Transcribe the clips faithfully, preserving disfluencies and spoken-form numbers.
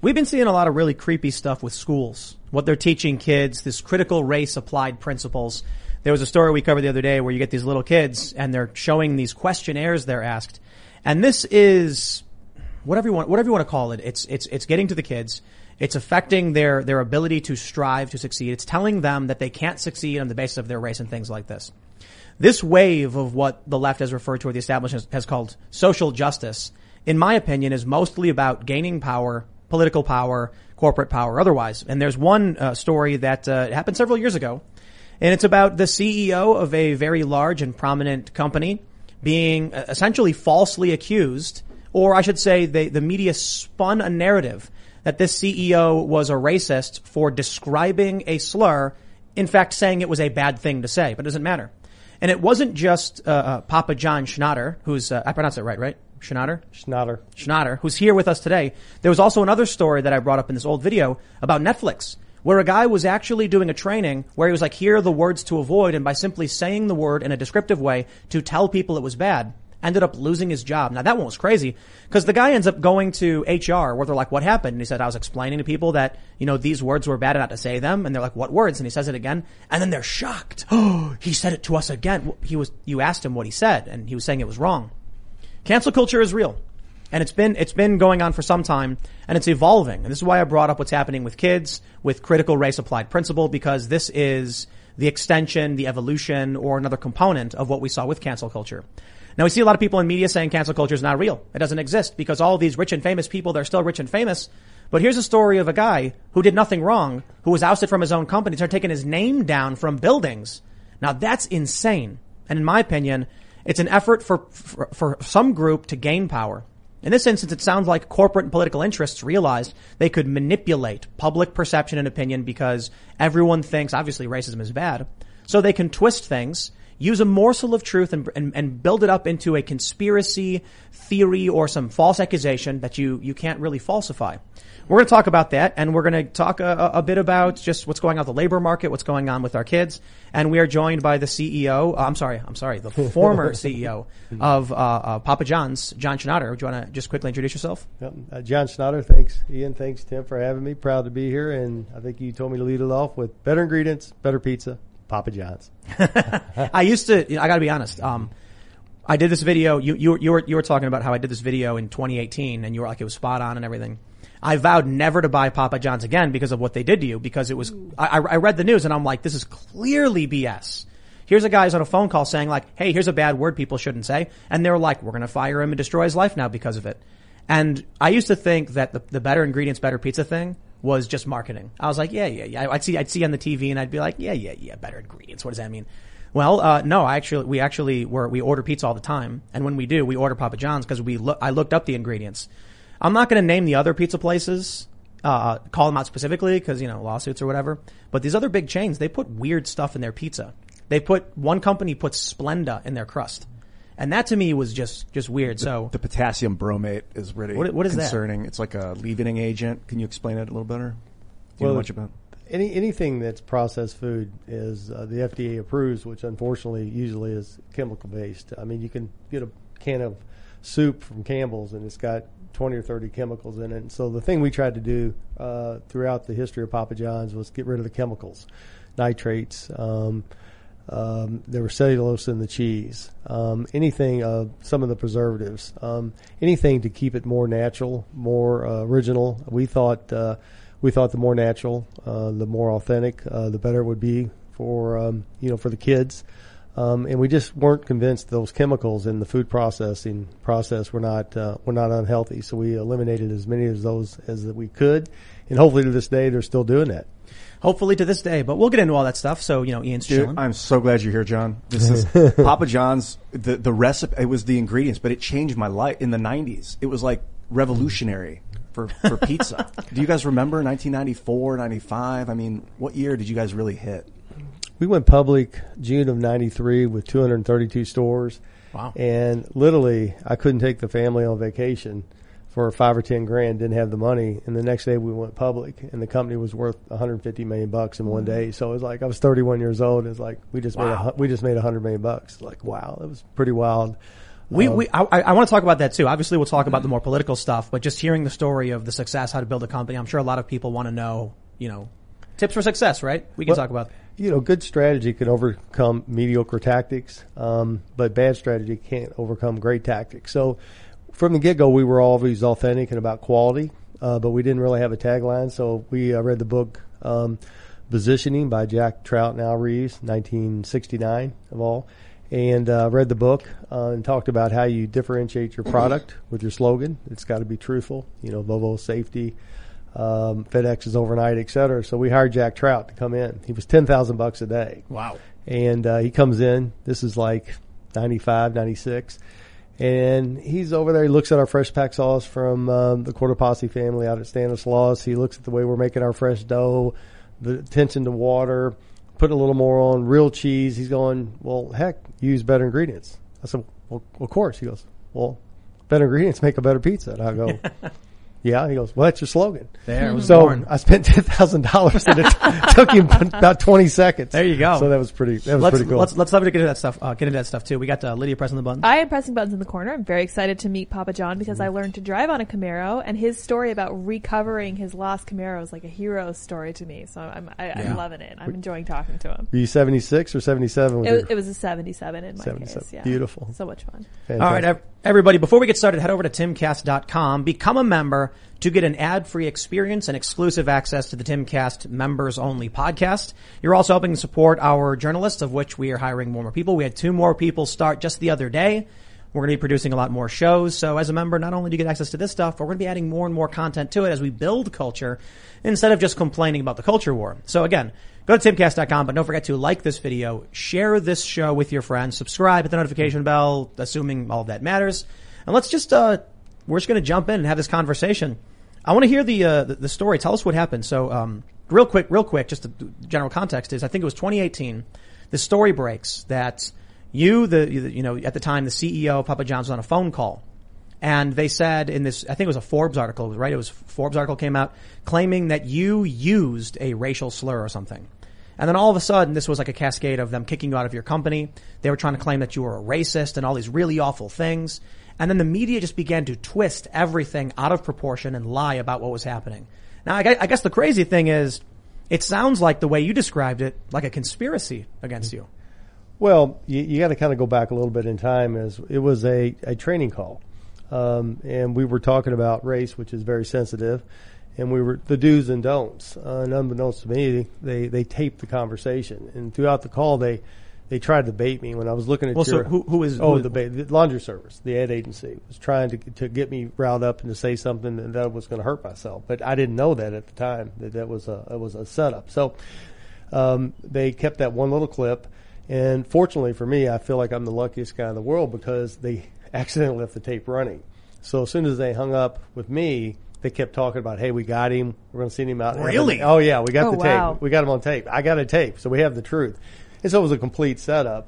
We've been seeing a lot of really creepy stuff with schools, what they're teaching kids, this critical race applied principles. There was a story we covered the other day where you get these little kids and they're showing these questionnaires they're asked. And this is whatever you want, whatever you want to call it. It's, it's, it's getting to the kids. It's affecting their, their ability to strive to succeed. It's telling them that they can't succeed on the basis of their race and things like this. This wave of what the left has referred to or the establishment has called social justice, in my opinion, is mostly about gaining power, political power, corporate power, otherwise. And there's one uh, story that uh, happened several years ago, and it's about the C E O of a very large and prominent company being uh, essentially falsely accused, or I should say they, the media spun a narrative that this C E O was a racist for describing a slur, in fact saying it was a bad thing to say, but it doesn't matter. And it wasn't just uh, uh, Papa John Schnatter, who's, uh, I pronounced it right, right? Schnatter? Schnatter. Schnatter, who's here with us today. There was also another story that I brought up in this old video about Netflix, where a guy was actually doing a training where he was like, here are the words to avoid, and by simply saying the word in a descriptive way to tell people it was bad, ended up losing his job. Now that one was crazy, because the guy ends up going to H R where they're like, what happened? And he said, I was explaining to people that, you know, these words were bad and not to say them. And they're like, what words? And he says it again. And then they're shocked. Oh, he said it to us again. He was, you asked him what he said, and he was saying it was wrong. Cancel culture is real. And it's been, it's been going on for some time, and it's evolving. And this is why I brought up what's happening with kids, with critical race applied principle, because this is the extension, the evolution, or another component of what we saw with cancel culture. Now we see a lot of people in media saying cancel culture is not real. It doesn't exist because all these rich and famous people, they're still rich and famous. But here's a story of a guy who did nothing wrong, who was ousted from his own company, started taking his name down from buildings. Now that's insane. And in my opinion, it's an effort for, for, for some group to gain power. In this instance, it sounds like corporate and political interests realized they could manipulate public perception and opinion because everyone thinks, obviously, racism is bad. So they can twist things, use a morsel of truth and, and, and build it up into a conspiracy theory or some false accusation that you, you can't really falsify. We're going to talk about that, and we're going to talk a, a bit about just what's going on with the labor market, what's going on with our kids. And we are joined by the C E O, uh, I'm sorry, I'm sorry, the former C E O of uh, uh, Papa John's, John Schnatter. Do you want to just quickly introduce yourself? Yep. Uh, John Schnatter, thanks, Ian. Thanks, Tim, for having me. Proud to be here. And I think you told me to lead it off with better ingredients, better pizza, Papa John's. I used to, you know, I got to be honest. Um, I did this video. You, you, you were, you were talking about how I did this video in twenty eighteen, and you were like, it was spot on and everything. I vowed never to buy Papa John's again because of what they did to you, because it was, I, I read the news and I'm like, this is clearly B S. Here's a guy who's on a phone call saying like, hey, here's a bad word people shouldn't say. And they're like, we're going to fire him and destroy his life now because of it. And I used to think that the, the better ingredients, better pizza thing was just marketing. I was like, yeah, yeah, yeah. I'd see, I'd see on the T V and I'd be like, yeah, yeah, yeah, better ingredients. What does that mean? Well, uh, no, I actually, we actually were, we order pizza all the time. And when we do, we order Papa John's because we look, I looked up the ingredients. I'm not going to name the other pizza places, uh, call them out specifically because, you know, lawsuits or whatever. But these other big chains, they put weird stuff in their pizza. They put, one company puts Splenda in their crust. And that to me was just, just weird. The, so the potassium bromate is really what, what is concerning. That? It's like a leavening agent. Can you explain it a little better? Do you well, know much about it? Any, anything that's processed food is, uh, the F D A approves, which unfortunately usually is chemical based. I mean, you can get a can of soup from Campbell's and it's got twenty or thirty chemicals in it. And so the thing we tried to do uh, throughout the history of Papa John's was get rid of the chemicals, nitrates. Um, um, there was cellulose in the cheese, um, anything, uh, some of the preservatives, um, anything to keep it more natural, more uh, original. We thought uh, we thought the more natural, uh, the more authentic, uh, the better it would be for um, you know for the kids. Um, and we just weren't convinced those chemicals in the food processing process were not uh, were not unhealthy. So we eliminated as many of those as that we could, and hopefully to this day they're still doing that. Hopefully to this day, but we'll get into all that stuff. So you know, Ian's Dude, chilling. I'm so glad you're here, John. This is Papa John's. The the recipe, it was the ingredients, but it changed my life in the nineties. It was like revolutionary for for pizza. Do you guys remember nineteen ninety-four, ninety-five? I mean, what year did you guys really hit? We went public June of ninety-three with two hundred thirty-two stores. Wow. And literally, I couldn't take the family on vacation for five or ten grand, didn't have the money. And the next day we went public and the company was worth one hundred fifty million bucks in one day. So it was like, I was thirty-one years old. It's like, we just Wow. made a, we just made one hundred million bucks. Like, wow, it was pretty wild. We, um, we, I, I want to talk about that too. Obviously, we'll talk about the more political stuff, but just hearing the story of the success, how to build a company, I'm sure a lot of people want to know, you know, tips for success, right? We can well, talk about. You know, good strategy can overcome mediocre tactics, um, but bad strategy can't overcome great tactics. So from the get-go, we were always authentic and about quality, uh, but we didn't really have a tagline. So we uh, read the book, um, Positioning by Jack Trout and Al Reeves, nineteen sixty-nine of all. And uh, read the book uh, and talked about how you differentiate your product with your slogan. It's got to be truthful. You know, Volvo safety, um, FedEx is overnight, et cetera. So we hired Jack Trout to come in. He was ten thousand bucks a day. Wow. And uh, he comes in. This is like ninety-five, ninety-six. And he's over there. He looks at our fresh pack sauce from um, the Quarter Posse family out at Stanislaus. He looks at the way we're making our fresh dough, the attention to water, put a little more on, real cheese. He's going, well, heck, use better ingredients. I said, well, of course. He goes, well, better ingredients make a better pizza. And I go, yeah. He goes, well, that's your slogan. There it was so born. I spent ten thousand dollars and it t- took him about twenty seconds. There you go. So that was pretty, that was let's, pretty cool. Let's, let's love to get into that stuff, uh, get into that stuff too. We got uh, Lydia pressing the buttons. I am pressing buttons in the corner. I'm very excited to meet Papa John because I learned to drive on a Camaro, and his story about recovering his lost Camaro is like a hero story to me. So I'm, I, Yeah. I'm loving it. I'm enjoying talking to him. Were you seventy-six or seventy-seven? It was, it was a seventy-seven in my seventy-seven. case. Yeah. Beautiful. So much fun. Fantastic. All right, ev- everybody, before we get started, head over to timcast dot com, become a member to get an ad-free experience and exclusive access to the Timcast members-only podcast. You're also helping to support our journalists, of which we are hiring more, more people. We had two more people start just the other day. We're going to be producing a lot more shows. So as a member, not only do you get access to this stuff, but we're going to be adding more and more content to it as we build culture instead of just complaining about the culture war. So again, go to timcast dot com, but don't forget to like this video, share this show with your friends, subscribe, hit the notification bell, assuming all of that matters. And let's just, uh, we're just going to jump in and have this conversation. I want to hear the, uh, the, the story. Tell us what happened. So, um, real quick, real quick, just the general context is I think it was twenty eighteen. The story breaks that you, the, you know, at the time, the C E O of Papa John's was on a phone call. And they said in this, I think it was a Forbes article, right? It was Forbes article came out claiming that you used a racial slur or something. And then all of a sudden, this was like a cascade of them kicking you out of your company. They were trying to claim that you were a racist and all these really awful things. And then the media just began to twist everything out of proportion and lie about what was happening. Now, I guess the crazy thing is, it sounds like the way you described it, like a conspiracy against you. Well, you, you got to kind of go back a little bit in time. As it was a, a training call, um, and we were talking about race, which is very sensitive, and we were the do's and don'ts. Uh, and unbeknownst to me, they they taped the conversation, and throughout the call, they they tried to bait me when I was looking at well, your. So who, who is? Oh, who, the, ba- the laundry service, the ad agency was trying to to get me riled up and to say something that, that was going to hurt myself, but I didn't know that at the time that that was a it was a setup. So um, they kept that one little clip. And fortunately for me, I feel like I'm the luckiest guy in the world because they accidentally left the tape running. So as soon as they hung up with me, they kept talking about, hey, we got him. We're going to send him out. Really? Oh, yeah, we got Oh, the wow. tape. We got him on tape. I got a tape, so we have the truth. And so it was a complete setup.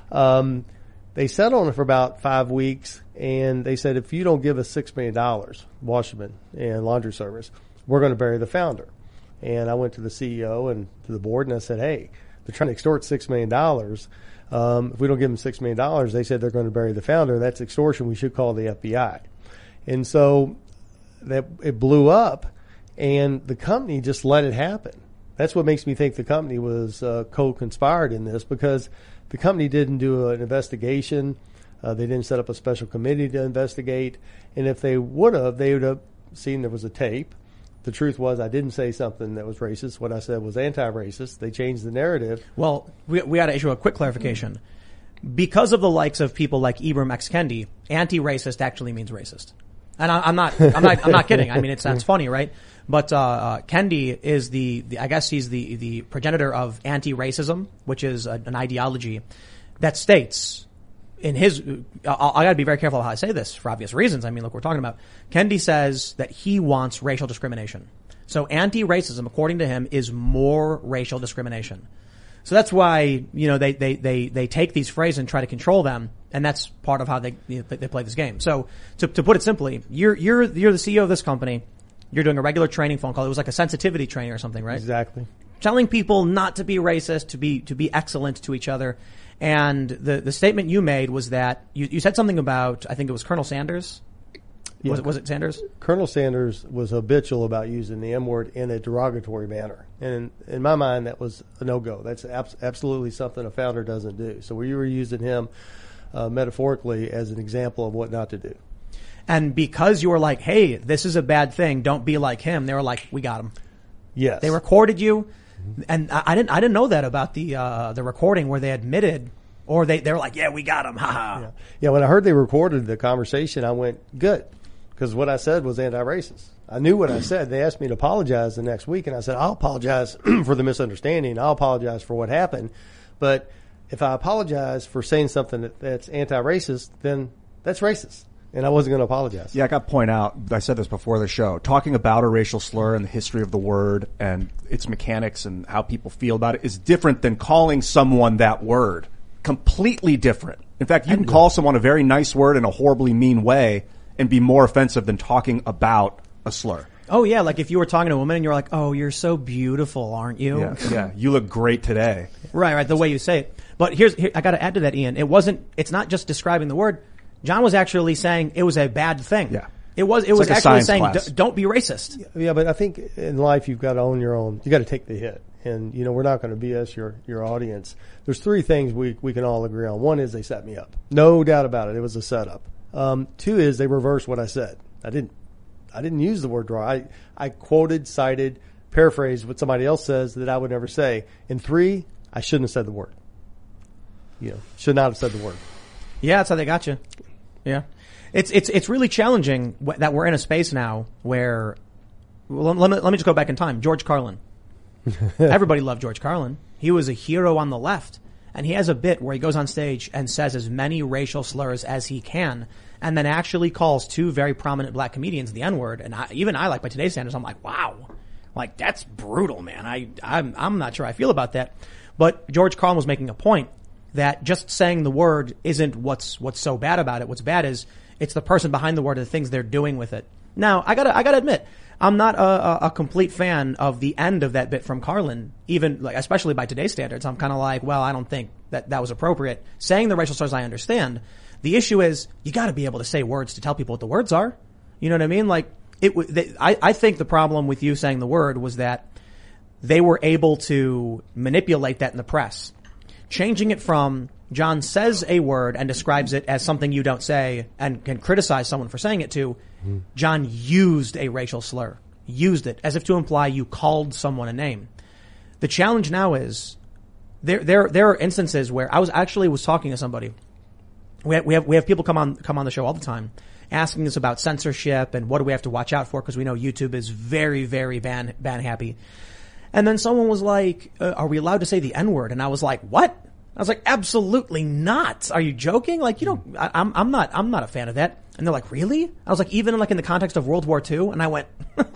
Um, they sat on it for about five weeks, and they said, if you don't give us six million dollars, Washington and laundry service, we're going to bury the founder. And I went to the C E O and to the board, and I said, hey, they're trying to extort six million dollars. Um, if we don't give them six million dollars, they said they're going to bury the founder. That's extortion. We should call the F B I. And so that it blew up, and the company just let it happen. That's what makes me think the company was uh, co-conspired in this, because the company didn't do an investigation. Uh, they didn't set up a special committee to investigate. And if they would have, they would have seen there was a tape. The truth was I didn't say something that was racist. What I said was anti-racist. They changed the narrative. Well, we, we got to issue a quick clarification. Because of the likes of people like Ibram X. Kendi, anti-racist actually means racist. And I, I'm not, I'm not, I'm not kidding. I mean, it sounds funny, right? But, uh, uh, Kendi is the, the, I guess he's the, the progenitor of anti-racism, which is a, an ideology that states in his, I, I gotta be very careful how I say this for obvious reasons. I mean, look, we're talking about, Kendi says that he wants racial discrimination. So anti-racism, according to him, is more racial discrimination. So that's why, you know, they, they, they, they take these phrases and try to control them. And that's part of how they, you know, they play this game. So to, to put it simply, you're, you're, you're the C E O of this company. You're doing a regular training phone call. It was like a sensitivity training or something, right? Exactly. Telling people not to be racist, to be, to be excellent to each other. And the, the statement you made was that you, you said something about, I think it was Colonel Sanders. Yeah. Was it, was it Sanders? Colonel Sanders was habitual about using the M word in a derogatory manner. And in, in my mind, that was a no-go. That's abs- absolutely something a founder doesn't do. So we were using him uh, metaphorically as an example of what not to do. And because you were like, hey, this is a bad thing, don't be like him, they were like, we got him. Yes. They recorded you. And I, I didn't I didn't know that about the uh, the recording where they admitted, or they, they were like, yeah, we got him, haha. Yeah. yeah, when I heard they recorded the conversation, I went, good. Because what I said was anti-racist. I knew what I said. They asked me to apologize the next week, and I said, I'll apologize for the misunderstanding. I'll apologize for what happened. But if I apologize for saying something that, that's anti-racist, then that's racist. And I wasn't going to apologize. Yeah, I got to point out, I said this before the show, talking about a racial slur and the history of the word and its mechanics and how people feel about it is different than calling someone that word. Completely different. In fact, you can call someone a very nice word in a horribly mean way and be more offensive than talking about a slur. Oh, yeah, like if you were talking to a woman and you're like, oh, you're so beautiful, aren't you? Yeah, yeah. You look great today. Right, right, the way you say it. But here's, here, I got to add to that, Ian. It wasn't, it's not just describing the word. John was actually saying it was a bad thing. Yeah. It was, it It's was like a actually science saying class. d- don't be racist. Yeah, but I think in life you've got to own your own. You got to take the hit, and you know we're not going to B S your your audience. There's three things we we can all agree on. One is they set me up, no doubt about it. It was a setup. Um, two is they reversed what I said. I didn't I didn't use the word draw. I I quoted, cited, paraphrased what somebody else says that I would never say. And three, I shouldn't have said the word. You know, should not have said the word. Yeah, that's how they got you. Yeah. It's, it's, it's really challenging w- that we're in a space now where, well, let me, let me just go back in time. George Carlin. Everybody loved George Carlin. He was a hero on the left. And he has a bit where he goes on stage and says as many racial slurs as he can, and then actually calls two very prominent black comedians the N-word. And I, even I, like by today's standards, I'm like, wow, like that's brutal, man. I, I'm, I'm not sure I feel about that. But George Carlin was making a point that just saying the word isn't what's, what's so bad about it. What's bad is it's the person behind the word and the things they're doing with it. Now, I gotta, I gotta admit, I'm not a, a, a complete fan of the end of that bit from Carlin, even like, especially by today's standards. I'm kind of like, well, I don't think that that was appropriate. Saying the racial slurs, I understand. The issue is you gotta be able to say words to tell people what the words are. You know what I mean? Like, it, they, I, I think the problem with you saying the word was that they were able to manipulate that in the press. Changing it from John says a word and describes it as something you don't say and can criticize someone for saying it to, mm-hmm. John used a racial slur, used it as if to imply you called someone a name. The challenge now is there, there, there are instances where I was actually was talking to somebody. We have, we have, we have people come on, come on the show all the time asking us about censorship and what do we have to watch out for because we know YouTube is very, very ban, ban happy. And then someone was like, uh, are we allowed to say the N-word? And I was like, what? I was like, absolutely not. Are you joking? Like, you don't, I, I'm, I'm not, I'm not a fan of that. And they're like, really? I was like, even like in the context of World War Two? And I went,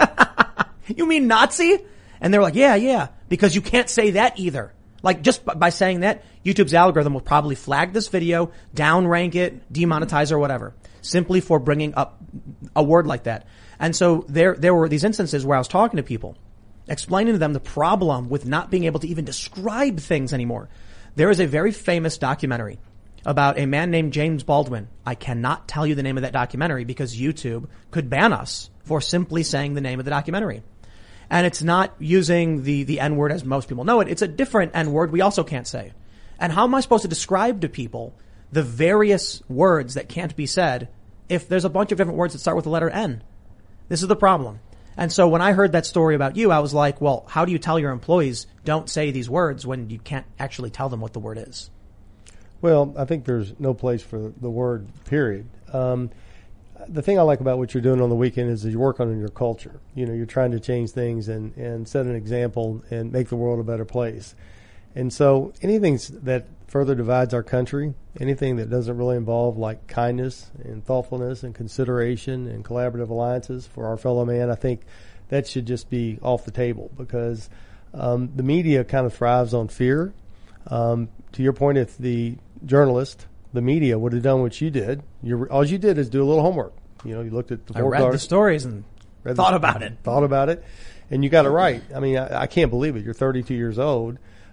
you mean Nazi? And they were like, yeah, yeah, because you can't say that either. Like, just by saying that, YouTube's algorithm will probably flag this video, downrank it, demonetize or whatever, simply for bringing up a word like that. And so there, there were these instances where I was talking to people, explaining to them the problem with not being able to even describe things anymore. There is a very famous documentary about a man named James Baldwin. I cannot tell you the name of that documentary because YouTube could ban us for simply saying the name of the documentary. And it's not using the, the N-word as most people know it. It's a different N-word we also can't say. And how am I supposed to describe to people the various words that can't be said if there's a bunch of different words that start with the letter N? This is the problem. And so when I heard that story about you, I was like, well, how do you tell your employees don't say these words when you can't actually tell them what the word is? Well, I think there's no place for the word, period. Um, the thing I like about what you're doing on the weekend is that you're working on your culture. You know, you're trying to change things and, and set an example and make the world a better place. And so anything that further divides our country, anything that doesn't really involve like kindness and thoughtfulness and consideration and collaborative alliances for our fellow man, I think that should just be off the table because um, the media kind of thrives on fear. Um, to your point, if the journalist, the media would have done what you did, you all you did is do a little homework. You know, you looked at the I read cards, the stories and read thought the, about it. Thought about it, and you got it right. I mean, I, I can't believe it. You're thirty-two years old.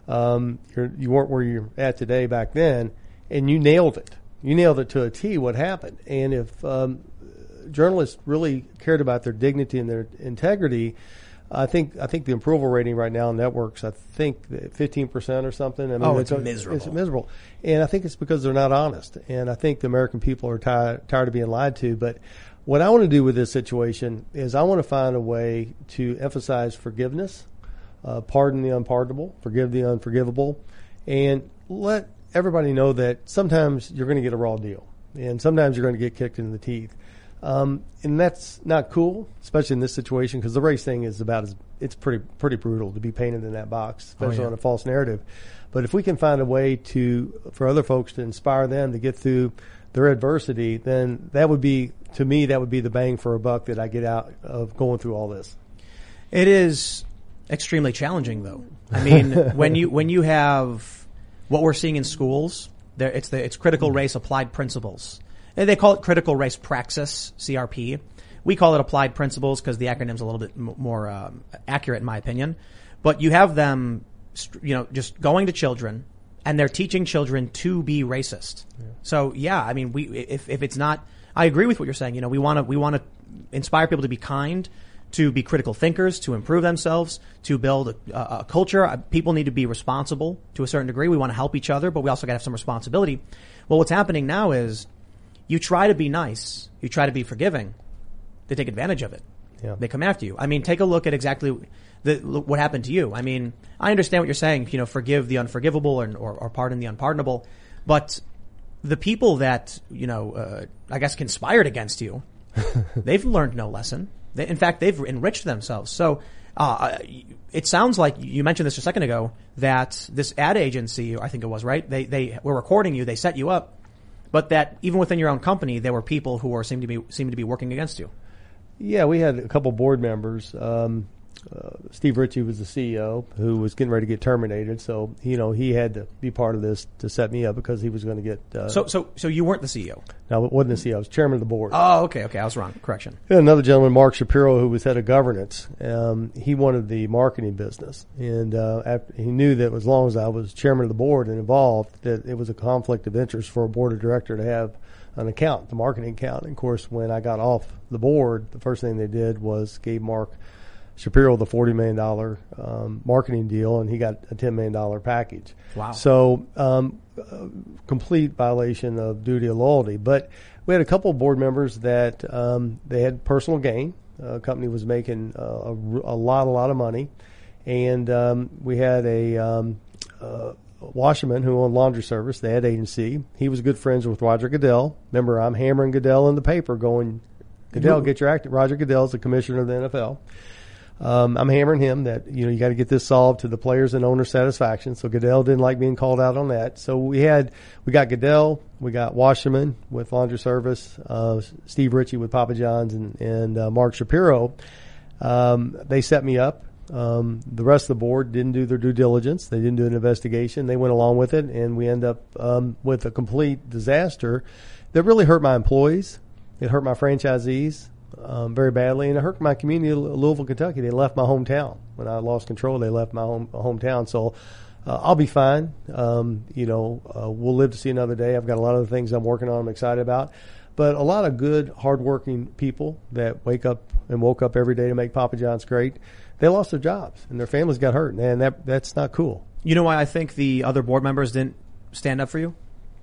um, you're, you weren't where you're at today back then, and you nailed it. You nailed it to a T what happened. And if um, journalists really cared about their dignity and their integrity, I think I think the approval rating right now on networks, I think fifteen percent or something. I mean, oh, it's, it's miserable. It's miserable. And I think it's because they're not honest. And I think the American people are tired, tired of being lied to. But what I want to do with this situation is I want to find a way to emphasize forgiveness, uh, pardon the unpardonable, forgive the unforgivable, and let everybody know that sometimes you're going to get a raw deal. And sometimes you're going to get kicked in the teeth. Um, and that's not cool, especially in this situation, because the race thing is about as, it's pretty, pretty brutal to be painted in that box, especially oh, yeah. on a false narrative. But if we can find a way to, for other folks to inspire them to get through their adversity, then that would be, to me, that would be the bang for a buck that I get out of going through all this. It is extremely challenging, though. I mean, when you, when you have what we're seeing in schools, there, it's the, it's critical race applied principles. They call it critical race praxis, C R P. We call it applied principles because the acronym's a little bit m- more um, accurate in my opinion. But you have them, you know, just going to children and they're teaching children to be racist. Yeah. So yeah, I mean, we if if it's not, I agree with what you're saying. You know, we want to we want to inspire people to be kind, to be critical thinkers, to improve themselves, to build a, a culture. People need to be responsible to a certain degree. We want to help each other, but we also got to have some responsibility. Well, what's happening now is, you try to be nice. You try to be forgiving. They take advantage of it. Yeah. They come after you. I mean, take a look at exactly the, what happened to you. I mean, I understand what you're saying. You know, forgive the unforgivable or, or, or pardon the unpardonable. But the people that, you know, uh, I guess conspired against you, they've learned no lesson. They, in fact, they've enriched themselves. So, uh, it sounds like you mentioned this a second ago that this ad agency, I think it was, right? They, they were recording you. They set you up. But that even within your own company, there were people who were seemed to be seemed to be working against you. Yeah, we had a couple board members. Um, uh, Steve Ritchie was the C E O who was getting ready to get terminated. So, you know, he had to be part of this to set me up because he was going to get. Uh, so, so, so you weren't the C E O? No, it wasn't the C E O. I was chairman of the board. Oh, okay, okay. I was wrong. Correction. And another gentleman, Mark Shapiro, who was head of governance. Um, he wanted the marketing business, and uh, after, he knew that as long as I was chairman of the board and involved, that it was a conflict of interest for a board of director to have an account, the marketing account. And of course, when I got off the board, the first thing they did was gave Mark Shapiro the forty million dollars um, marketing deal, and he got a ten million dollars package. Wow. So, um, uh, complete violation of duty of loyalty. But we had a couple of board members that um, they had personal gain. Uh, a company was making uh, a, a lot, a lot of money. And um, we had a um, uh, washerman who owned laundry service, the ad agency. He was good friends with Roger Goodell. Remember, I'm hammering Goodell in the paper going, Goodell, get your act. Roger Goodell is the commissioner of the N F L. Um, I'm hammering him that, you know, you got to get this solved to the players and owner satisfaction. So Goodell didn't like being called out on that. So we had, we got Goodell, we got Washerman with laundry service, uh, Steve Ritchie with Papa John's, and, and, uh, Mark Shapiro. Um, they set me up. Um, the rest of the board didn't do their due diligence. They didn't do an investigation. They went along with it, and we end up, um, with a complete disaster that really hurt my employees. It hurt my franchisees. Um, very badly, and it hurt my community of Louisville, Kentucky. They left my hometown. When I lost control, they left my home hometown. So uh, I'll be fine. Um, you know, uh, we'll live to see another day. I've got a lot of things I'm working on, I'm excited about. But a lot of good, hardworking people that wake up and woke up every day to make Papa John's great, they lost their jobs, and their families got hurt, and that that's not cool. You know why I think the other board members didn't stand up for you?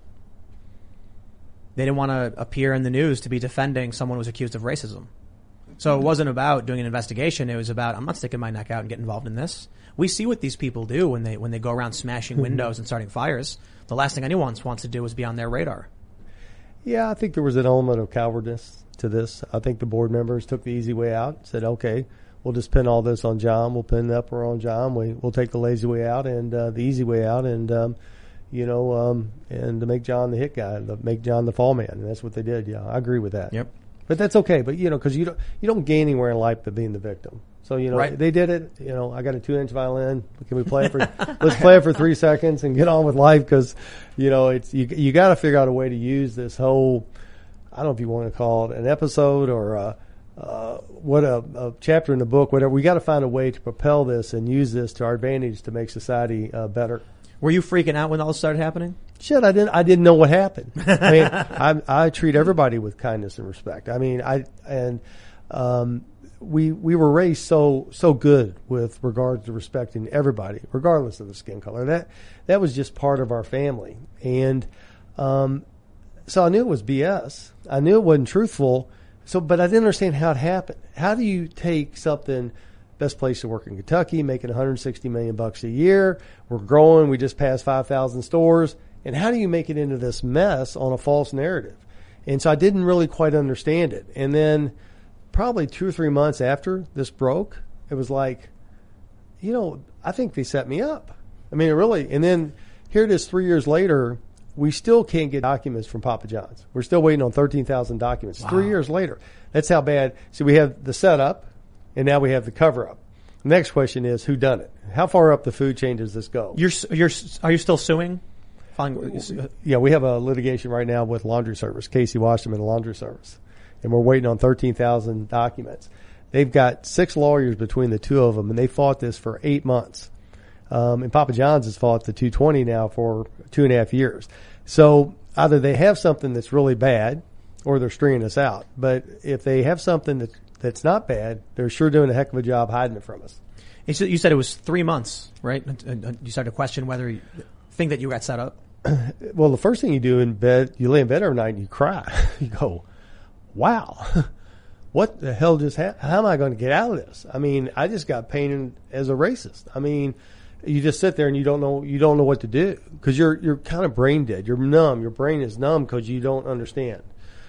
They didn't want to appear in the news to be defending someone who was accused of racism. So it wasn't about doing an investigation. It was about, I'm not sticking my neck out and getting involved in this. We see what these people do when they when they go around smashing windows and starting fires. The last thing anyone wants to do is be on their radar. Yeah, I think there was an element of cowardice to this. I think the board members took the easy way out, said, okay, we'll just pin all this on John. We'll pin the upper on John. We, we'll take the lazy way out and uh, the easy way out, and um, you know, um, and to make John the hit guy, to make John the fall man. And that's what they did. Yeah, I agree with that. Yep. But that's okay. But, you know, because you don't, you don't gain anywhere in life by being the victim. So, you know, right. They did it. You know, I got a two-inch violin. Can we play it for, let's play it for three seconds and get on with life, because, you know, it's, you, you got to figure out a way to use this whole, I don't know if you want to call it an episode or a, uh, what a, a chapter in the book, whatever. We got to find a way to propel this and use this to our advantage to make society uh, better. Were you freaking out when all this started happening? Shit, I didn't. I didn't know what happened. I mean, I, I treat everybody with kindness and respect. I mean, I and um, we we were raised so so good with regard to respecting everybody, regardless of the skin color. That that was just part of our family, and um, so I knew it was B S. I knew it wasn't truthful. So, but I didn't understand how it happened. How do you take something? Best place to work in Kentucky, making one hundred sixty million bucks a year. We're growing. We just passed five thousand stores. And how do you make it into this mess on a false narrative? And so I didn't really quite understand it. And then probably two or three months after this broke, it was like, you know, I think they set me up. I mean, it really, and then here it is three years later, we still can't get documents from Papa John's. We're still waiting on thirteen thousand documents. Wow. Three years later. That's how bad. So we have the setup. And now we have the cover-up. The next question is, who done it? How far up the food chain does this go? You're, you're, are you still suing? Yeah, we have a litigation right now with Laundry Service, Casey Wasserman Laundry Service. And we're waiting on thirteen thousand documents. They've got six lawyers between the two of them, and they fought this for eight months. Um, and Papa John's has fought the two twenty now for two and a half years. So either they have something that's really bad or they're stringing us out. But if they have something that's that's not bad, they're sure doing a heck of a job hiding it from us. You said it was three months, right? And you started to question whether you think that you got set up. Well, the first thing you do in bed, you lay in bed every night and you cry. You go, wow, what the hell just happened? How am I going to get out of this? I mean, I just got painted as a racist. I mean, you just sit there and you don't know, you don't know what to do because you're, you're kind of brain dead. You're numb. Your brain is numb because you don't understand.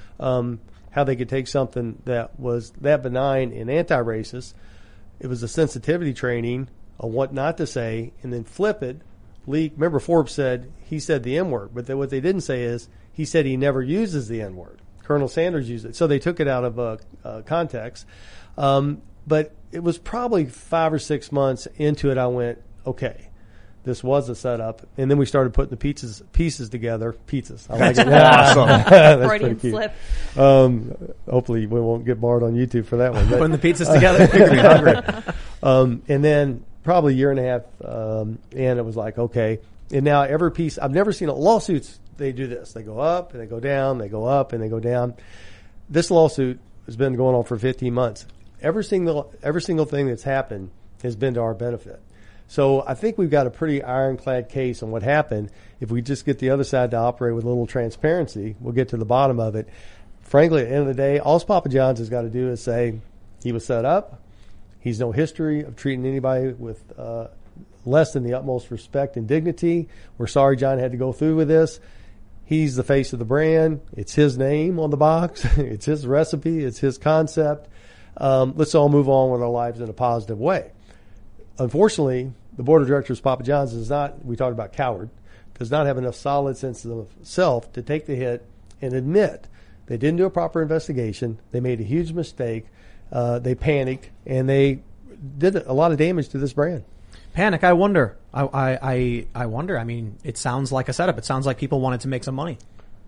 Um, how they could take something that was that benign and anti-racist. It was a sensitivity training on what not to say and then flip it. Leak. Remember Forbes said he said the N-word, but then what they didn't say is he said he never uses the N-word. Colonel Sanders used it. So they took it out of uh, uh, context. Um, but it was probably five or six months into it I went, okay, this was a setup. And then we started putting the pieces pieces together. Pizzas. I like it. Awesome. That's Freudian pretty cute. slip. Um, hopefully we won't get barred on YouTube for that one. But, Putting the pizzas together. You're gonna be hungry. Um, and then probably a year and a half, um, and it was like, okay. And now every piece, I've never seen a lawsuits. They do this. They go up and they go down. They go up and they go down. This lawsuit has been going on for fifteen months. Every single, every single thing that's happened has been to our benefit. So I think we've got a pretty ironclad case on what happened. If we just get the other side to operate with a little transparency, we'll get to the bottom of it. Frankly, at the end of the day, all Papa John's has got to do is say he was set up. He's no history of treating anybody with uh, less than the utmost respect and dignity. We're sorry John had to go through with this. He's the face of the brand. It's his name on the box. It's his recipe. It's his concept. Um, let's all move on with our lives in a positive way. Unfortunately, the board of directors of Papa John's does not, we talked about coward, does not have enough solid sense of self to take the hit and admit they didn't do a proper investigation. They made a huge mistake. Uh, they panicked and they did a lot of damage to this brand. Panic. I wonder. I, I, I, I wonder. I mean, it sounds like a setup. It sounds like people wanted to make some money.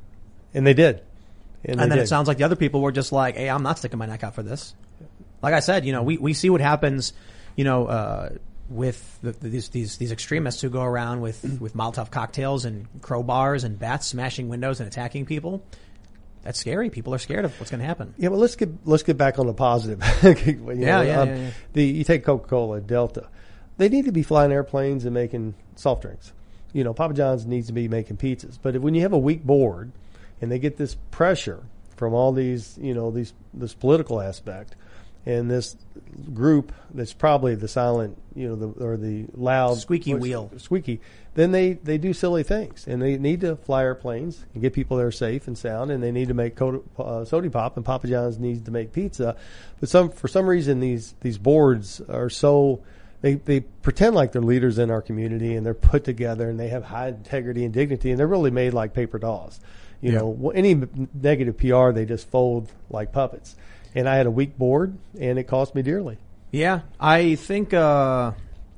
And they did. And, they and then did. it sounds like the other people were just like, hey, I'm not sticking my neck out for this. Like I said, you know, we, we see what happens, you know, uh, with the, these, these, these extremists who go around with, with Molotov cocktails and crowbars and bats smashing windows and attacking people. That's scary. People are scared of what's going to happen. Yeah, well, let's get let's get back on the positive. you know, yeah, yeah, um, yeah, yeah. The you take Coca-Cola, Delta, they need to be flying airplanes and making soft drinks. You know, Papa John's needs to be making pizzas. But if, when you have a weak board, and they get this pressure from all these, you know, these this political aspect, and this group that's probably the silent, you know, the or the loud squeaky wheel, squeaky. Then they, they do silly things, and they need to fly airplanes and get people there safe and sound, and they need to make uh, Soda Pop, and Papa John's needs to make pizza. But some for some reason these these boards are so they they pretend like they're leaders in our community, and they're put together, and they have high integrity and dignity, and they're really made like paper dolls. You yeah. know, any negative P R they just fold like puppets. And I had a weak board, and it cost me dearly. Yeah, I think. Uh,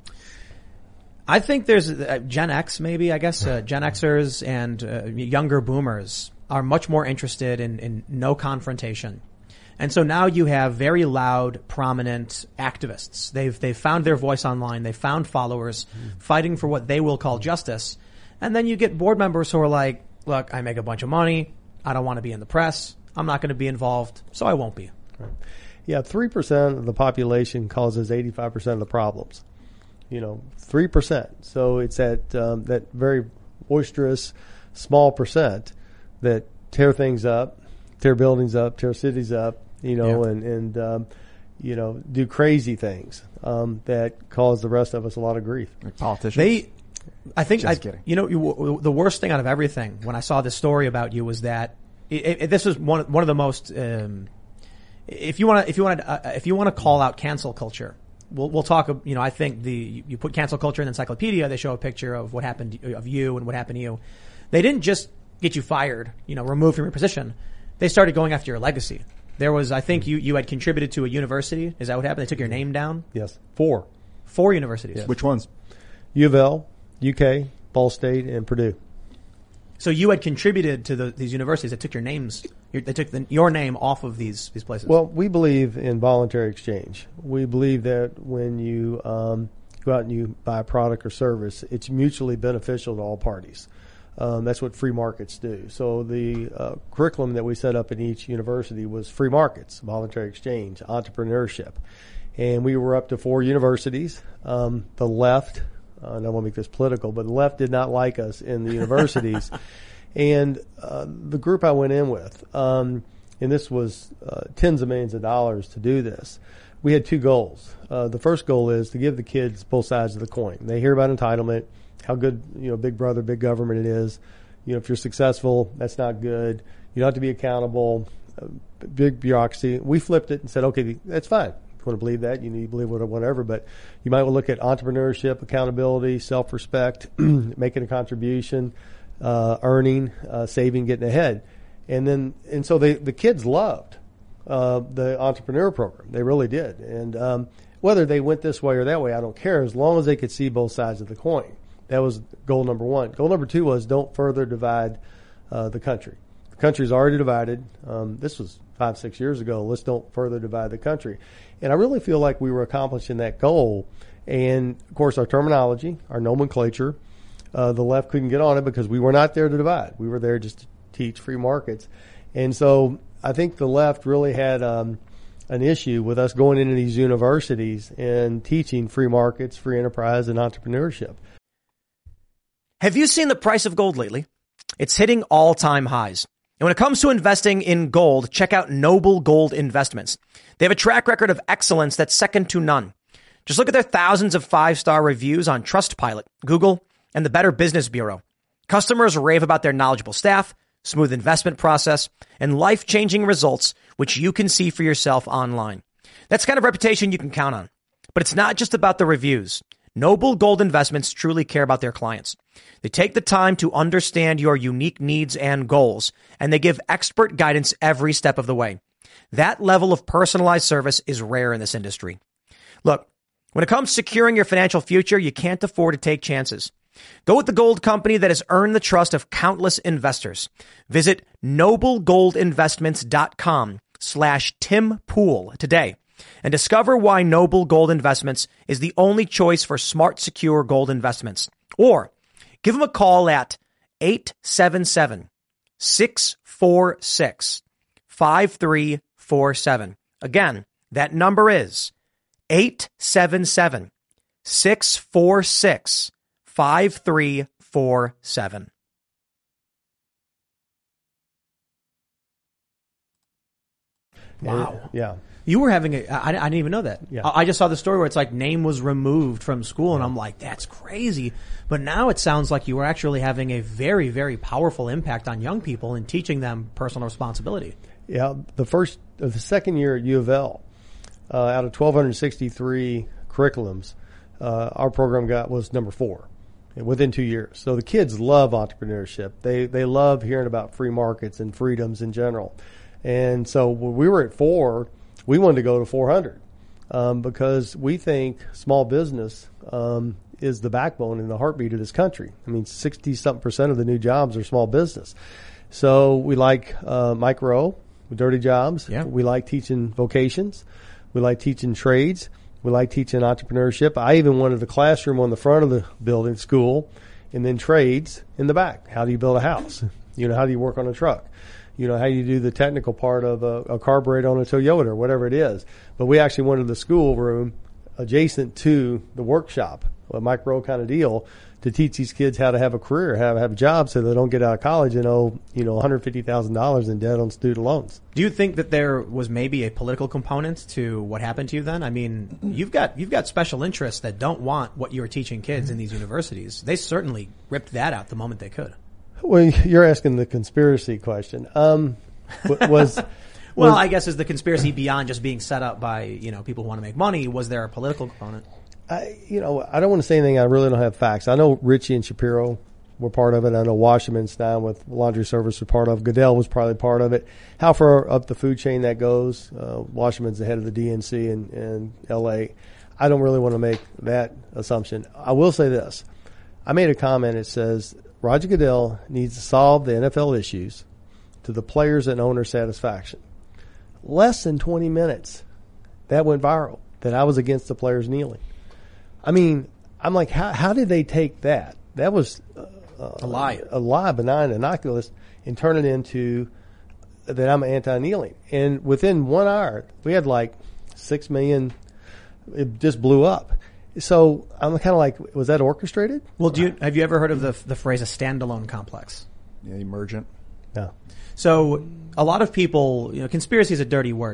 I think there's uh, Gen X, maybe, I guess, uh, Gen Xers and uh, younger boomers are much more interested in, in no confrontation. And so now you have very loud, prominent activists. They've, they've found their voice online. They've found followers fighting for what they will call justice. And then you get board members who are like, look, I make a bunch of money. I don't want to be in the press. I'm not going to be involved, so I won't be. Right. Yeah, three percent of the population causes eighty-five percent of the problems. You know, three percent. So it's that, um, that very boisterous, small percent that tear things up, tear buildings up, tear cities up, you know, yeah. and, and um, you know, do crazy things um, that cause the rest of us a lot of grief. Like politicians. They, I think, Just I, kidding. you know, you, the worst thing out of everything when I saw this story about you was that it, it, this is one one of the most. Um, if you want to, if you want to, uh, if you want to call out cancel culture, we'll we'll talk. You know, I think the you put cancel culture in the encyclopedia. They show a picture of what happened of you and what happened to you. They didn't just get you fired, you know, removed from your position. They started going after your legacy. There was, I think, you, you had contributed to a university. Is that what happened? They took your name down? Yes. Four. Four universities. Yes. Which ones? U of L, U K, Ball State, and Purdue. So you had contributed to the, these universities that took your names. Your, they took the, your name off of these these places. Well, we believe in voluntary exchange. We believe that when you um, go out and you buy a product or service, it's mutually beneficial to all parties. Um, that's what free markets do. So the uh, curriculum that we set up in each university was free markets, voluntary exchange, entrepreneurship. And we were up to four universities. Um, the left, uh, and I won't make this political, but the left did not like us in the universities. And uh, the group I went in with, um, and this was uh, tens of millions of dollars to do this, we had two goals. Uh, the first goal is to give the kids both sides of the coin. They hear about entitlement, how good, you know, big brother, big government it is. You know, if you're successful, that's not good. You don't have to be accountable. Uh, big bureaucracy. We flipped it and said, okay, that's fine. If you want to believe that, you need to believe whatever. But you might want to look at entrepreneurship, accountability, self-respect, making a contribution, uh, earning, uh, saving, getting ahead. And then, and so they, the kids loved uh, the entrepreneur program. They really did. And um, whether they went this way or that way, I don't care, as long as they could see both sides of the coin. That was goal number one. Goal number two was don't further divide uh, the country. The country's already divided. Um, this was five, six years ago. Let's don't further divide the country. And I really feel like we were accomplishing that goal. And, of course, our terminology, our nomenclature, uh, the left couldn't get on it because we were not there to divide. We were there just to teach free markets. And so I think the left really had um, an issue with us going into these universities and teaching free markets, free enterprise, and entrepreneurship. Have you seen the price of gold lately? It's hitting all-time highs. And when it comes to investing in gold, check out Noble Gold Investments. They have a track record of excellence that's second to none. Just look at their thousands of five-star reviews on Trustpilot, Google, and the Better Business Bureau. Customers rave about their knowledgeable staff, smooth investment process, and life-changing results, which you can see for yourself online. That's the kind of reputation you can count on. But it's not just about the reviews. Noble Gold Investments truly care about their clients. They take the time to understand your unique needs and goals, and they give expert guidance every step of the way. That level of personalized service is rare in this industry. Look, when it comes to securing your financial future, you can't afford to take chances. Go with the gold company that has earned the trust of countless investors. Visit noblegoldinvestments.com slash Tim Pool today and discover why Noble Gold Investments is the only choice for smart, secure gold investments. Or give them a call at eight seven seven, six four six, five three four seven. Again, that number is eight seven seven, six four six, five three four seven. Wow. Yeah. You were having a, I, I didn't even know that. Yeah. I, I just saw the story where it's like name was removed from school, and I'm like, that's crazy. But now it sounds like you were actually having a very, very powerful impact on young people and teaching them personal responsibility. Yeah. The first, uh, the second year at U of L, uh, out of one thousand two hundred sixty-three curriculums, uh, our program got was number four within two years. So the kids love entrepreneurship. They, they love hearing about free markets and freedoms in general. And so when we were at four, we wanted to go to four hundred um, because we think small business um, is the backbone and the heartbeat of this country. I mean, sixty-something percent of the new jobs are small business. So we like uh, Mike Rowe, dirty jobs. Yeah. We like teaching vocations. We like teaching trades. We like teaching entrepreneurship. I even wanted a classroom on the front of the building, school, and then trades in the back. How do you build a house? You know, how do you work on a truck? You know, how do you do the technical part of a, a carburetor on a Toyota or whatever it is. But we actually wanted the school room adjacent to the workshop, a micro kind of deal, to teach these kids how to have a career, how to have a job so they don't get out of college and owe, you know, one hundred fifty thousand dollars in debt on student loans. Do you think that there was maybe a political component to what happened to you then? I mean, you've got you've got special interests that don't want what you were teaching kids in these universities. They certainly ripped that out the moment they could. Well, you're asking the conspiracy question. Um, was well, was, I guess is the conspiracy beyond just being set up by, you know, people who want to make money? Was there a political component? I, you know, I don't want to say anything. I really don't have facts. I know Ritchie and Shapiro were part of it. I know Wasserman Stein with Laundry Service were part of it. Goodell was probably part of it. How far up the food chain that goes, uh, Wasserman's the head of the D N C in, in L A. I don't really want to make that assumption. I will say this. I made a comment. It says Roger Goodell needs to solve the N F L issues to the players and owner satisfaction. Less than twenty minutes, that went viral, that I was against the players kneeling. I mean, I'm like, how how did they take that? That was uh, a lie, a lie, benign, innocuous, and turn it into that I'm anti-kneeling. And within one hour, we had like six million. It just blew up. So I'm kind of like, was that orchestrated? Well, do you have you ever heard of the the phrase a standalone complex? Yeah, emergent. No. So a lot of people, you know, conspiracy is a dirty word.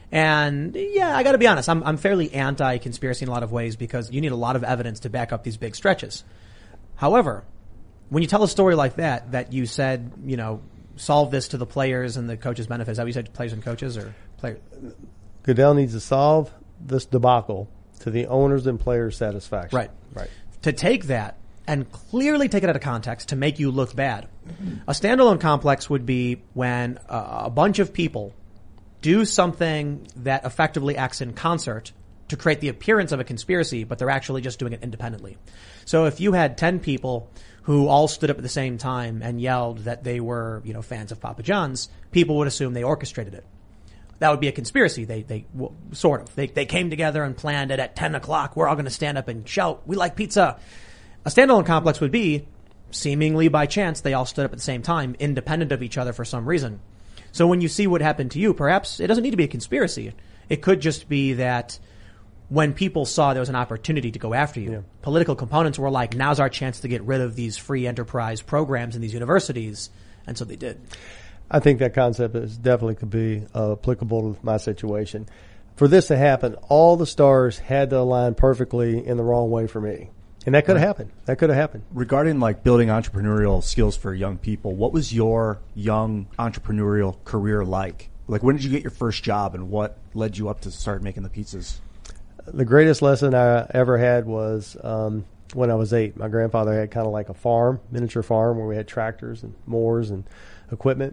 And yeah, I got to be honest, I'm I'm fairly anti-conspiracy in a lot of ways because you need a lot of evidence to back up these big stretches. However, when you tell a story like that, that you said, you know, solve this to the players and the coaches' benefits, is that what you said, players and coaches or players? Goodell needs to solve this debacle to the owners and players' satisfaction. Right. Right. To take that and clearly take it out of context to make you look bad. A standalone complex would be when uh, a bunch of people do something that effectively acts in concert to create the appearance of a conspiracy, but they're actually just doing it independently. So if you had ten people who all stood up at the same time and yelled that they were, you know, fans of Papa John's, people would assume they orchestrated it. That would be a conspiracy. They, they, well, sort of. They, they came together and planned it at ten o'clock. We're all going to stand up and shout, "We like pizza." A standalone complex would be, seemingly by chance, they all stood up at the same time, independent of each other for some reason. So when you see what happened to you, perhaps it doesn't need to be a conspiracy. It could just be that when people saw there was an opportunity to go after you, yeah. political components were like, now's our chance to get rid of these free enterprise programs in these universities. And so they did. I think that concept is definitely could be uh, applicable to my situation. For this to happen, all the stars had to align perfectly in the wrong way for me. And that could have happened. That could have happened. Regarding like building entrepreneurial skills for young people, what was your young entrepreneurial career like? Like when did you get your first job and what led you up to start making the pizzas? The greatest lesson I ever had was um, when I was eight. My grandfather had kind of like a farm, miniature farm, where we had tractors and mowers and equipment.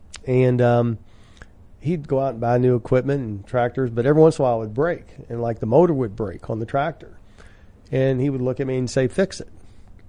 And um, he'd go out and buy new equipment and tractors, but every once in a while it would break. And like the motor would break on the tractor. And he would look at me and say, "Fix it."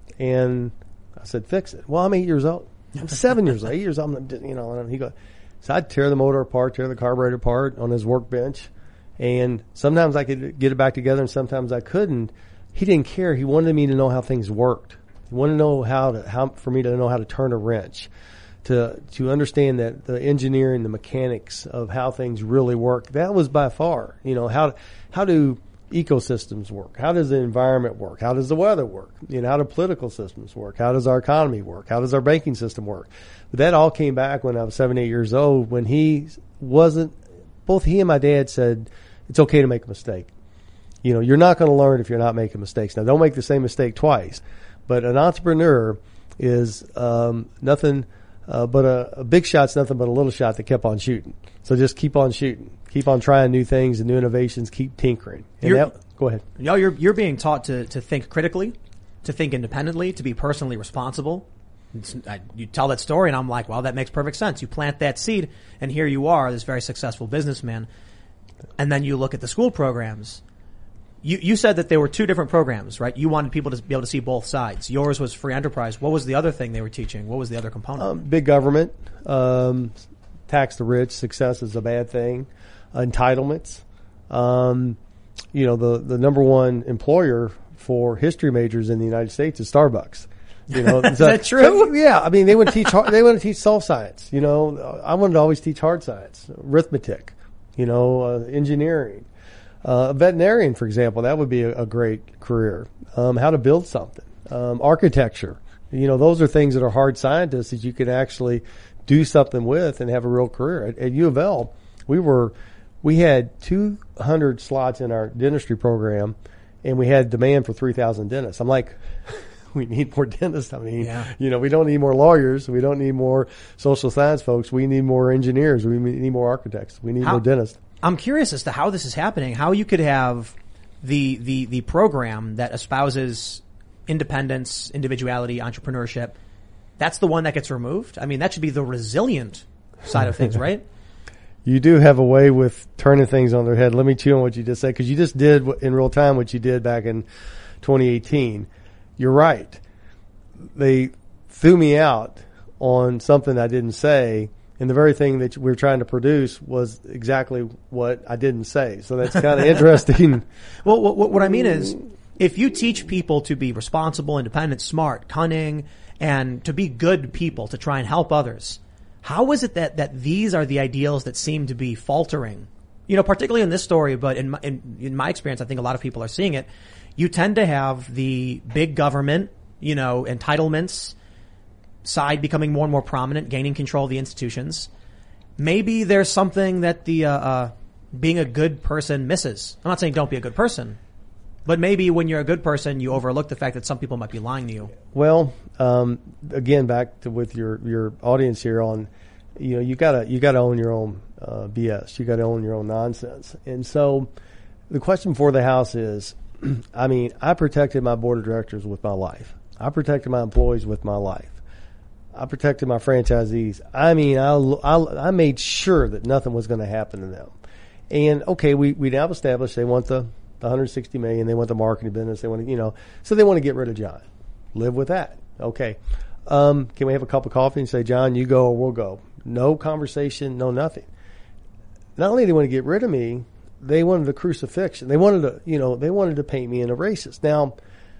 And I said, "Fix it." Well, I'm eight years old. I'm seven years old. Eight years old. I'm, you know, and he goes, so I'd tear the motor apart, tear the carburetor apart on his workbench. And sometimes I could get it back together and sometimes I couldn't. He didn't care. He wanted me to know how things worked. He wanted to know how to, how, for me to know how to turn a wrench, to, to understand that the engineering, the mechanics of how things really work. That was by far, you know, how, how do ecosystems work? How does the environment work? How does the weather work? You know, how do political systems work? How does our economy work? How does our banking system work? But that all came back when I was seven, eight years old, when he wasn't, both he and my dad said, it's okay to make a mistake. You know, you're not going to learn if you're not making mistakes. Now, don't make the same mistake twice. But an entrepreneur is um, nothing uh, but a, a big shot's nothing but a little shot that kept on shooting. So just keep on shooting. Keep on trying new things and new innovations. Keep tinkering. And that, go ahead. You know, you're, you're being taught to, to think critically, to think independently, to be personally responsible. I, you tell that story and I'm like, well, that makes perfect sense. You plant that seed and here you are, this very successful businessman. And then you look at the school programs. You, you said that there were two different programs, right? You wanted people to be able to see both sides. Yours was free enterprise. What was the other thing they were teaching? What was the other component? Um, big government, um, tax the rich. Success is a bad thing. Entitlements. Um, you know, the, the number one employer for history majors in the United States is Starbucks. You know, is so, that true? So, yeah. I mean, they want to teach, they want to teach soft science. You know, I wanted to always teach hard science, arithmetic, you know, uh, engineering, uh, a veterinarian, for example, that would be a, a great career. Um, how to build something, um, architecture. You know, those are things that are hard scientists that you can actually do something with and have a real career. At, at U of L, we were, we had two hundred slots in our dentistry program, and we had demand for three thousand dentists. I'm like, we need more dentists. I mean, yeah. you know, we don't need more lawyers. We don't need more social science folks. We need more engineers. We need more architects. We need how, more dentists. I'm curious as to how this is happening, how you could have the, the, the program that espouses independence, individuality, entrepreneurship. That's the one that gets removed. I mean, that should be the resilient side of things, right? You do have a way with turning things on their head. Let me chew on what you just said, because you just did in real time what you did back in twenty eighteen. You're right. They threw me out on something I didn't say, and the very thing that we're trying to produce was exactly what I didn't say. So that's kind of interesting. Well, what, what I mean is, if you teach people to be responsible, independent, smart, cunning, and to be good people, to try and help others, how is it that, that these are the ideals that seem to be faltering? You know, particularly in this story, but in my, in, in my experience, I think a lot of people are seeing it. You tend to have the big government, you know, entitlements side becoming more and more prominent, gaining control of the institutions. Maybe there's something that the, uh, uh, being a good person misses. I'm not saying don't be a good person, but maybe when you're a good person, you overlook the fact that some people might be lying to you. Well, um, again, back to with your, your audience here on, you know, you gotta, you gotta own your own, uh, B S. You gotta own your own nonsense. And so the question for the House is, I mean, I protected my board of directors with my life. I protected my employees with my life. I protected my franchisees. I mean, I, I, I made sure that nothing was going to happen to them. And okay, we, we now established they want the, the one hundred sixty million. They want the marketing business. They want to, you know, so they want to get rid of John. Live with that. Okay. Um, can we have a cup of coffee and say, John, you go or we'll go? No conversation, no nothing. Not only do they want to get rid of me, they wanted a crucifixion. They wanted to, you know, they wanted to paint me in a racist. Now,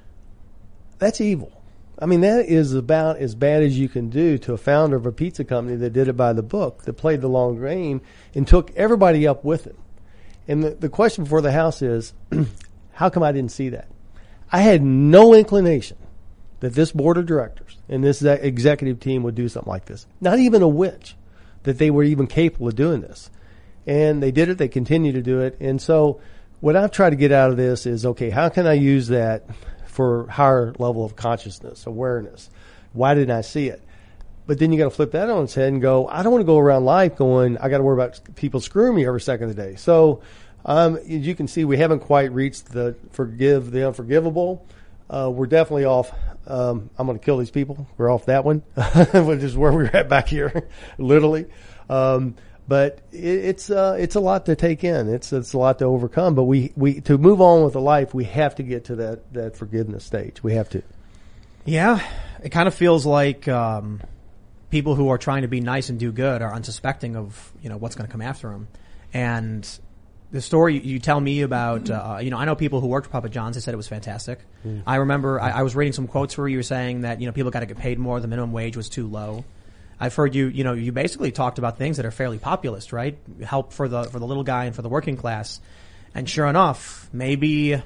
that's evil. I mean, that is about as bad as you can do to a founder of a pizza company that did it by the book, that played the long game and took everybody up with him. And the, the question before the House is, how come I didn't see that? I had no inclination that this board of directors and this executive team would do something like this. Not even a witch that they were even capable of doing this. And they did it. They continue to do it. And so what I've tried to get out of this is, okay, how can I use that for higher level of consciousness, awareness? Why didn't I see it? But then you got to flip that on its head and go, I don't want to go around life going, I got to worry about people screwing me every second of the day. So, um, as you can see, we haven't quite reached the forgive the unforgivable. Uh, we're definitely off. Um, I'm going to kill these people. We're off that one, which is where we're at back here, literally. Um, But it, it's uh, it's a lot to take in. It's it's a lot to overcome. But we, we to move on with the life, we have to get to that, that forgiveness stage. We have to. Yeah, it kind of feels like um, people who are trying to be nice and do good are unsuspecting of, you know, what's going to come after them. And the story you tell me about, uh, you know, I know people who worked for Papa John's. They said it was fantastic. Mm. I remember I, I was reading some quotes where you were saying that, you know, people got to get paid more. The minimum wage was too low. I've heard you, you know, you basically talked about things that are fairly populist, right? Help for the, for the little guy and for the working class. And sure enough, maybe,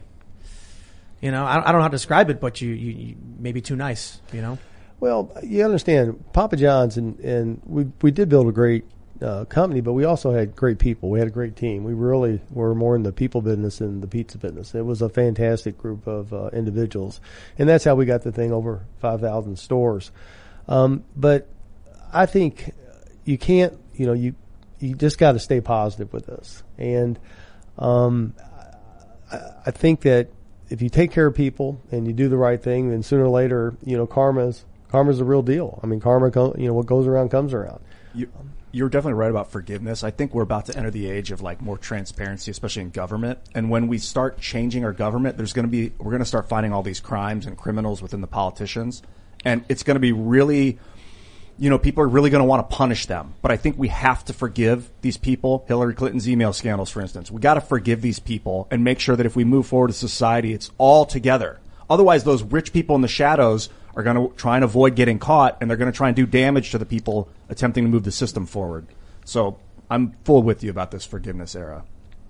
you know, I, I don't know how to describe it, but you, you, you maybe too nice, you know? Well, you understand, Papa John's, and, and we, we did build a great, uh, company, but we also had great people. We had a great team. We really were more in the people business than the pizza business. It was a fantastic group of, uh, individuals. And that's how we got the thing over five thousand stores. Um, but, I think you can't, you know, you, you just got to stay positive with this. And, um, I, I think that if you take care of people and you do the right thing, then sooner or later, you know, karma's, karma's a real deal. I mean, karma, you know, what goes around comes around. You, you're definitely right about forgiveness. I think we're about to enter the age of like more transparency, especially in government. And when we start changing our government, there's going to be, we're going to start finding all these crimes and criminals within the politicians. And it's going to be really, you know, people are really going to want to punish them. But I think we have to forgive these people. Hillary Clinton's email scandals, for instance. We got to forgive these people and make sure that if we move forward as society, it's all together. Otherwise, those rich people in the shadows are going to try and avoid getting caught, and they're going to try and do damage to the people attempting to move the system forward. So I'm full with you about this forgiveness era.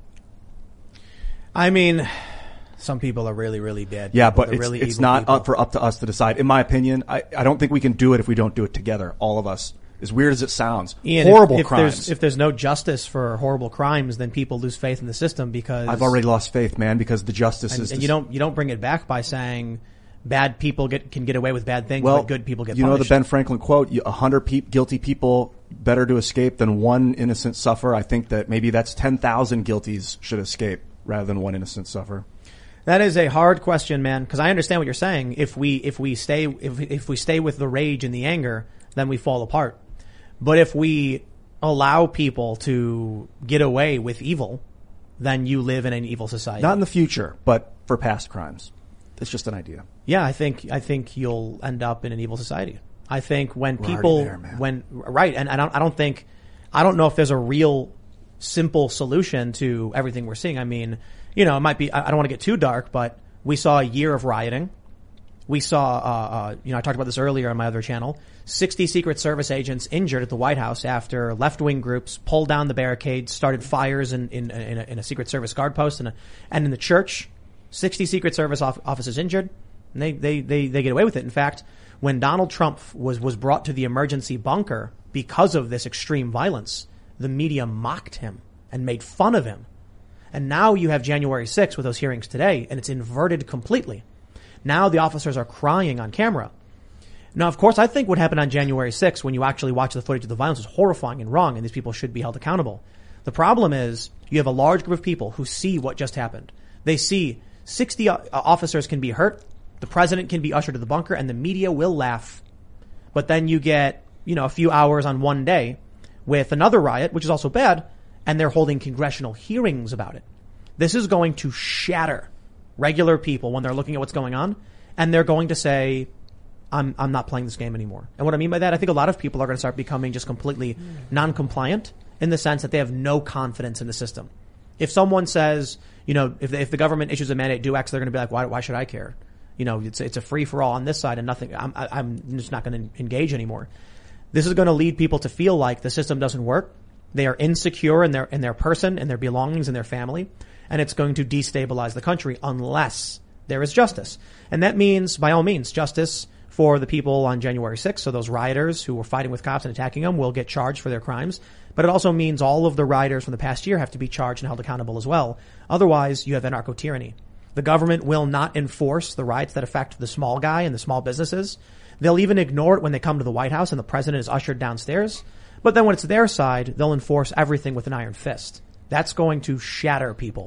I mean, some people are really, really bad. Yeah, people. but They're it's, really it's evil not people. up for up to us to decide. In my opinion, I, I don't think we can do it if we don't do it together, all of us. As weird as it sounds. Ian, horrible if, if crimes. There's, if there's no justice for horrible crimes, then people lose faith in the system because I've already lost faith, man, because the justice and, is... and you don't you don't bring it back by saying bad people get can get away with bad things, well, but good people get you punished. know the Ben Franklin quote, a hundred pe- guilty people better to escape than one innocent suffer. I think that maybe that's ten thousand guilties should escape rather than one innocent suffer. That is a hard question, man, because I understand what you're saying. If we if we stay if if we stay with the rage and the anger, then we fall apart. But if we allow people to get away with evil, then you live in an evil society. Not in the future, but for past crimes. It's just an idea. Yeah, I think I think you'll end up in an evil society. I think when We're people already there, man. when right, and I don't I don't think I don't know if there's a real simple solution to everything we're seeing. I mean, you know, it might be I, I don't want to get too dark, but we saw a year of rioting. We saw, uh, uh, you know, I talked about this earlier on my other channel, sixty Secret Service agents injured at the White House after left-wing groups pulled down the barricades, started fires in, in, in, a, in a Secret Service guard post and, a, and in the church. sixty Secret Service off, officers injured, and they, they, they, they get away with it. In fact, when Donald Trump was, was brought to the emergency bunker because of this extreme violence, the media mocked him and made fun of him. And now you have January sixth with those hearings today, and it's inverted completely. Now the officers are crying on camera. Now, of course, I think what happened on January sixth when you actually watch the footage of the violence is horrifying and wrong, and these people should be held accountable. The problem is you have a large group of people who see what just happened. They see sixty officers can be hurt, the president can be ushered to the bunker, and the media will laugh. But then you get, you know, a few hours on one day with another riot, which is also bad, and they're holding congressional hearings about it. This is going to shatter regular people when they're looking at what's going on, and they're going to say, I'm, I'm not playing this game anymore. And what I mean by that, I think a lot of people are going to start becoming just completely non-compliant in the sense that they have no confidence in the system. If someone says, you know, if, if the government issues a mandate, do X, they're going to be like, why, why should I care? You know, it's, it's a free for all on this side and nothing, I'm, I'm just not going to engage anymore. This is going to lead people to feel like the system doesn't work. They are insecure in their, in their person, in their belongings, in their family. And it's going to destabilize the country unless there is justice. And that means, by all means, justice for the people on January sixth. So those rioters who were fighting with cops and attacking them will get charged for their crimes. But it also means all of the rioters from the past year have to be charged and held accountable as well. Otherwise, you have anarcho-tyranny. The government will not enforce the rights that affect the small guy and the small businesses. They'll even ignore it when they come to the White House and the president is ushered downstairs. But then when it's their side, they'll enforce everything with an iron fist. That's going to shatter people.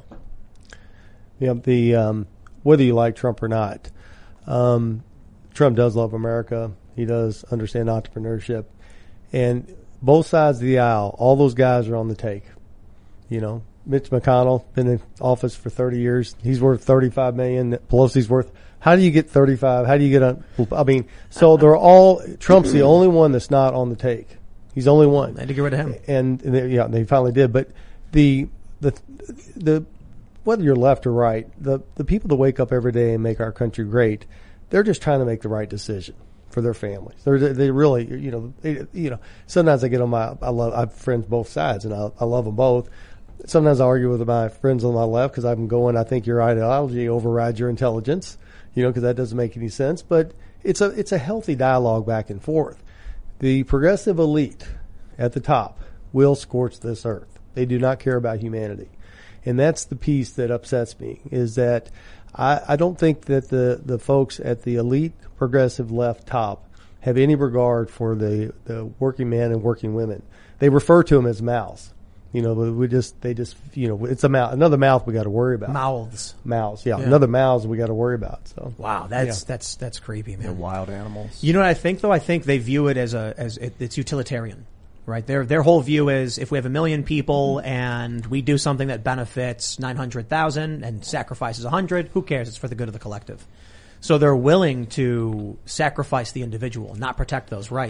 Yeah, the um, whether you like Trump or not, um, Trump does love America. He does understand entrepreneurship, and both sides of the aisle, all those guys are on the take. You know, Mitch McConnell been in office for thirty years. He's worth thirty-five million. Pelosi's worth. How do you get thirty-five? How do you get a? I mean, so they're all. Trump's the only one that's not on the take. He's the only one. They had to get rid of him. And, and they, yeah, they finally did. But the the the whether you're left or right, the the people that wake up every day and make our country great, they're just trying to make the right decision for their families. They're they really you know they, you know sometimes I get on my I love I have friends both sides and I I love them both. Sometimes I argue with my friends on my left because I'm going I think your ideology overrides your intelligence, you know, because that doesn't make any sense. But it's a it's a healthy dialogue back and forth. The progressive elite at the top will scorch this earth. They do not care about humanity. And that's the piece that upsets me, is that I, I don't think that the, the folks at the elite progressive left top have any regard for the, the working man and working women. They refer to them as mouths. You know, but we just, they just, you know, it's a mouth, another mouth we got to worry about. Mouths. Mouths, yeah, Yeah. Another mouths we got to worry about, so. Wow, that's Yeah. that's that's creepy, man. They're wild animals. You know what I think though? I think they view it as a as it, it's utilitarian, right? Their their whole view is if we have a million people and we do something that benefits nine hundred thousand and sacrifices a hundred, who cares? It's for the good of the collective. So they're willing to sacrifice the individual, not protect those rights.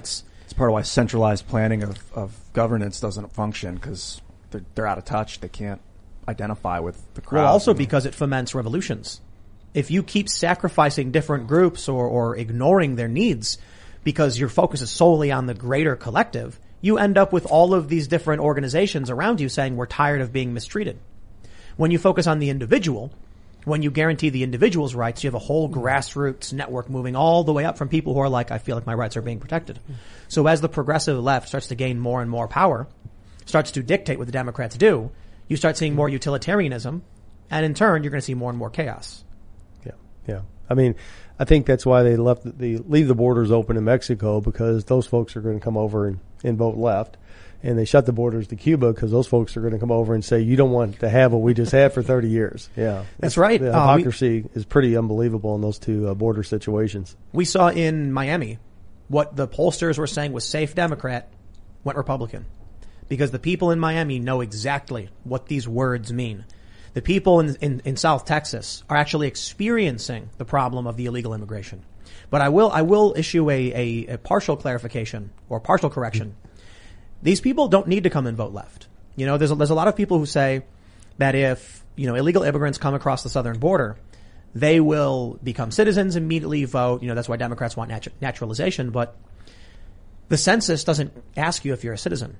It's part of why centralized planning of, of governance doesn't function, because they're, they're out of touch. They can't identify with the crowd. Well, also because it foments revolutions. If you keep sacrificing different groups or, or ignoring their needs because your focus is solely on the greater collective, you end up with all of these different organizations around you saying we're tired of being mistreated. When you focus on the individual, when you guarantee the individual's rights, you have a whole grassroots network moving all the way up from people who are like, I feel like my rights are being protected. So as the progressive left starts to gain more and more power, starts to dictate what the Democrats do, you start seeing more utilitarianism, and in turn, you're going to see more and more chaos. Yeah, yeah. I mean, I think that's why they left the leave the borders open in Mexico, because those folks are going to come over and, and vote left. And they shut the borders to Cuba because those folks are going to come over and say, you don't want to have what we just had for thirty years. Yeah. That's right. The Uh, hypocrisy we, is pretty unbelievable in those two uh, border situations. We saw in Miami what the pollsters were saying was safe Democrat went Republican, because the people in Miami know exactly what these words mean. The people in, in, in South Texas are actually experiencing the problem of the illegal immigration. But I will, I will issue a, a, a partial clarification or partial correction. Mm-hmm. These people don't need to come and vote left. You know, there's a, there's a lot of people who say that if, you know, illegal immigrants come across the southern border, they will become citizens, immediately vote. You know, that's why Democrats want natu- naturalization. But the census doesn't ask you if you're a citizen.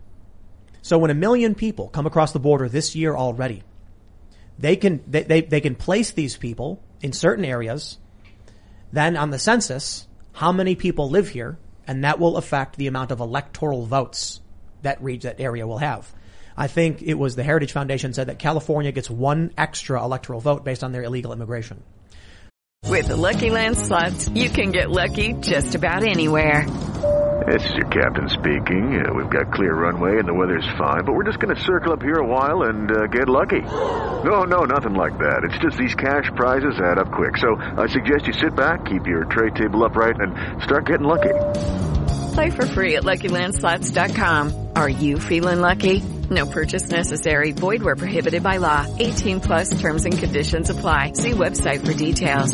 So when a million people come across the border this year already, they can, they, they, they can place these people in certain areas. Then on the census, how many people live here? And that will affect the amount of electoral votes that reach that area will have. I think it was the Heritage Foundation said that California gets one extra electoral vote based on their illegal immigration. With the Lucky Land Slots, you can get lucky just about anywhere. This is your captain speaking. Uh, we've got clear runway and the weather's fine, but we're just going to circle up here a while and uh, get lucky. No, no, nothing like that. It's just these cash prizes add up quick. So I suggest you sit back, keep your tray table upright, and start getting lucky. Play for free at Lucky Land Slots dot com. Are you feeling lucky? No purchase necessary. Void where prohibited by law. eighteen plus terms and conditions apply. See website for details.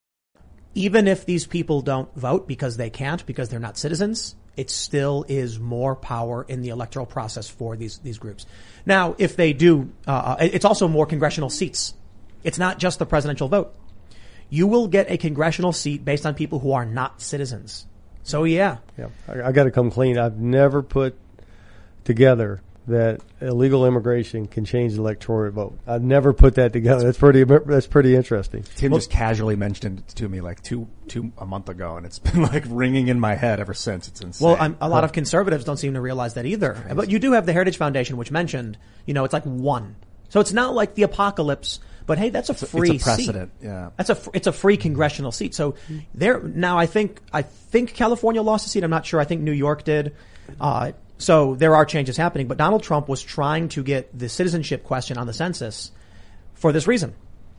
Even if these people don't vote because they can't, because they're not citizens, it still is more power in the electoral process for these, these groups. Now, if they do, uh, it's also more congressional seats. It's not just the presidential vote. You will get a congressional seat based on people who are not citizens. So yeah. Yeah. I, I got to come clean. I've never put together that illegal immigration can change the electoral vote. I've never put that together. That's pretty, that's pretty interesting. Tim well, just casually mentioned it to me like two, two, a month ago, and it's been like ringing in my head ever since. It's insane. Well, I'm, a lot of conservatives don't seem to realize that either. Crazy. But you do have the Heritage Foundation, which mentioned, you know, it's like one. So it's not like the apocalypse, but hey, that's a free it's a precedent. seat. Yeah. That's a, it's a free congressional seat. So there, now I think, I think California lost a seat. I'm not sure. I think New York did. Uh, So there are changes happening, but Donald Trump was trying to get the citizenship question on the census for this reason.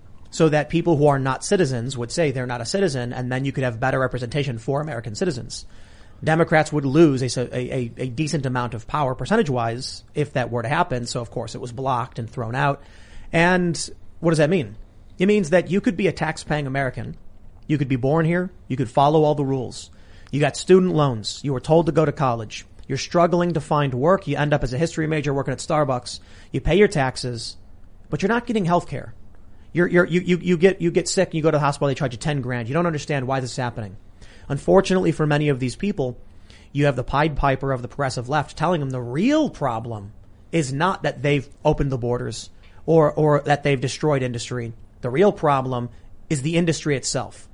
So that people who are not citizens would say they're not a citizen, and then you could have better representation for American citizens. Democrats would lose a, a, a decent amount of power percentage-wise if that were to happen. So of course it was blocked and thrown out. And what does that mean? It means that you could be a tax-paying American. You could be born here. You could follow all the rules. You got student loans. You were told to go to college. You're struggling to find work. You end up as a history major working at Starbucks. You pay your taxes, but you're not getting health care. You're, you're, you, you, you get, you get sick and you go to the hospital. They charge you ten grand. You don't understand why this is happening. Unfortunately for many of these people, you have the Pied Piper of the progressive left telling them the real problem is not that they've opened the borders or, or that they've destroyed industry. The real problem is the industry itself.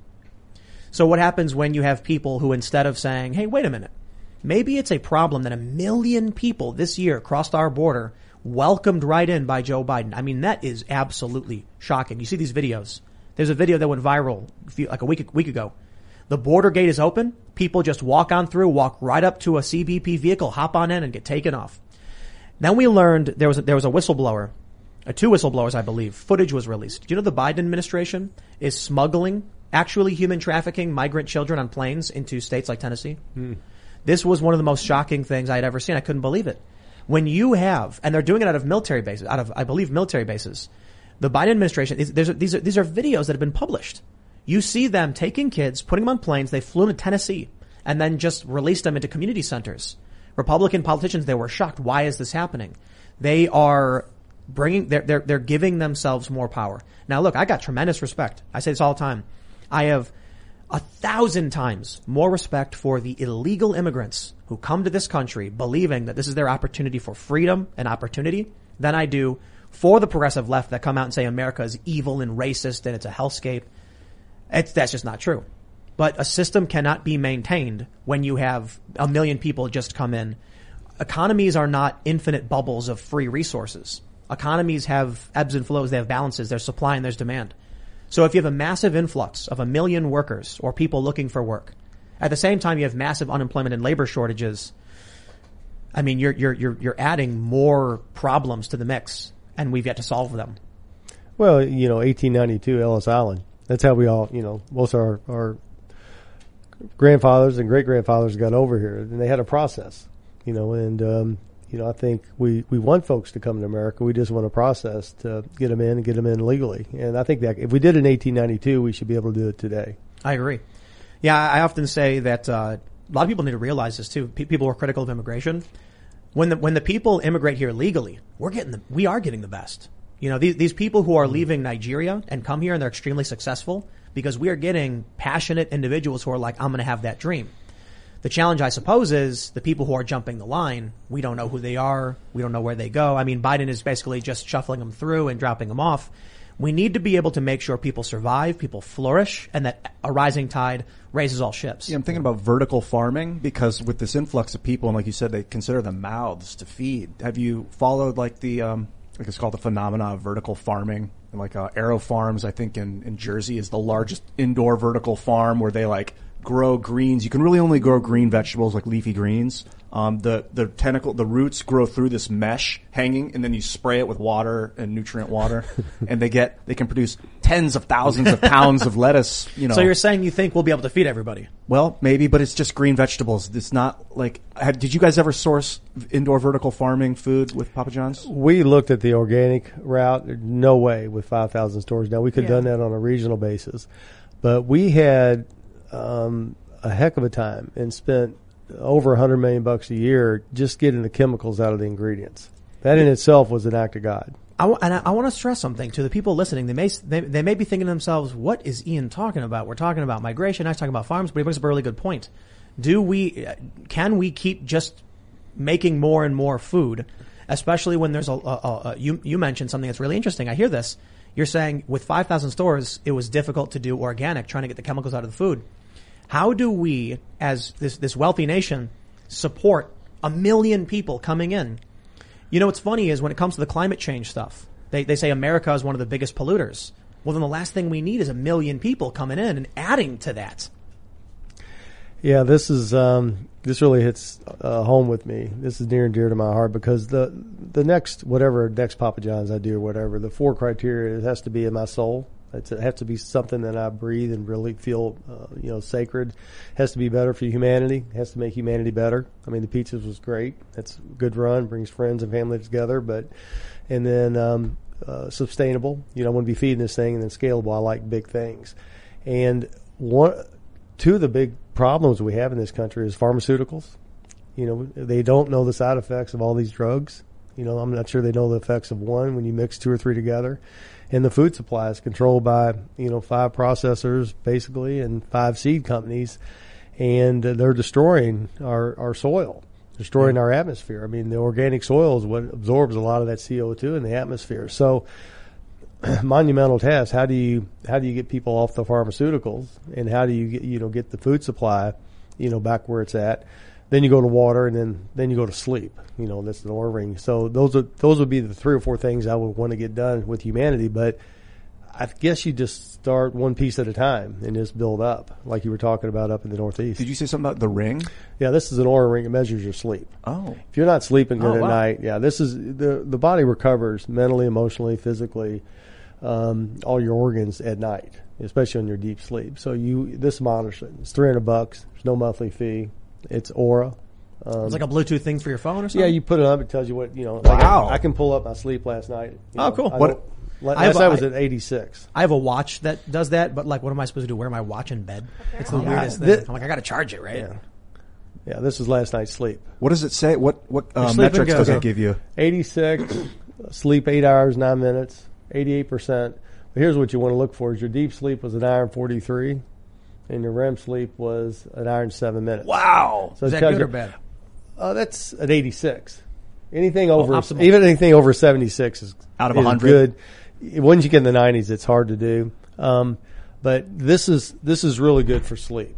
So what happens when you have people who, instead of saying, hey, wait a minute, maybe it's a problem that a million people this year crossed our border, welcomed right in by Joe Biden. I mean, that is absolutely shocking. You see these videos. There's a video that went viral a few, like a week, week ago. The border gate is open. People just walk on through, walk right up to a C B P vehicle, hop on in and get taken off. Then we learned there was a, there was a whistleblower, uh, two whistleblowers, I believe. Footage was released. Do you know the Biden administration is smuggling actually human trafficking migrant children on planes into states like Tennessee? Hmm. This was one of the most shocking things I had ever seen. I couldn't believe it. When you have, and they're doing it out of military bases, out of, I believe, military bases. The Biden administration, there's, these are, these are videos that have been published. You see them taking kids, putting them on planes. They flew to Tennessee and then just released them into community centers. Republican politicians, they were shocked. Why is this happening? They are bringing, they're, they're, they're giving themselves more power. Now look, I got tremendous respect. I say this all the time. I have a thousand times more respect for the illegal immigrants who come to this country believing that this is their opportunity for freedom and opportunity than I do for the progressive left that come out and say America is evil and racist and it's a hellscape. It's, that's just not true. But a system cannot be maintained when you have a million people just come in. Economies are not infinite bubbles of free resources. Economies have ebbs and flows. They have balances. There's supply and there's demand. So if you have a massive influx of a million workers or people looking for work, at the same time you have massive unemployment and labor shortages, I mean, you're, you're, you're, you're adding more problems to the mix, and we've yet to solve them. Well, you know, eighteen ninety-two, Ellis Island. That's how we all, you know, most of our, our grandfathers and great-grandfathers got over here, and they had a process, you know, and, um, you know, I think we, we want folks to come to America. We just want a process to get them in and get them in legally. And I think that if we did it in eighteen ninety-two, we should be able to do it today. I agree. Yeah, I often say that uh, a lot of people need to realize this too. P- people who are critical of immigration. When the when the people immigrate here legally, we're getting the, we are getting the best. You know, these these people who are leaving Nigeria and come here and they're extremely successful because we are getting passionate individuals who are like, I'm going to have that dream. The challenge, I suppose, is the people who are jumping the line. We don't know who they are. We don't know where they go. I mean, Biden is basically just shuffling them through and dropping them off. We need to be able to make sure people survive, people flourish, and that a rising tide raises all ships. Yeah, I'm thinking about vertical farming because with this influx of people, and like you said, they consider them mouths to feed. Have you followed like the, um, like it's called the phenomena of vertical farming? And like uh, Aero Farms, I think in, in Jersey is the largest indoor vertical farm where they like grow greens. You can really only grow green vegetables like leafy greens. Um, the, the tentacle, the roots grow through this mesh hanging, and then you spray it with water and nutrient water, and they get, they can produce tens of thousands of pounds of lettuce, you know. So you're saying you think we'll be able to feed everybody? Well, maybe, but it's just green vegetables. It's not like, have, did you guys ever source indoor vertical farming food with Papa John's? We looked at the organic route. No way with five thousand stores. Now, we could have Yeah. done that on a regional basis, but we had, um, a heck of a time and spent over a hundred million bucks a year just getting the chemicals out of the ingredients. That in itself was an act of God. I w- and I, I want to stress something to the people listening. They may, they, they may be thinking to themselves, what is Ian talking about? We're talking about migration. I was talking about farms, but he brings up a really good point. Do we, can we keep just making more and more food, especially when there's a, a, a, a you, you mentioned something that's really interesting. I hear this. You're saying with five thousand stores, it was difficult to do organic, trying to get the chemicals out of the food. How do we, as this, this wealthy nation, support a million people coming in? You know, what's funny is when it comes to the climate change stuff, they, they say America is one of the biggest polluters. Well, then the last thing we need is a million people coming in and adding to that. Yeah, this is, um, this really hits uh, home with me. This is near and dear to my heart because the, the next, whatever, next Papa John's I do or whatever, the four criteria, it has to be in my soul. It's, it has to be something that I breathe and really feel, uh, you know, sacred. It has to be better for humanity. It has to make humanity better. I mean, the pizzas was great. That's a good run, brings friends and family together. But, and then, um, uh, sustainable. You know, I want to be feeding this thing, and then scalable. I like big things. And one, two of the big problems we have in this country is pharmaceuticals. You know, they don't know the side effects of all these drugs. You know, I'm not sure they know the effects of one when you mix two or three together. And the food supply is controlled by, you know, five processors basically and five seed companies. And uh, they're destroying our, our soil, destroying Yeah. our atmosphere. I mean, the organic soil is what absorbs a lot of that C O two in the atmosphere. So monumental task. How do you, how do you get people off the pharmaceuticals, and how do you get, you know, get the food supply, you know, back where it's at? Then you go to water, and then, then you go to sleep. You know, that's the Oura ring. So those are, those would be the three or four things I would want to get done with humanity. But I guess you just start one piece at a time and just build up, like you were talking about up in the Northeast. Did you say something about the ring? Yeah, this is an Oura ring. It measures your sleep. Oh. If you're not sleeping good Oh, at wow. night, yeah, this is the the body recovers mentally, emotionally, physically, um, all your organs at night, especially on your deep sleep. So you this monitors it. It's three hundred bucks. There's no monthly fee. It's Oura. Um, It's like a Bluetooth thing for your phone or something? yeah, you put it up. It tells you what, you know. Like Wow. I, I can pull up my sleep last night. you Oh, know. cool. I What- don't- la- I have Last a- night was I- at eighty-six. I have a watch that does that, but like, what am I supposed to do? Wear my watch in bed? It's the Apparently. weirdest Yeah. thing. Thi- I'm like, I got to charge it, right? Yeah. Yeah, this is last night's sleep. What does it say? What what uh, sleeping metrics good, does huh? it give you? eighty-six, sleep eight hours, nine minutes, eighty-eight percent. But here's what you want to look for: is your deep sleep was an hour and forty-three, and your R E M sleep was an hour and seven minutes. Wow. So Is it that tells good you- or bad? Uh, that's an eighty-six. Anything over, optimal. even anything over seventy-six is Out of is one hundred? good. Once you get in the nineties, it's hard to do. Um, but this is this is really good for sleep.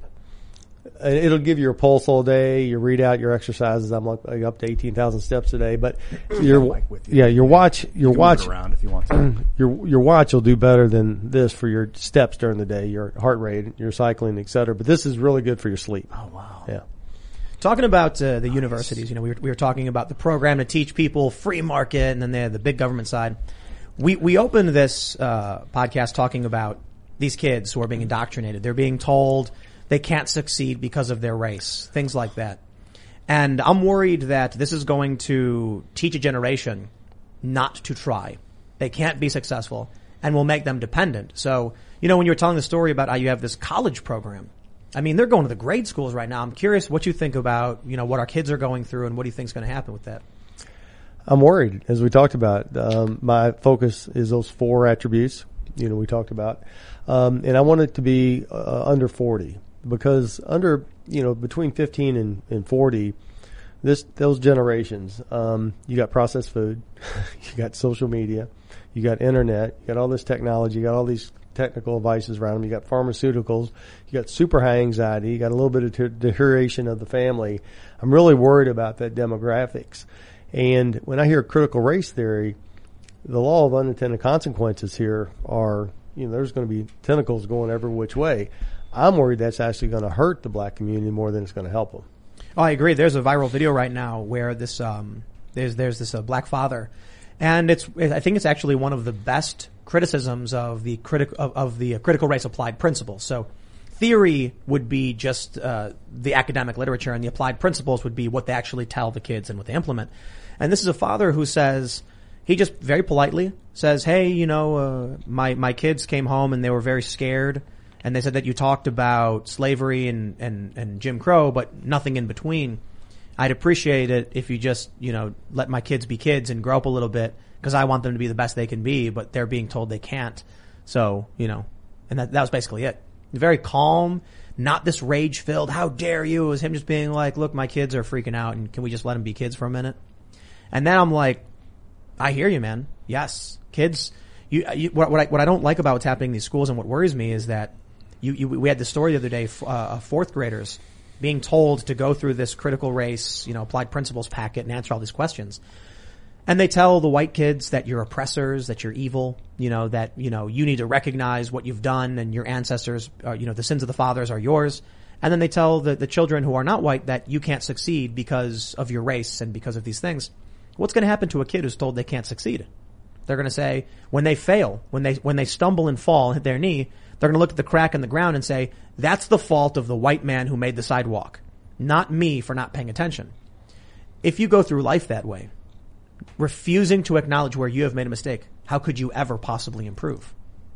Uh, It'll give you your pulse all day, your readout, your exercises. I'm like like up to eighteen thousand steps a day. But your mic with you. yeah, your watch your You can watch move it around if you want to. your your watch will do better than this for your steps during the day, your heart rate, your cycling, et cetera. But this is really good for your sleep. Oh wow. Yeah. Talking about uh, the universities, you know, we were, we were talking about the program to teach people free market, and then they had the big government side. We we opened this uh, podcast talking about these kids who are being indoctrinated. They're being told they can't succeed because of their race, things like that. And I'm worried that this is going to teach a generation not to try. They can't be successful, and will make them dependent. So, you know, when you were telling the story about how you have this college program, I mean, they're going to the grade schools right now. I'm curious what you think about, you know, what our kids are going through, and what do you think is going to happen with that? I'm worried, as we talked about. Um, my focus is those four attributes, you know, we talked about. Um, and I want it to be uh, under forty, because under, you know, between fifteen and, and forty, this, those generations, um, you got processed food, you got social media, you got internet, you got all this technology, you got all these technical devices around them, you got pharmaceuticals, you got super high anxiety, you got a little bit of ter- deterioration of the family. I'm really worried about that demographics. And when I hear critical race theory, the law of unintended consequences here are, you know, there's going to be tentacles going every which way. I'm worried that's actually going to hurt the black community more than it's going to help them. Oh, I agree. There's a viral video right now where this, um, there's, there's this uh, black father, and it's, I think it's actually one of the best criticisms of the critic, of, of the critical race applied principles. So theory would be just, uh, the academic literature, and the applied principles would be what they actually tell the kids and what they implement. And this is a father who says, he just very politely says, hey, you know, uh, my, my kids came home and they were very scared. And they said that you talked about slavery and, and, and Jim Crow, but nothing in between. I'd appreciate it if you just, you know, let my kids be kids and grow up a little bit, because I want them to be the best they can be, but they're being told they can't. So, you know, and that, that was basically it. Very calm, not this rage filled, how dare you? It was him just being like, look, my kids are freaking out, and can we just let them be kids for a minute? And then I'm like, I hear you, man. Yes. Kids, you, you what, what I, what I don't like about what's happening in these schools, and what worries me, is that you, you we had the story the other day, uh, of fourth graders being told to go through this critical race, you know, applied principles packet and answer all these questions. And they tell the white kids that you're oppressors, that you're evil, you know, that, you know, you need to recognize what you've done, and your ancestors are, you know, the sins of the fathers are yours. And then they tell the, the children who are not white that you can't succeed because of your race and because of these things. What's going to happen to a kid who's told they can't succeed? They're going to say, when they fail, when they, when they stumble and fall and hit their knee, they're going to look at the crack in the ground and say, that's the fault of the white man who made the sidewalk, not me for not paying attention. If you go through life that way, refusing to acknowledge where you have made a mistake, how could you ever possibly improve?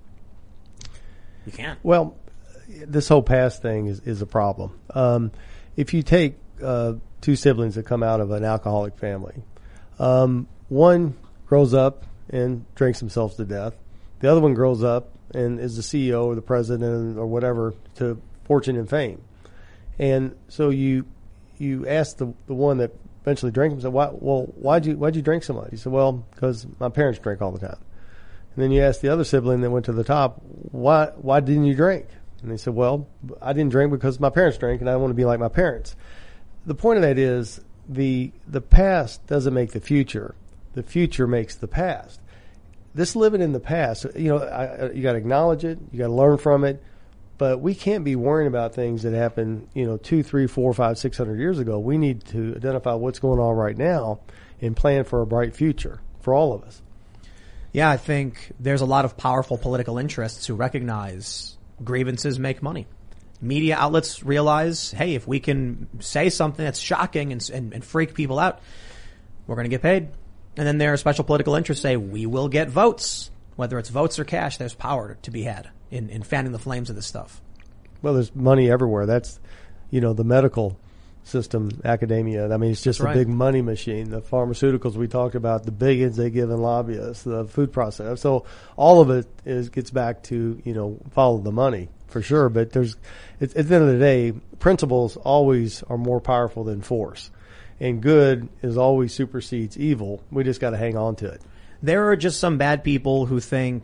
You can't. Well, this whole past thing is, is a problem. Um, if you take uh, two siblings that come out of an alcoholic family, um, one grows up and drinks themselves to death. The other one grows up and is the C E O or the president or whatever to fortune and fame. And so you you ask the the one that eventually drank himself, why, well, why'd you why'd you drink so much? He said, well, because my parents drank all the time. And then you ask the other sibling that went to the top, why why didn't you drink? And they said, well, I didn't drink because my parents drank, and I want to be like my parents. The point of that is the the past doesn't make the future. The future makes the past. This living in the past, you know, I, you got to acknowledge it. You got to learn from it. But we can't be worrying about things that happened, you know, two, three, four, five, six hundred years ago. We need to identify what's going on right now and plan for a bright future for all of us. Yeah, I think there's a lot of powerful political interests who recognize grievances make money. Media outlets realize, hey, if we can say something that's shocking and, and, and freak people out, we're going to get paid. And then there are special political interests say, we will get votes. Whether it's votes or cash, there's power to be had in, in fanning the flames of this stuff. Well, there's money everywhere. That's, you know, the medical system, academia. I mean, it's just That's a right. big money machine. The pharmaceuticals we talked about, the billions they give in lobbyists, the food process. So all of it is gets back to, you know, follow the money for sure. But there's, at, at the end of the day, principles always are more powerful than force. And good is always supersedes evil. We just got to hang on to it. There are just some bad people who think,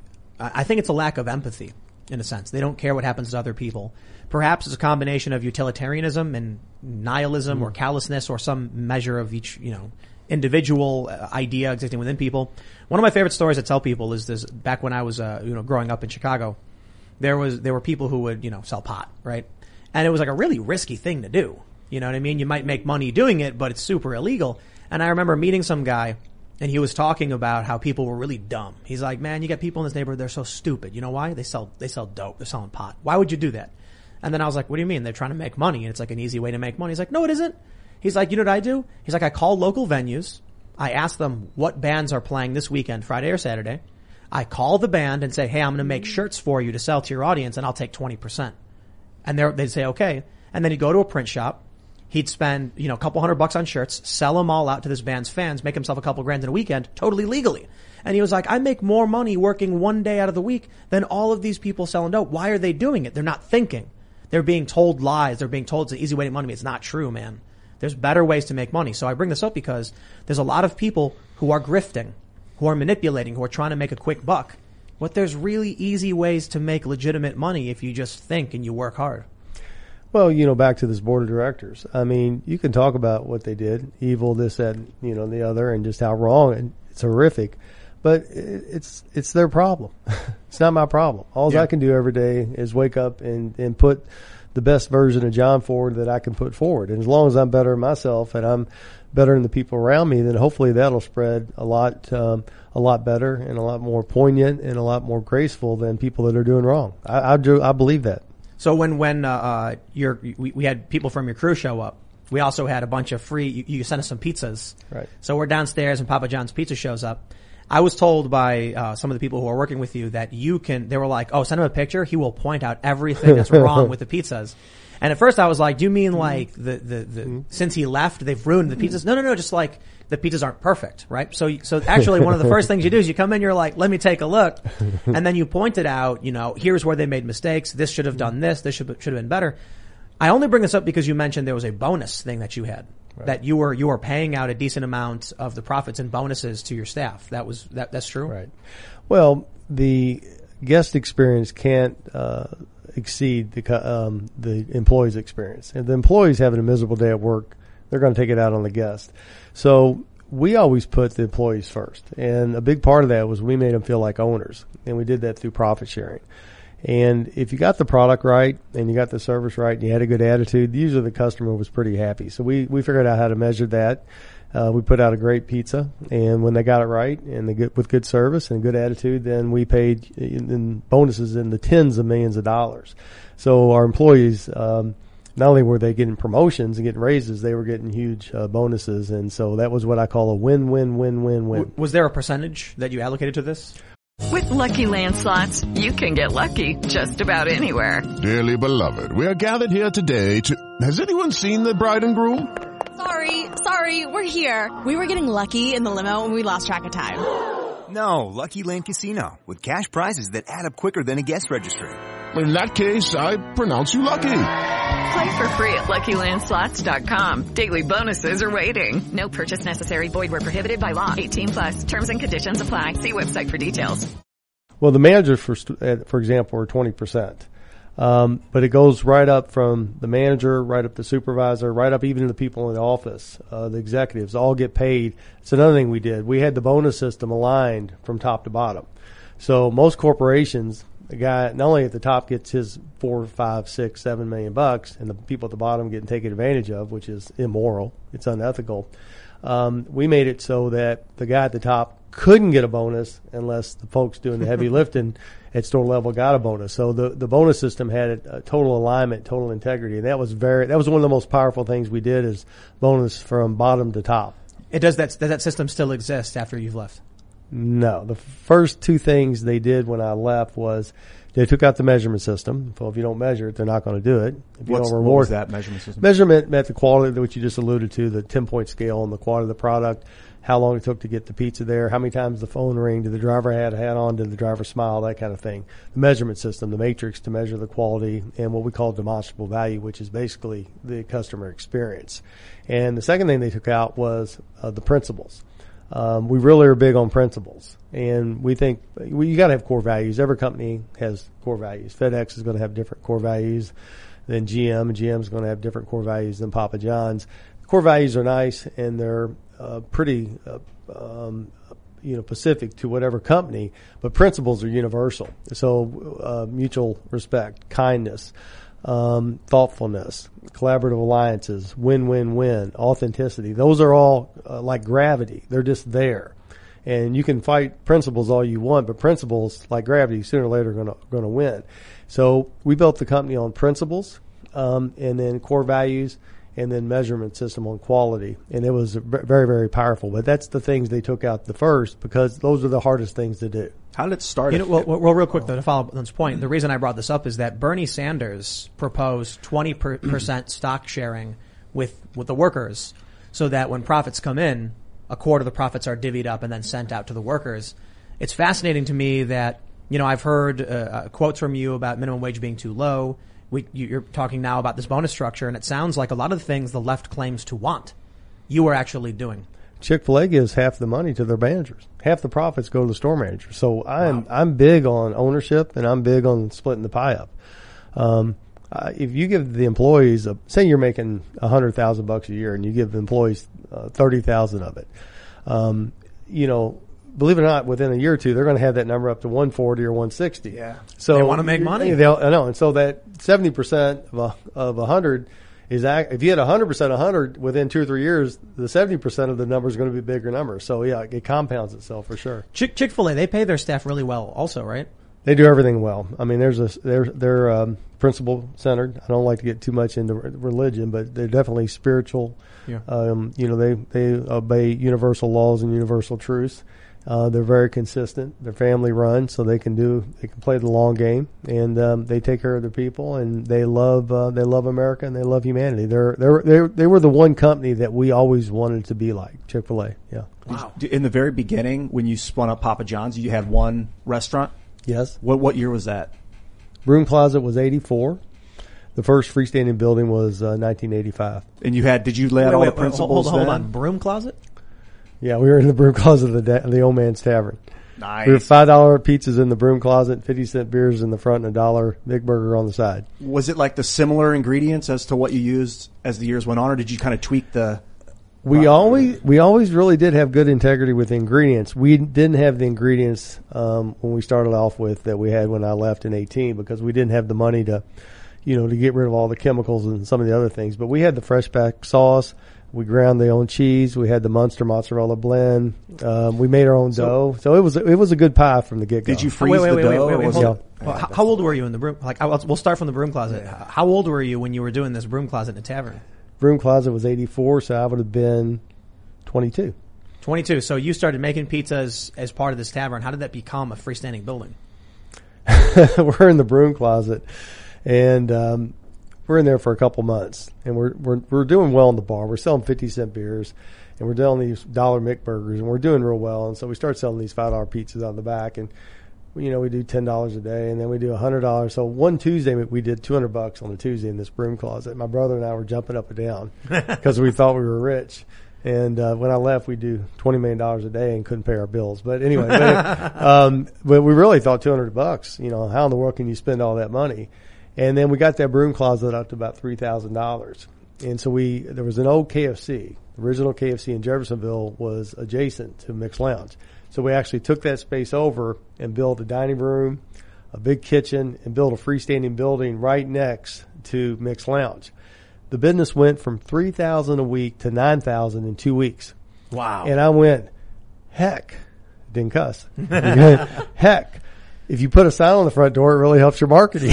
I think it's a lack of empathy in a sense. They don't care what happens to other people. Perhaps it's a combination of utilitarianism and nihilism mm. or callousness or some measure of each, you know, individual idea existing within people. One of my favorite stories to tell people is this: back when I was, uh, you know, growing up in Chicago, there was, there were people who would, you know, sell pot, right? And it was like a really risky thing to do. You know what I mean? You might make money doing it, but it's super illegal. And I remember meeting some guy, and he was talking about how people were really dumb. He's like, man, you get people in this neighborhood, they're so stupid. You know why? They sell, they sell dope. They're selling pot. Why would you do that? And then I was like, what do you mean? They're trying to make money, and it's like an easy way to make money. He's like, no, it isn't. He's like, you know what I do? He's like, I call local venues. I ask them what bands are playing this weekend, Friday or Saturday. I call the band and say, hey, I'm going to make shirts for you to sell to your audience, and I'll take twenty percent. And they're, they'd say, okay. And then he'd go to a print shop. He'd spend, you know, a couple hundred bucks on shirts, sell them all out to this band's fans, make himself a couple grand in a weekend, totally legally. And he was like, I make more money working one day out of the week than all of these people selling dope. Why are they doing it? They're not thinking. They're being told lies. They're being told it's an easy way to make money. It's not true, man. There's better ways to make money. So I bring this up because there's a lot of people who are grifting, who are manipulating, who are trying to make a quick buck. But there's really easy ways to make legitimate money if you just think and you work hard. Well, you know, back to this board of directors. I mean, you can talk about what they did, evil, this, that, you know, and the other, and just how wrong, and it's horrific. But it's it's their problem. It's not my problem. All Yeah. I can do every day is wake up and, and put the best version of John forward that I can put forward. And as long as I'm better than myself and I'm better than the people around me, then hopefully that'll spread a lot um, a lot better and a lot more poignant and a lot more graceful than people that are doing wrong. I I, do, I believe that. So when when uh, uh your we, we had people from your crew show up, we also had a bunch of free. You, you sent us some pizzas, Right. So we're downstairs and Papa John's Pizza shows up. I was told by uh some of the people who are working with you that you can. They were like, "Oh, send him a picture. He will point out everything that's wrong with the pizzas." And at first I was like, "Do you mean like the the, the mm-hmm. since he left, they've ruined the pizzas?" No, no, no. Just like the pizzas aren't perfect, right? So so actually, one of the first things you do is you come in, you're like, "Let me take a look," and then you pointed out, you know, here's where they made mistakes. This should have done this. This should should have been better. I only bring this up because you mentioned there was a bonus thing that you had. Right. That you were you were paying out a decent amount of the profits and bonuses to your staff. That was that that's true. Right. Well, the guest experience can't uh, exceed the um, the employee's experience. If the employee's having a miserable day at work, they're going to take it out on the guest. So we always put the employees first, and a big part of that was we made them feel like owners, and we did that through profit sharing. And if you got the product right and you got the service right and you had a good attitude, usually the customer was pretty happy. So we, we figured out how to measure that. Uh, we put out a great pizza, and when they got it right and they get with good service and good attitude, then we paid in, in bonuses in the tens of millions of dollars. So our employees, um, not only were they getting promotions and getting raises, they were getting huge uh, bonuses. And so that was what I call a win-win-win-win-win. W- was there a percentage that you allocated to this? With Lucky Land Slots, you can get lucky just about anywhere. Dearly beloved, we are gathered here today to... Has anyone seen the bride and groom? Sorry, sorry, we're here. We were getting lucky in the limo and we lost track of time. No, Lucky Land Casino, with cash prizes that add up quicker than a guest registry. In that case, I pronounce you lucky. Play for free at Lucky Land Slots dot com. Daily bonuses are waiting. No purchase necessary. Void where prohibited by law. eighteen plus. Terms and conditions apply. See website for details. Well, the managers, for st- for example, are twenty percent. Um, but it goes right up from the manager, right up the supervisor, right up even to the people in the office, uh, the executives, all get paid. It's another thing we did. We had the bonus system aligned from top to bottom. So most corporations, the guy not only at the top gets his four, five, six, seven million bucks, and the people at the bottom getting taken advantage of, which is immoral. It's unethical. Um, we made it so that the guy at the top couldn't get a bonus unless the folks doing the heavy lifting at store level got a bonus. So the, the bonus system had a, a total alignment, total integrity, and that was very that was one of the most powerful things we did is bonus from bottom to top. It does that. Does that system still exist after you've left? No. The first two things they did when I left was they took out the measurement system. So if you don't measure it, they're not going to do it. If you What's, don't what reward was that measurement system? Measurement met the quality, which you just alluded to, the ten-point scale and the quality of the product, how long it took to get the pizza there, how many times the phone rang, did the driver have a hat on, did the driver smile, that kind of thing. The measurement system, the matrix to measure the quality, and what we call demonstrable value, which is basically the customer experience. And the second thing they took out was uh, the principles. Um, we really are big on principles, and we think we, you got to have core values. Every company has core values. FedEx is going to have different core values than G M, and G M is going to have different core values than Papa John's. Core values are nice, and they're uh, pretty, uh, um, you know, specific to whatever company, but principles are universal. So uh, mutual respect, kindness, um, thoughtfulness, collaborative alliances, win-win-win, authenticity. Those are all uh, like gravity. They're just there. And you can fight principles all you want, but principles, like gravity, sooner or later are going to going to win. So we built the company on principles, um, and then core values, and then measurement system on quality. And it was very, very powerful. But that's the things they took out the first, because those are the hardest things to do. How did it start? You know, well, well, real quick though, to follow up on this point, the reason I brought this up is that Bernie Sanders proposed twenty percent stock sharing with, with the workers, so that when profits come in, a quarter of the profits are divvied up and then sent out to the workers. It's fascinating to me that, you know, I've heard uh, quotes from you about minimum wage being too low. We, you're talking now about this bonus structure, and it sounds like a lot of the things the left claims to want, you are actually doing. Chick-fil-A gives half the money to their managers. Half the profits go to the store manager. So I'm Wow. I'm big on ownership, and I'm big on splitting the pie up. Um, uh, if you give the employees, a, say you're making a hundred thousand bucks a year, and you give the employees uh, thirty thousand of it, um, you know, believe it or not, within a year or two, they're going to have that number up to one forty or one sixty. Yeah. So They wanna make money. They'll, I know, and so that seventy percent of a of a hundred. Is that, if you had one hundred percent, one hundred within two or three years, the seventy percent of the number is going to be a bigger number. So, yeah, it compounds itself for sure. Chick- Chick-fil-A, they pay their staff really well also, right? They do everything well. I mean, there's a, they're, they're um, principle centered. I don't like to get too much into re- religion, but they're definitely spiritual. Yeah. Um, you know, they, they obey universal laws and universal truths. Uh, they're very consistent. They're family run, so they can do, they can play the long game, and um, they take care of their people, and they love, uh, they love America, and they love humanity. They're, they're, they they were the one company that we always wanted to be like, Chick-fil-A. Yeah. Wow. In the very beginning, when you spun up Papa John's, you had one restaurant. Yes. What what year was that? Broom Closet was eighty-four. The first freestanding building was uh, nineteen eighty-five. And you had, did you lay out Wait, all wait, the wait, principles hold, hold, hold then? on. Broom closet? Yeah, we were in the broom closet of the, da- the Old Man's Tavern. Nice. We were five dollar pizzas in the broom closet, fifty cent beers in the front, and a dollar Big Burger on the side. Was it like the similar ingredients as to what you used as the years went on, or did you kind of tweak the? We always we always really did have good integrity with the ingredients. We didn't have the ingredients um, when we started off with that we had when I left in eighteen, because we didn't have the money to, you know, to get rid of all the chemicals and some of the other things. But we had the fresh back sauce. We ground the own cheese. We had the Munster mozzarella blend. Um, we made our own So- dough. So it was it was a good pie from the get go. Did you Oh, freeze wait, wait, the wait, dough? wait, wait, or wait, was hold it- on. Well, how, how old were you in the broom? Like, I'll, we'll start from the broom closet. How old were you when you were doing this broom closet in the tavern? Broom closet was eighty-four, so I would have been twenty-two. twenty-two. So you started making pizzas as part of this tavern. How did that become a freestanding building? We're in the broom closet, and um, we're in there for a couple months, and we're we're we're doing well in the bar. We're selling fifty cent beers, and we're selling these dollar Mick burgers, and we're doing real well. And so we start selling these five dollar pizzas on the back, and you know we do ten dollars a day, and then we do a hundred dollars. So one Tuesday we did two hundred bucks on a Tuesday in this broom closet. My brother and I were jumping up and down because we thought we were rich. And uh, when I left, we do twenty million dollars a day and couldn't pay our bills. But anyway, but, um, but we really thought two hundred bucks. You know, how in the world can you spend all that money? And then we got that broom closet up to about three thousand dollars. And so we there was an old K F C. The original K F C in Jeffersonville was adjacent to Mick's Lounge. So we actually took that space over and built a dining room, a big kitchen, and built a freestanding building right next to Mick's Lounge. The business went from three thousand a week to nine thousand in two weeks. Wow. And I went, heck, didn't cuss. Heck, if you put a sign on the front door, it really helps your marketing.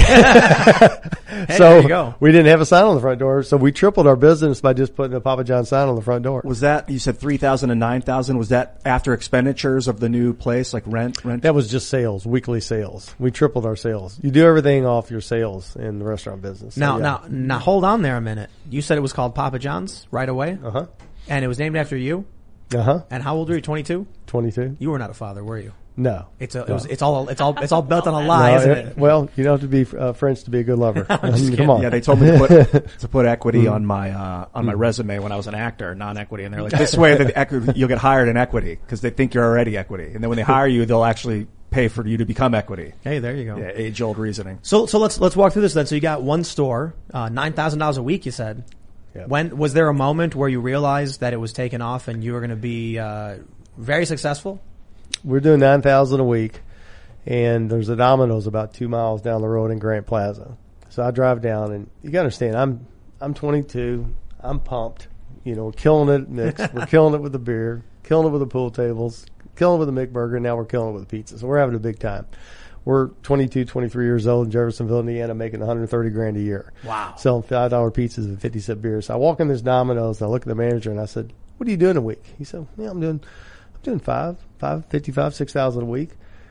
Hey, so there you go. we didn't have a sign on the front door, so we tripled our business by just putting a Papa John sign on the front door. Was that, you said three thousand and nine thousand, was that after expenditures of the new place, like rent? rent? That was just sales, weekly sales. We tripled our sales. You do everything off your sales in the restaurant business. So, Now, yeah. now, now, hold on there a minute. You said it was called Papa John's right away, Uh-huh. and it was named after you. Uh-huh. And how old were you? twenty-two. twenty-two. You were not a father, were you? No. It's a, it No. was, it's all, it's all, it's all built on a lie, No, isn't it- it? Well, you don't have to be uh, French to be a good lover. I mean, come on. Yeah, they told me to put, to put equity on my, uh, on my resume when I was an actor, non-equity. And they're like, this way the equity, you'll get hired in equity because they think you're already equity. And then when they hire you, they'll actually pay for you to become equity. Hey, there you go. Yeah, age old reasoning. So, so let's let's walk through this then. So you got one store, uh, nine thousand dollars a week. You said. Yep. When was there a moment where you realized that it was taking off and you were going to be uh, very successful? We're doing nine thousand a week, and there's a Domino's about two miles down the road in Grant Plaza. So I drive down, and you got to understand, I'm I'm twenty-two. I'm pumped. You know, we're killing it at Nick's. We're killing it with the beer, killing it with the pool tables, killing it with the McBurger, and now we're killing it with the pizza. So we're having a big time. We're twenty-two, twenty-three years old in Jeffersonville, Indiana, making one hundred thirty grand a year. Wow. Selling five dollar pizzas and fifty cent beers. So I walk in this Domino's and I look at the manager and I said, "What are you doing a week?" He said, "Yeah, I'm doing, I'm doing five, five, fifty-five, six thousand a week."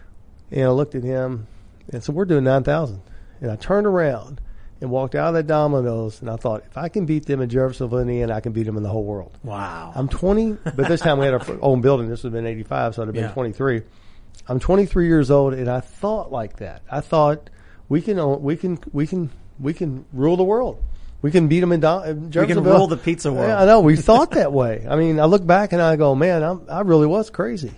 And I looked at him and said, "We're doing nine thousand." And I turned around and walked out of that Domino's and I thought, if I can beat them in Jeffersonville, Indiana, I can beat them in the whole world. Wow. I'm twenty, but this time we had our own building. This would have been eighty-five, so I'd have been Yeah. twenty-three. I'm twenty-three years old, and I thought like that. I thought we can, own- we can, we can, we can rule the world. We can beat them in, Do- in Jeffersonville. rule the pizza world. Yeah, I know. We thought that way. I mean, I look back and I go, man, I'm, I really was crazy.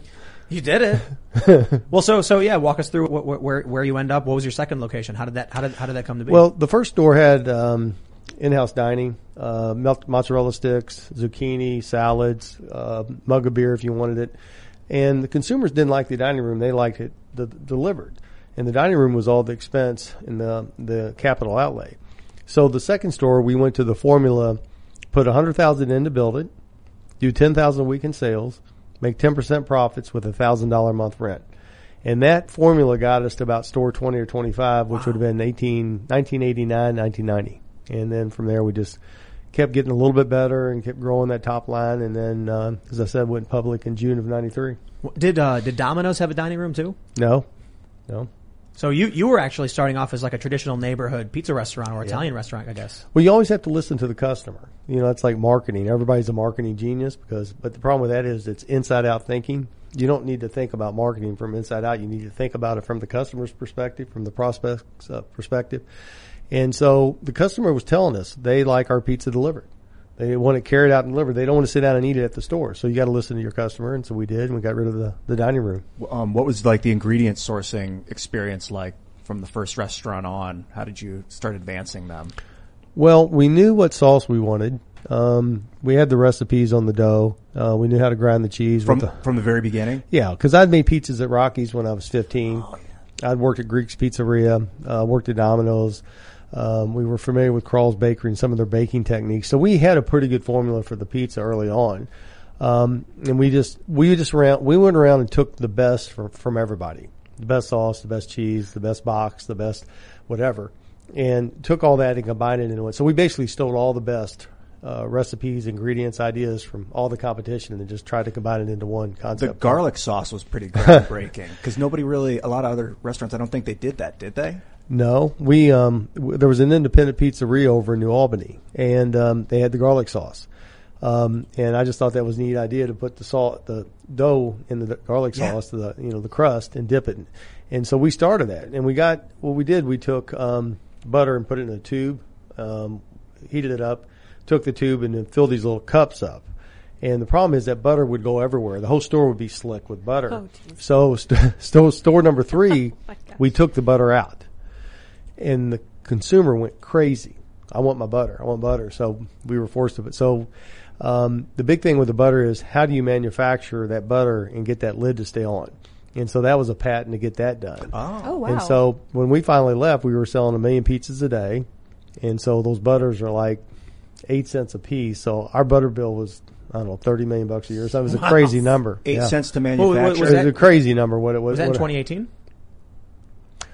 You did it. Well, so so yeah, walk us through wh- wh- where where you end up. What was your second location? How did that how did how did that come to be? Well, the first store had um, in-house dining, uh, melt- mozzarella sticks, zucchini, salads, uh, mug of beer if you wanted it. And the consumers didn't like the dining room; they liked it the, delivered. And the dining room was all the expense in the the capital outlay. So the second store, we went to the formula, put a hundred thousand in to build it, do ten thousand a week in sales, make ten percent profits with a thousand dollar a month rent. And that formula got us to about store twenty or twenty-five, which would have been eighteen, nineteen eighty-nine, nineteen ninety. And then from there, we just kept getting a little bit better and kept growing that top line. And then, uh, as I said, went public in June of ninety-three. did uh, did Domino's have a dining room too? No, no. So you you were actually starting off as like a traditional neighborhood pizza restaurant or Italian restaurant, I guess. Well, you always have to listen to the customer. You know, it's like marketing. Everybody's a marketing genius because, but the problem with that is it's inside out thinking. You don't need to think about marketing from inside out. You need to think about it from the customer's perspective, from the prospect's uh, perspective. And so the customer was telling us they like our pizza delivered. They want it carried out and delivered. They don't want to sit down and eat it at the store. So you got to listen to your customer. And so we did, and we got rid of the, the dining room. Um, what was like the ingredient sourcing experience like from the first restaurant on? How did you start advancing them? Well, we knew what sauce we wanted. Um, we had the recipes on the dough. Uh, we knew how to grind the cheese. From with the, from the very beginning? Yeah, because I'd made pizzas at Rocky's when I was fifteen. Oh, yeah. I'd worked at Greek's Pizzeria, uh, worked at Domino's. Um, we were familiar with Carl's Bakery and some of their baking techniques. So we had a pretty good formula for the pizza early on. Um, and we just, we just around, we went around and took the best from, from everybody. The best sauce, the best cheese, the best box, the best whatever. And took all that and combined it into one. So we basically stole all the best Uh, recipes, ingredients, ideas from all the competition and just tried to combine it into one concept. The garlic sauce was pretty groundbreaking because nobody really, a lot of other restaurants, I don't think they did that, did they? No, we, um, w- there was an independent pizzeria over in New Albany and, um, they had the garlic sauce. Um, and I just thought that was a neat idea to put the salt, the dough in the garlic Yeah. sauce, the, you know, the crust and dip it. And so we started that and we got, what we did, we took, um, butter and put it in a tube, um, heated it up, took the tube and then filled these little cups up. And the problem is that butter would go everywhere. The whole store would be slick with butter. Oh, geez. So st- st- store number three, my gosh. we took the butter out. And the consumer went crazy. I want my butter. I want butter. So we were forced to. So um, the big thing with the butter is how do you manufacture that butter and get that lid to stay on? And so that was a patent to get that done. Oh, wow. And so when we finally left, we were selling a million pizzas a day. And so those butters are like eight cents a piece. So our butter bill was, I don't know, thirty million bucks a year. So it was a crazy number. Eight Yeah. cents to Well, manufacture. was It was that- a crazy number. What it was. Was that in what- twenty eighteen?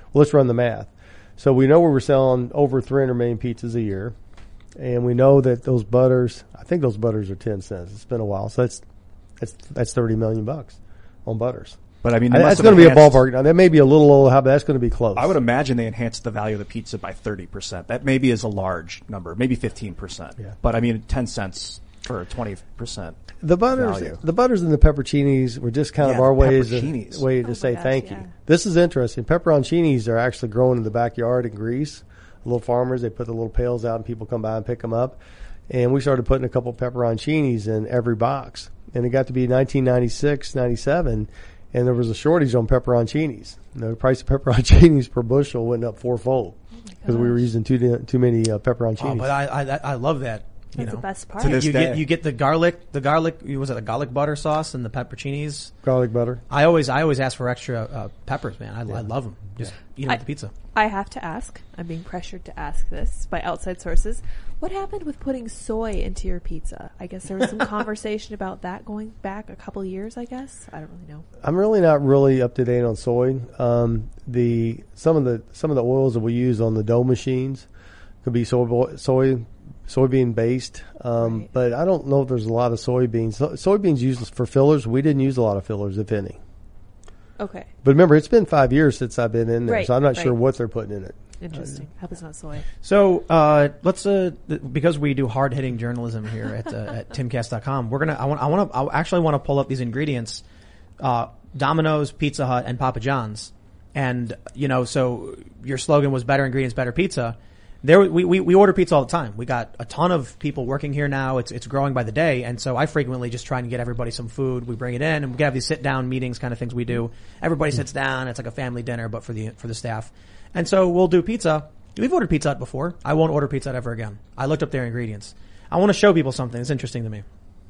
Well, let's run the math. So we know we were selling over three hundred million pizzas a year, and we know that those butters, I think those butters are ten cents. It's been a while, so that's that's that's thirty million bucks on butters. But I mean, I, that's going to be a ballpark. Now, that may be a little old, but that's going to be close. I would imagine they enhanced the value of the pizza by thirty percent. That maybe is a large number, maybe fifteen percent. Yeah. But I mean, ten cents for twenty percent. The butters, value. the butters and the pepperoncinis were just kind Yeah, of our the ways pepperoncinis. of, way to Oh say my gosh, thank yeah. you. This is interesting. Pepperoncinis are actually growing in the backyard in Greece. Little farmers, they put the little pails out and people come by and pick them up. And we started putting a couple pepperoncinis in every box. And it got to be nineteen ninety-six, ninety-seven, and there was a shortage on pepperoncinis. You know, the price of pepperoncinis per bushel went up fourfold because we were using too too many uh, pepperoncinis. Oh, but I, I I love that. You That's know, the best part. To this you day. get you get the garlic, the garlic. Was it the garlic butter sauce and the pepperoncinis? Garlic butter. I always I always ask for extra uh, peppers, man. I, I love them. Just eat them I- with the pizza. I have to ask. I'm being pressured to ask this by outside sources. What happened with putting soy into your pizza? I guess there was some conversation about that going back a couple of years. I guess I don't really know. I'm really not really up to date on soy. Um, the some of the some of the oils that we use on the dough machines could be soy soy soybean based, um, Right. but I don't know if there's a lot of soybeans. So, soybeans used for fillers. We didn't use a lot of fillers, if any. Okay, But remember, it's been five years since I've been in there, Right, so I'm not right. sure what they're putting in it. interesting. Hope it's not soy. So uh, let's uh, th- because we do hard hitting journalism here at uh, at timcast dot com. We're gonna I want I want to I actually want to pull up these ingredients: uh, Domino's, Pizza Hut, and Papa John's. And you know, so your slogan was better ingredients, better pizza. There we, we we order pizza all the time. We got a ton of people working here now. It's it's growing by the day, and so I frequently just try and get everybody some food. We bring it in, and we have these sit down meetings, kind of things we do. Everybody sits down. It's like a family dinner, but for the for the staff. And so we'll do pizza. We've ordered Pizza Hut before. I won't order Pizza Hut ever again. I looked up their ingredients. I want to show people something that's interesting to me.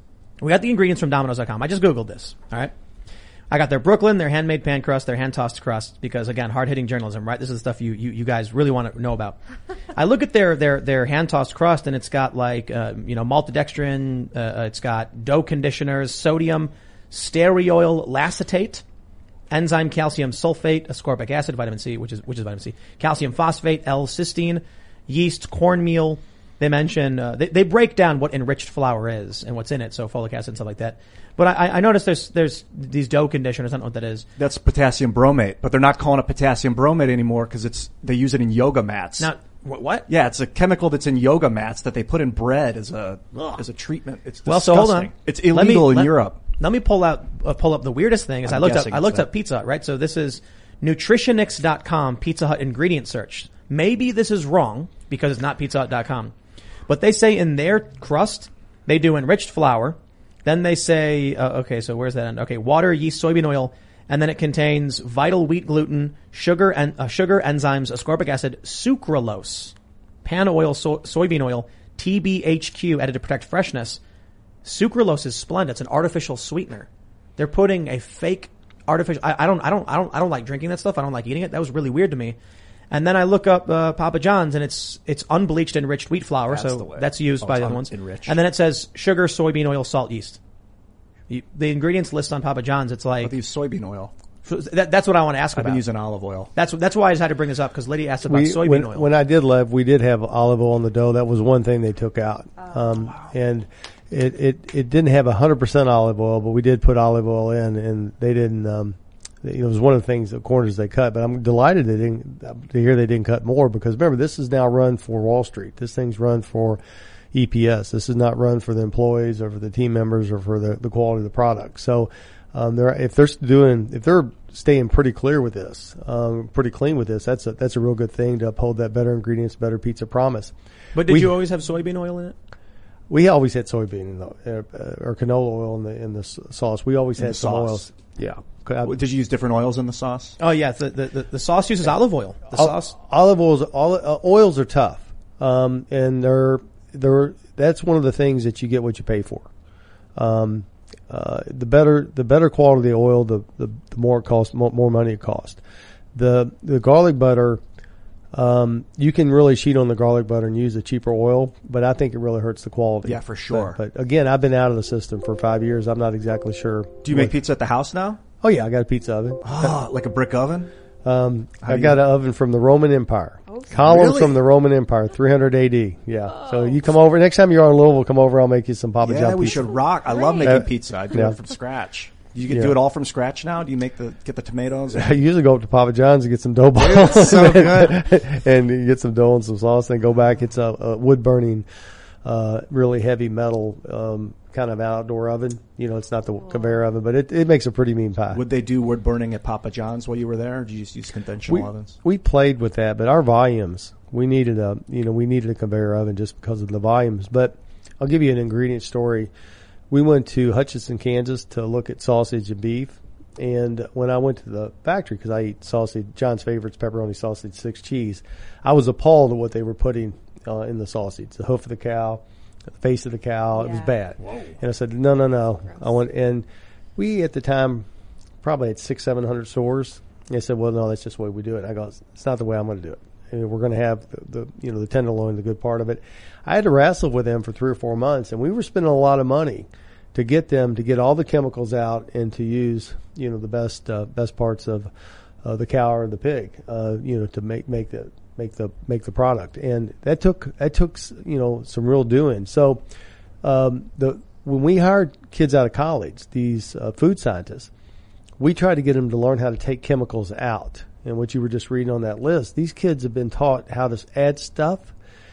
We got the ingredients from Domino's dot com. I just Googled this. All right. I got their Brooklyn, their handmade pan crust, their hand tossed crust, because again, hard hitting journalism, right? This is the stuff you, you, you guys really want to know about. I look at their, their, their hand tossed crust and it's got like, uh, you know, maltodextrin, uh, it's got dough conditioners, sodium, stearoyl lacetate, enzyme calcium sulfate, ascorbic acid, vitamin C, which is, which is vitamin C, calcium phosphate, L-cysteine, yeast, cornmeal. They mention, uh, they, they break down what enriched flour is and what's in it, so folic acid and stuff like that. But I, I noticed there's, there's these dough conditioners. I don't know what that is. That's potassium bromate, but they're not calling it potassium bromate anymore because it's they use it in yoga mats. Now, what? what? Yeah, it's a chemical that's in yoga mats that they put in bread as a Ugh. as a treatment. It's Well, disgusting. so hold on. It's Let me- illegal in let- Europe. Let me pull out, uh, pull up the weirdest thing is I'm I looked up, guessing I it's looked that. up Pizza Hut, right? So this is nutritionix dot com Pizza Hut ingredient search. Maybe this is wrong because it's not pizza hut dot com. But they say in their crust, they do enriched flour. Then they say, uh, okay, so where's that end? Okay, water, yeast, soybean oil, and then it contains vital wheat gluten, sugar and uh, sugar enzymes, ascorbic acid, sucralose, pan oil, so- soybean oil, T B H Q added to protect freshness. Sucralose is splendid. It's an artificial sweetener. They're putting a fake artificial. I, I don't. I don't. I don't. I don't like drinking that stuff. I don't like eating it. That was really weird to me. And then I look up uh, Papa John's, and it's it's unbleached enriched wheat flour, That's the so way. that's used Oh, by it's the other un- ones. enriched. And then it says sugar, soybean oil, salt, yeast. You, the ingredients list on Papa John's, it's like But they use soybean oil. that, that's what I want to ask I've about. been using olive oil. That's that's why I just had to bring this up because Lydia asked about We, soybean when, oil. when I did Lev, we did have olive oil on the dough. That was one thing they took out. Um, and it, it, it didn't have one hundred percent olive oil, but we did put olive oil in, and they didn't, um, you know, it was one of the things, the corners they cut. But I'm delighted they didn't, to hear they didn't cut more because remember, this is now run for Wall Street. This thing's run for E P S. This is not run for the employees or for the team members or for the, the quality of the product. So, um, they're, if they're doing, if they're staying pretty clear with this, um, pretty clean with this, that's a, that's a real good thing to uphold that better ingredients, better pizza promise. but did we- you always have soybean oil in it? We always had soybean in the, uh, or canola oil in the, in the s- sauce. We always In had the some sauce. oils. Yeah. Uh, Did you use different oils in the sauce? Oh yeah, the the, the, the sauce uses olive oil. The Ol- sauce. Olive oils, all, uh, oils are tough. Um, and they're, they're, that's one of the things that you get what you pay for. Um, uh, the better, the better quality of the oil, the, the, the more it costs, more, more money it costs. The, the garlic butter, um, you can really cheat on the garlic butter and use a cheaper oil, but I think it really hurts the quality. Yeah, for sure. But, but again, I've been out of the system for five years. I'm not exactly sure. Do you make pizza at the house now? Oh yeah, I got a pizza oven. Oh, like a brick oven? Um, How I do got you- an oven from the Roman Empire. Oh, Columns really? from the Roman Empire, three hundred A D. Yeah. So you come over next time you're on Louisville. Come over. I'll make you some Papa Yeah, John we pizza. should rock. I love making Uh, pizza. I do yeah. it from scratch. You can Yeah. do it all from scratch now? Do you make the get the tomatoes? I usually go up to Papa John's and get some dough balls. It's so good. And you get some dough and some sauce, then go back. It's a, a wood burning, uh, really heavy metal, um, kind of outdoor oven. You know, it's not the conveyor oven, but it, it makes a pretty mean pie. Would they do wood burning at Papa John's while you were there, or did you just use conventional we, ovens? we played with that, but our volumes, we needed a, you know, we needed a conveyor oven just because of the volumes. But I'll give you an ingredient story. We went to Hutchinson, Kansas to look at sausage and beef. And when I went to the factory, because I eat sausage, John's favorites, pepperoni sausage, six cheese, I was appalled at what they were putting uh, in the sausage. The hoof of the cow, the face of the cow, it was Yeah. bad. And I said, no, no, no. I want, and we at the time probably had six, seven hundred stores. And they said, well, no, that's just the way we do it. And I go, it's not the way I'm going to do it. And we're going to have the, the, you know, the tenderloin, the good part of it. I had to wrestle with them for three or four months, and we were spending a lot of money to get them to get all the chemicals out and to use, you know, the best uh, best parts of uh, the cow or the pig, uh, you know, to make make the make the make the product. And that took that took you know some real doing. So um, the when we hired kids out of college, these uh, food scientists, we tried to get them to learn how to take chemicals out. And what you were just reading on that list, these kids have been taught how to add stuff,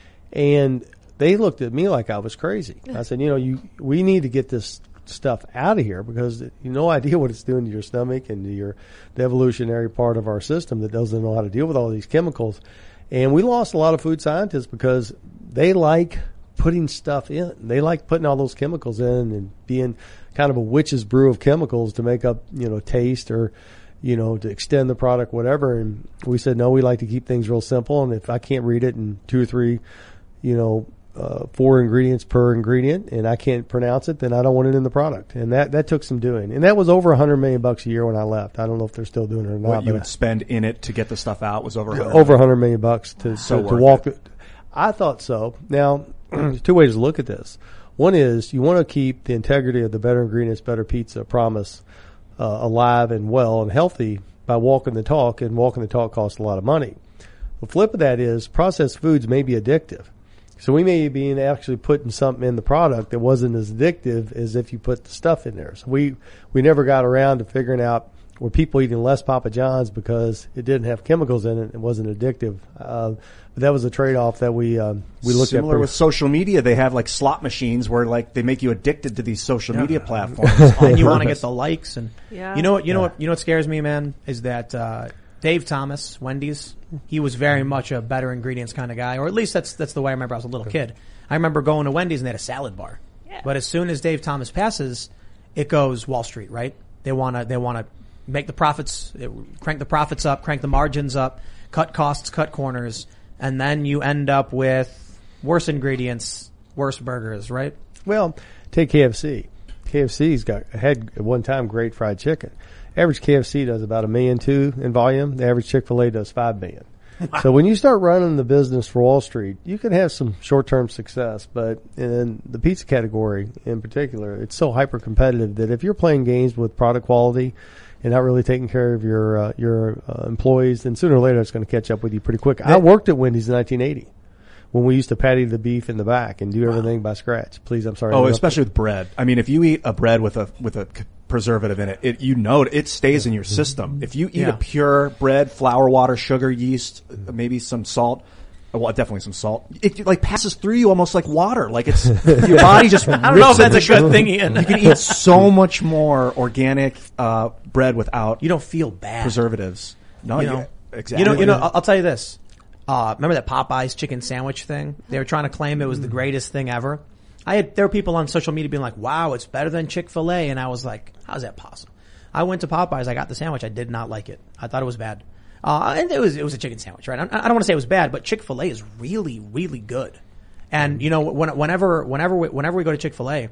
and they looked at me like I was crazy. I said, you know, you we need to get this stuff out of here because you have no idea what it's doing to your stomach and to your the evolutionary part of our system that doesn't know how to deal with all these chemicals. And we lost a lot of food scientists because they like putting stuff in. They like putting all those chemicals in and being kind of a witch's brew of chemicals to make up, you know, taste or, you know, to extend the product, whatever. And we said, no, we like to keep things real simple. And if I can't read it in two or three, you know, uh, four ingredients per ingredient and I can't pronounce it, then I don't want it in the product. And that, that took some doing. And that was over a hundred million bucks a year when I left. I don't know if they're still doing it or not. What you but would spend in it to get the stuff out was over over a hundred million bucks to, So to, to worth walk it. it. I thought so. Now, there's two ways to look at this. One is you want to keep the integrity of the Better Ingredients, Better Pizza promise uh, alive and well and healthy by walking the talk, and walking the talk costs a lot of money. The flip of that is processed foods may be addictive. So we may be actually putting something in the product that wasn't as addictive as if you put the stuff in there. So we, we never got around to figuring out were people eating less Papa John's because it didn't have chemicals in it. It wasn't addictive. Uh, but that was a trade-off that we, um, we looked at. Similar pretty- with social media, they have like slot machines where like they make you addicted to these social Yeah. media platforms. And you want to get the likes and Yeah. you know what you know what you know what scares me, man, is that uh Dave Thomas, Wendy's, he was very much a Better Ingredients kind of guy, or at least that's that's the way I remember I was a little kid. I remember going to Wendy's and they had a salad bar. Yeah. But as soon as Dave Thomas passes, it goes Wall Street, right? They want to they want to make the profits, crank the profits up, crank the margins up, cut costs, cut corners, and then you end up with worse ingredients, worse burgers, right? Well, take K F C. K F C's got had at one time great fried chicken. Average K F C does about a million two in volume. The average Chick-fil-A does five million. Wow. So when you start running the business for Wall Street, you can have some short-term success, but in the pizza category in particular, it's so hyper-competitive that if you're playing games with product quality and not really taking care of your uh, your uh, employees, then sooner or later it's going to catch up with you pretty quick. I worked at Wendy's in nineteen eighty. When we used to patty the beef in the back and do everything by scratch. Please, I'm sorry. Oh, especially with bread. I mean, if you eat a bread with a with a preservative in it, it you know it, it stays in your system. If you eat Yeah. a pure bread, flour, water, sugar, yeast, maybe some salt, well, definitely some salt, it like passes through you almost like water. Like it's your body just. I don't know if that's a good thing, Ian. You can eat so much more organic uh, bread without You don't feel bad. preservatives. No, you you, know, exactly. You know, you know. I'll, I'll tell you this. Uh, remember that Popeyes chicken sandwich thing? They were trying to claim it was the greatest thing ever. I had there were people on social media being like, "Wow, it's better than Chick-fil-A," and I was like, "How's that possible?" I went to Popeyes. I got the sandwich. I did not like it. I thought it was bad. Uh, and it was it was a chicken sandwich, right? I, I don't want to say it was bad, but Chick-fil-A is really, really good. And you know, when, whenever whenever we, whenever we go to Chick-fil-A,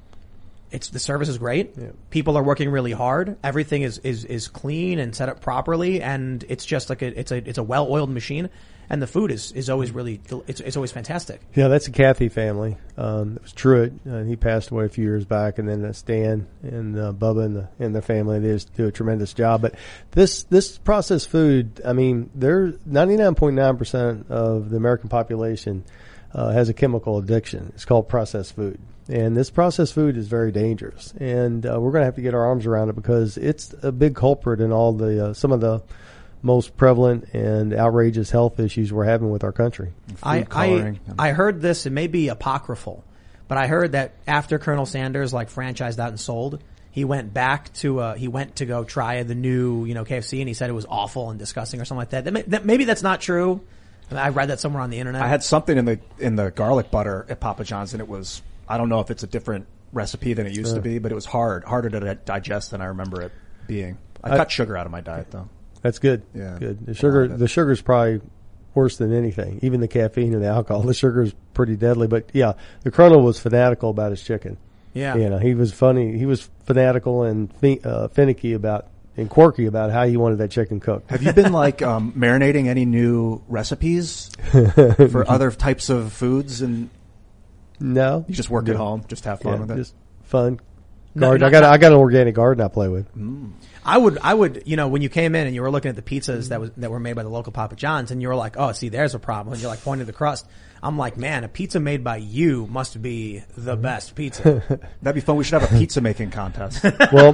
it's the service is great. Yeah. People are working really hard. Everything is, is, is clean and set up properly, and it's just like a it's a it's a well oiled machine. And the food is, is always really it's it's always fantastic. Yeah, that's a Kathy family. Um, it was Truett, and he passed away a few years back, and then uh, Stan and uh, Bubba and the, and their family, they just do a tremendous job. But this this processed food, I mean, they're ninety-nine point nine percent of the American population uh, has a chemical addiction. It's called processed food. And this processed food is very dangerous, and uh, we're going to have to get our arms around it because it's a big culprit in all the uh, some of the most prevalent and outrageous health issues we're having with our country. I, I I heard this. It may be apocryphal, but I heard that after Colonel Sanders like franchised out and sold, he went back to uh, he went to go try the new you know K F C, and he said it was awful and disgusting or something like that. that, may, that maybe that's not true. I read that somewhere on the internet. I had something in the in the garlic butter at Papa John's, and it was. I don't know if it's a different recipe than it used Yeah. to be, but it was hard, harder to digest than I remember it being. I, I- cut sugar out of my diet, though. That's good. Yeah. Good. The sugar, the sugar's probably worse than anything. Even the caffeine and the alcohol. The sugar's pretty deadly. But yeah, the Colonel was fanatical about his chicken. Yeah. You know, he was funny. He was fanatical and fi- uh, finicky about and quirky about how he wanted that chicken cooked. Have you been like um, marinating any new recipes for other types of foods? And No. you just work No. at home, just have fun Yeah, with it. just fun. No, Garden. not- I got a- I got an organic garden I play with. I would, I would, you know, when you came in and you were looking at the pizzas that was that were made by the local Papa John's, and you were like, "Oh, see, there's a problem," and you're like pointing to the crust. I'm like, man, a pizza made by you must be the best pizza. That'd be fun. We should have a pizza making contest. Well,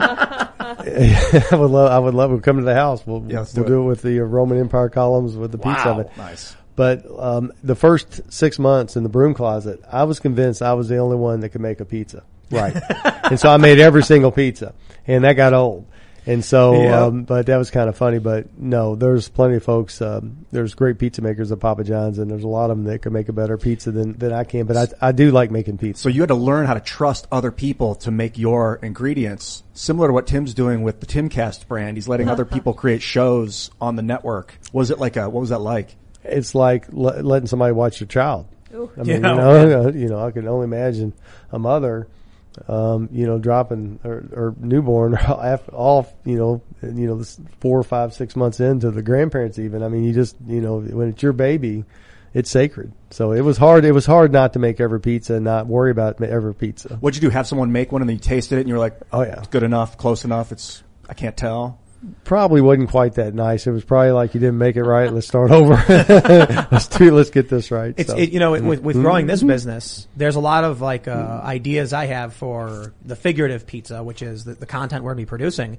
I would love. I would love. We'll come to the house. We'll, Yeah, let's we'll do do it with the uh, Roman Empire columns with the pizza Wow, oven. nice. But um, the first six months in the broom closet, I was convinced I was the only one that could make a pizza. Right. And so I made every single pizza, and that got old. And so, Yeah. um, but that was kind of funny. But no, there's plenty of folks. Um, there's great pizza makers at Papa John's, and there's a lot of them that can make a better pizza than than I can. But I I do like making pizza. So you had to learn how to trust other people to make your ingredients, similar to what Tim's doing with the Timcast brand. He's letting other people create shows on the network. Was it like a? What was that like? It's like le- letting somebody watch your child. Ooh. I mean, Yeah. you know, you know, I can only imagine a mother, um, you know, dropping or, or newborn off, you know, you know, this four, five, six months into the grandparents. Even, I mean, you just, you know, when it's your baby, it's sacred. So it was hard. It was hard not to make every pizza and not worry about every pizza. What'd you do? Have someone make one and then you tasted it and you were like, Oh yeah, it's good enough, close enough. It's I can't tell. probably wasn't quite that nice. It was probably like you didn't make it right. Let's start over. let's do. Let's get this right. It's So. it, you know with with growing this business, there's a lot of like uh, ideas I have for the figurative pizza, which is the, the content we're going to be producing,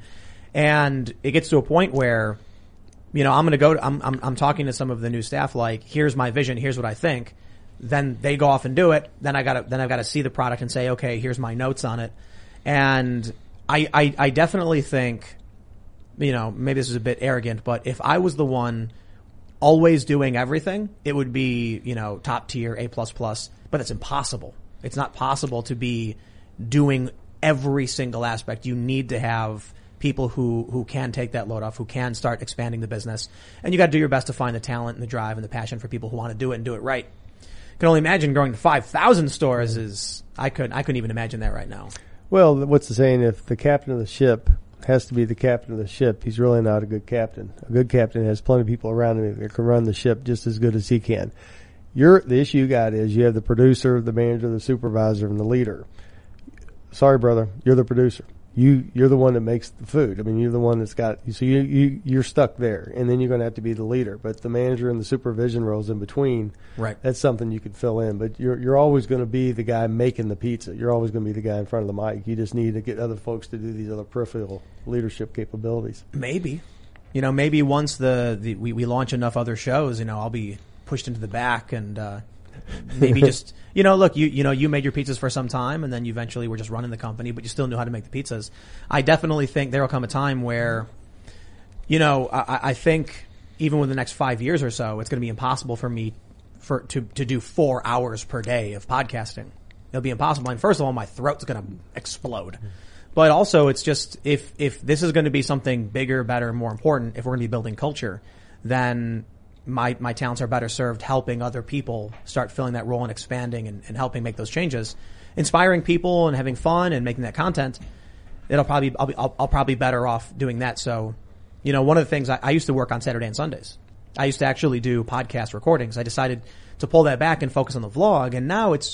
and it gets to a point where, you know, I'm going to go. To, I'm I'm I'm talking to some of the new staff. Like, here's my vision. Here's what I think. Then they go off and do it. Then I got to then I've got to see the product and say, okay, here's my notes on it. And I I, I definitely think, you know, maybe this is a bit arrogant, but if I was the one always doing everything, it would be, you know, top tier, A plus plus, but it's impossible. It's not possible to be doing every single aspect. You need to have people who, who can take that load off, who can start expanding the business. And you got to do your best to find the talent and the drive and the passion for people who want to do it and do it right. I can only imagine growing to five thousand stores is, I couldn't, I couldn't even imagine that right now. Well, what's the saying? If the captain of the ship has to be the captain of the ship, he's really not a good captain. A good captain has plenty of people around him that can run the ship just as good as he can. You're, the issue you got is you have the producer, the manager, the supervisor, and the leader. Sorry, brother, you're the producer. You, you're the one that makes the food. I mean, you're the one that's got, so you, you, you're stuck there. And then you're going to have to be the leader. But the manager and the supervision roles in between, Right. that's something you could fill in. But you're, you're always going to be the guy making the pizza. You're always going to be the guy in front of the mic. You just need to get other folks to do these other peripheral leadership capabilities. Maybe, you know, maybe once the, the we, we launch enough other shows, you know, I'll be pushed into the back and, uh, maybe just, you know, look, you, you know, you made your pizzas for some time and then you eventually were just running the company, but you still knew how to make the pizzas. I definitely think there will come a time where, you know, I, I think even within the next five years or so, it's going to be impossible for me for, to, to do four hours per day of podcasting. It'll be impossible. And first of all, my throat's going to explode. But also it's just, if, if this is going to be something bigger, better, more important, if we're going to be building culture, then my, my talents are better served helping other people start filling that role and expanding and, and helping make those changes, inspiring people and having fun and making that content. It'll probably, I'll be, I'll, I'll probably be better off doing that. So, you know, one of the things I, I used to work on Saturday and Sundays. I used to actually do podcast recordings. I decided to pull that back and focus on the vlog. And now it's,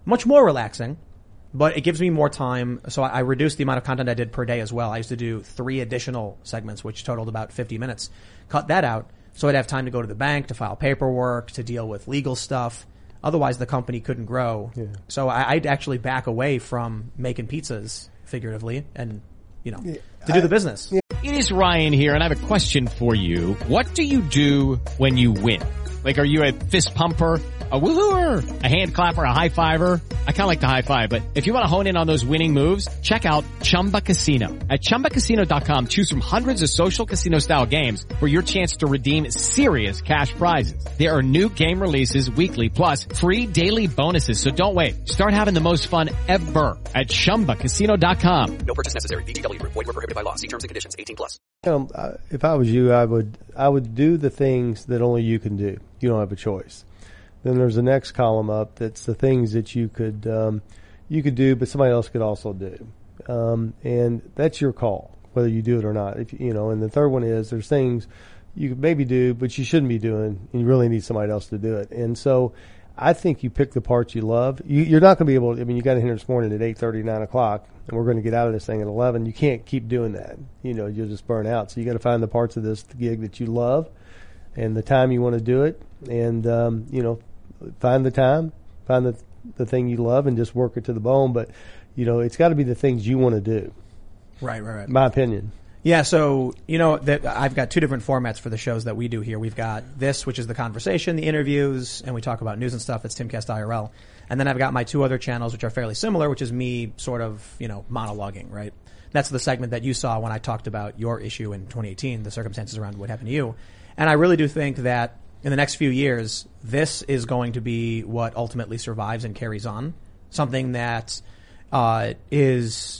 much more relaxing, but it gives me more time. So I, I reduced the amount of content I did per day as well. I used to do three additional segments, which totaled about fifty minutes. Cut that out so I'd have time to go to the bank, to file paperwork, to deal with legal stuff. Otherwise, the company couldn't grow. Yeah. So I, I'd actually back away from making pizzas, figuratively, and, you know, yeah, to do I, the business. Yeah. It is Ryan here, and I have a question for you. What do you do when you win? Like, are you a fist pumper, a woo-hooer, a hand clapper, a high fiver? I kind of like the high five, but if you want to hone in on those winning moves, check out Chumba Casino. At Chumba Casino dot com, choose from hundreds of social casino style games for your chance to redeem serious cash prizes. There are new game releases weekly, plus free daily bonuses. So don't wait. Start having the most fun ever at Chumba Casino dot com. No purchase necessary. V G W. Void where prohibited by law. See terms and conditions. eighteen plus. Um, if I was you, I would I would do the things that only you can do. You don't have a choice. Then there's the next column up that's the things that you could um, you could do, but somebody else could also do, um, and that's your call whether you do it or not. If you know, and the third one is there's things you could maybe do, but you shouldn't be doing, and you really need somebody else to do it. And so, I think you pick the parts you love. You, you're not going to be able to. I mean, you got in here this morning at eight thirty, nine o'clock, and we're going to get out of this thing at eleven. You can't keep doing that. You know, you'll just burn out. So you got to find the parts of this gig that you love, and the time you want to do it, and um, you know. Find the time, find the the thing you love, and just work it to the bone. But, you know, it's got to be the things you want to do. Right, right, right. My opinion. Yeah, so, you know, that I've got two different formats for the shows that we do here. We've got this, which is the conversation, the interviews, and we talk about news and stuff. It's Timcast I R L. And then I've got my two other channels, which are fairly similar, which is me sort of, you know, monologuing, right? That's the segment that you saw when I talked about your issue in twenty eighteen, the circumstances around what happened to you. And I really do think that in the next few years, this is going to be what ultimately survives and carries on. Something that uh, is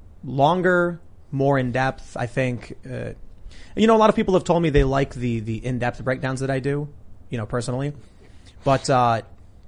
longer, more in-depth, I think. Uh, you know, a lot of people have told me they like the, the in-depth breakdowns that I do, you know, personally. But uh,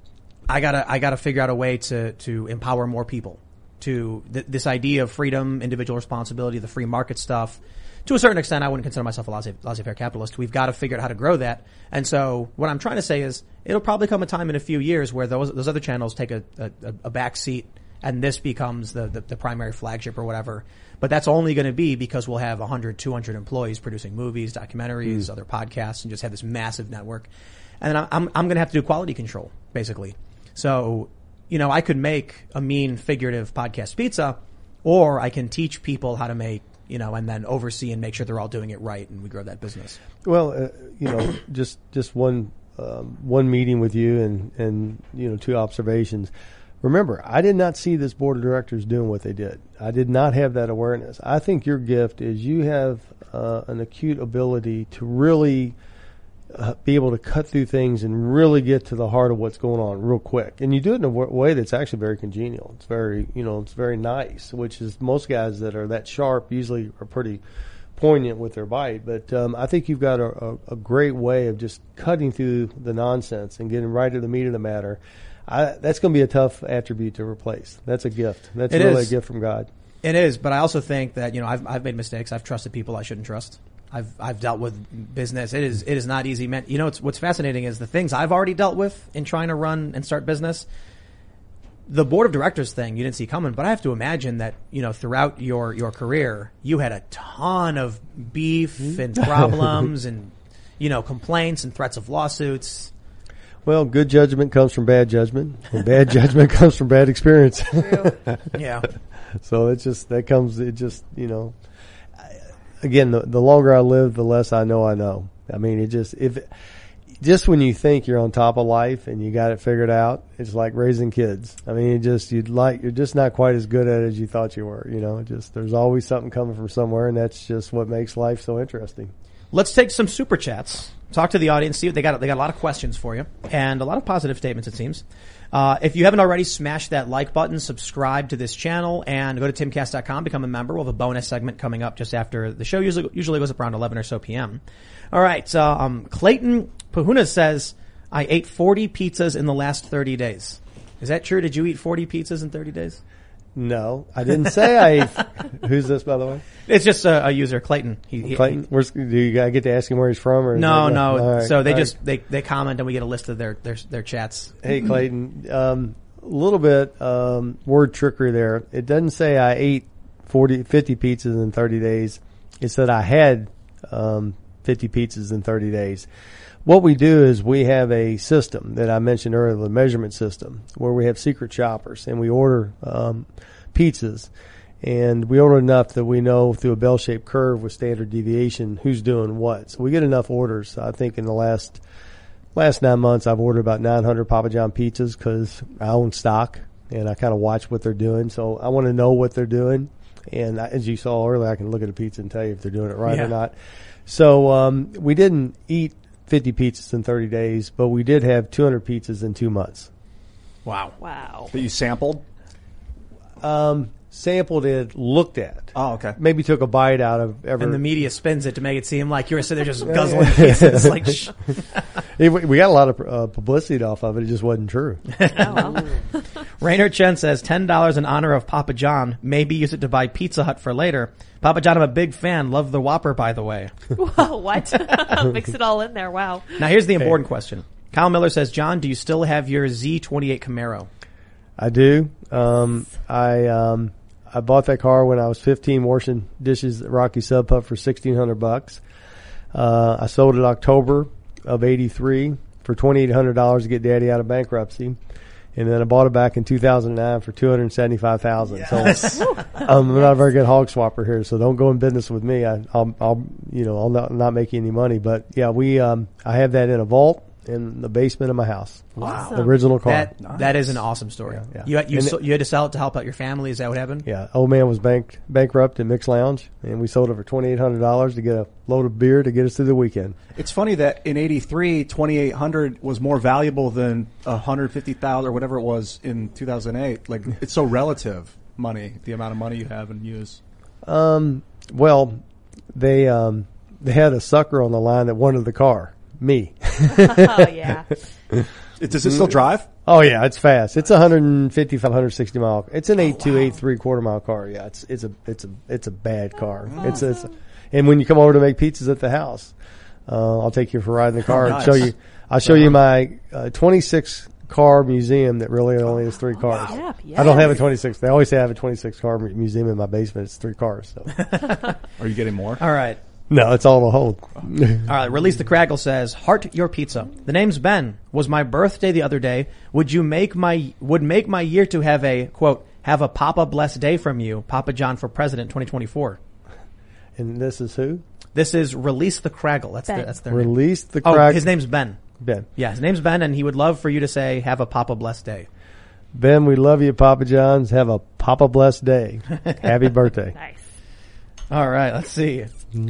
I gotta I gotta figure out a way to, to empower more people. To th- this idea of freedom, individual responsibility, the free market stuff. To a certain extent, I wouldn't consider myself a laissez- laissez-faire capitalist. We've got to figure out how to grow that. And so what I'm trying to say is it'll probably come a time in a few years where those those other channels take a, a, a back seat and this becomes the, the, the primary flagship or whatever. But that's only going to be because we'll have one hundred, two hundred employees producing movies, documentaries, mm. other podcasts, and just have this massive network. And I'm, I'm, I'm going to have to do quality control, basically. So, you know, I could make a mean figurative podcast pizza, or I can teach people how to make, you know, and then oversee and make sure they're all doing it right, and we grow that business. Well, uh, you know, just just one um, one meeting with you and and you know two observations. Remember, I did not see this board of directors doing what they did. I did not have that awareness. I think your gift is you have uh, an acute ability to really uh, be able to cut through things and really get to the heart of what's going on real quick. And you do it in a w- way that's actually very congenial. It's very, you know, it's very nice, which is most guys that are that sharp usually are pretty poignant with their bite. But um, I think you've got a, a, a great way of just cutting through the nonsense and getting right to the meat of the matter. I, that's going to be a tough attribute to replace. That's a gift. That's it really is. a gift from God. It is, but I also think that, you know, I've I've made mistakes. I've trusted people I shouldn't trust. I've I've dealt with business. It is it is not easy. Man, you know, it's, what's fascinating is the things I've already dealt with in trying to run and start business. The board of directors thing you didn't see coming, but I have to imagine that, you know, throughout your, your career, you had a ton of beef and problems and, you know, complaints and threats of lawsuits. Well, good judgment comes from bad judgment, and bad judgment comes from bad experience. Yeah. So it's just, that comes, it just, you know, again, the, the longer I live, the less I know I know. I mean, it just, if, just when you think you're on top of life and you got it figured out, it's like raising kids. I mean, it just, you'd like, you're just not quite as good at it as you thought you were, you know, just, there's always something coming from somewhere, and that's just what makes life so interesting. Let's take some super chats. Talk to the audience, see what they got. They got a lot of questions for you and a lot of positive statements, it seems. Uh, if you haven't already, smash that like button, subscribe to this channel, and go to timcast dot com, become a member. We'll have a bonus segment coming up just after the show. Usually, usually goes up around eleven or so p.m. All right. Uh, um, Clayton Pahuna says, I ate forty pizzas in the last thirty days. Is that true? Did you eat forty pizzas in thirty days? No, I didn't say I ate. Who's this, by the way? It's just a, a user, Clayton. He, he, Clayton? Where's, do you I get to ask him where he's from? Or no, no. Right, so they right. just, they, they comment and we get a list of their, their, their chats. Hey, Clayton. Um, little bit um, word trickery there. It doesn't say I ate forty, fifty pizzas in thirty days. It said I had um, fifty pizzas in thirty days. What we do is we have a system that I mentioned earlier, the measurement system, where we have secret shoppers, and we order um, pizzas. And we order enough that we know through a bell-shaped curve with standard deviation who's doing what. So we get enough orders. I think in the last last nine months, I've ordered about nine hundred Papa John pizzas because I own stock and I kind of watch what they're doing. So I want to know what they're doing. And I, as you saw earlier, I can look at a pizza and tell you if they're doing it right Yeah. or not. So um, we didn't eat fifty pizzas in thirty days, but we did have two hundred pizzas in two months. Wow. Wow. That you sampled? Um, sampled it, looked at. Oh, okay. Maybe took a bite out of every. And the media spins it to make it seem like you're sitting there just guzzling pieces. Like, shh. Hey, we we got a lot of uh, publicity off of it. It just wasn't true. Rainer Chen says ten dollars in honor of Papa John. Maybe use it to buy Pizza Hut for later. Papa John, I'm a big fan. Love the Whopper, by the way. Whoa, what? Mix it all in there. Wow. Now here's the important question. Kyle Miller says, John, do you still have your Z twenty-eight Camaro? I do. Um, I um, I bought that car when I was fifteen, washing dishes at Rocky Sub Pub for sixteen hundred bucks. Uh, I sold it October of eighty-three for twenty-eight hundred dollars to get Daddy out of bankruptcy. And then I bought it back in two thousand nine for two hundred seventy-five thousand dollars. Yes. So um, I'm not a very good hog swapper here, so don't go in business with me. I, I'll, I'll, you know, I'll not, not make any money. But yeah, we, um, I have that in a vault in the basement of my house. Wow. The original car. That, nice. That is an awesome story. Yeah, yeah. You, you, And so, it- you had to sell it to help out your family. Is that what happened? Yeah, old man was bank, bankrupt in Mixed Lounge, and we sold it for twenty-eight hundred dollars to get a load of beer to get us through the weekend. It's funny that in eighty-three, twenty-eight hundred was more valuable than one hundred fifty thousand or whatever it was in two thousand eight. Like, it's so relative money, the amount of money you have and use. Um, well, they um, they had a sucker on the line that wanted the car. Me. Oh, yeah. Does it still drive? Oh yeah, it's fast. It's a one fifty, one sixty mile. It's an eight two, eight three quarter mile car. Yeah, it's it's a it's a it's a bad car. It's it's, and when you come over to make pizzas at the house, uh, I'll take you for a ride in the car Oh, and nice. show you. I'll show you my uh, twenty-six car museum that really only has three cars. Yeah, I don't yes. have a twenty-six. They always say I have a twenty-six car mu- museum in my basement. It's three cars. So Are you getting more? All right. no, it's all a hold. All right. Release the Craggle says, Heart Your Pizza. The name's Ben. Was my birthday the other day. Would you make my, would make my year to have a, quote, have a Papa blessed day from you, Papa John for President twenty twenty-four. And this is who? This is Release the Craggle. That's, the, Ben. that's their name. Release the Oh, crack. his name's Ben. Ben. Yeah, his name's Ben, and he would love for you to say, have a Papa blessed day. Ben, we love you, Papa John's. Have a Papa blessed day. Happy birthday. Nice. All right, let's see.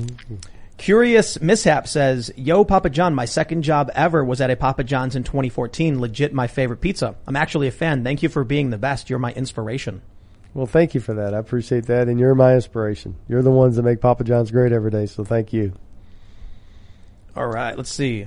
Curious Mishap says, Yo, Papa John, my second job ever was at a Papa John's in twenty fourteen. Legit my favorite pizza. I'm actually a fan. Thank you for being the best. You're my inspiration. Well, thank you for that. I appreciate that. And you're my inspiration. You're the ones that make Papa John's great every day. So thank you. All right, let's see.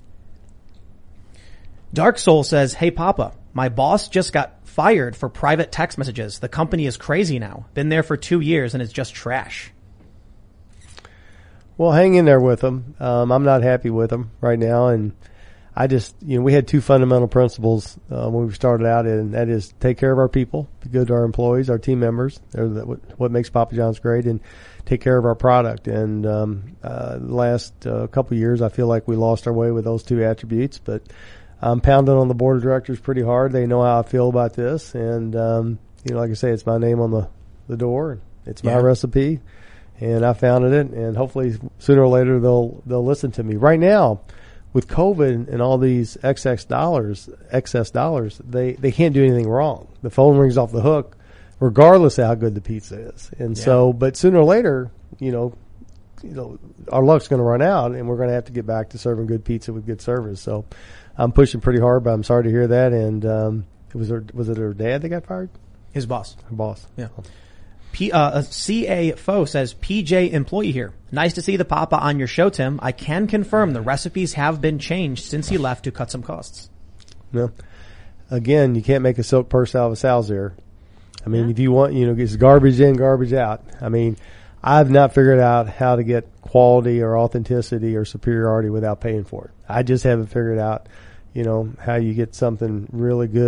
Dark Soul says, Hey, Papa, my boss just got fired for private text messages. The company is crazy now. Been there for two years and it's just trash. Well, hang in there with them. Um, I'm not happy with them right now. And I just, you know, we had two fundamental principles uh, when we started out, and that is take care of our people, be good to our employees, our team members. They're the, what, what makes Papa John's great, and take care of our product. And um, uh, the last uh, couple of years, I feel like we lost our way with those two attributes. But I'm pounding on the board of directors pretty hard. They know how I feel about this. And, um, you know, like I say, it's my name on the, the door. It's my Yeah. recipe. And I founded it, and hopefully sooner or later they'll they'll listen to me. Right now, with COVID and all these excess dollars, excess dollars, they, they can't do anything wrong. The phone rings off the hook, regardless of how good the pizza is. And Yeah. so, but sooner or later, you know, you know, our luck's going to run out, and we're going to have to get back to serving good pizza with good service. So, I'm pushing pretty hard, but I'm sorry to hear that. And um, it was her, was it her dad that got fired? His boss. Her boss. Yeah. P, uh, C A Foe says, P J employee here. Nice to see the Papa on your show, Tim. I can confirm the recipes have been changed since he left to cut some costs. No. Again, you can't make a silk purse out of a sow's ear. I mean, if you want, you know, it's garbage in, garbage out. I mean, I've not figured out how to get quality or authenticity or superiority without paying for it. I just haven't figured out, you know, how you get something really good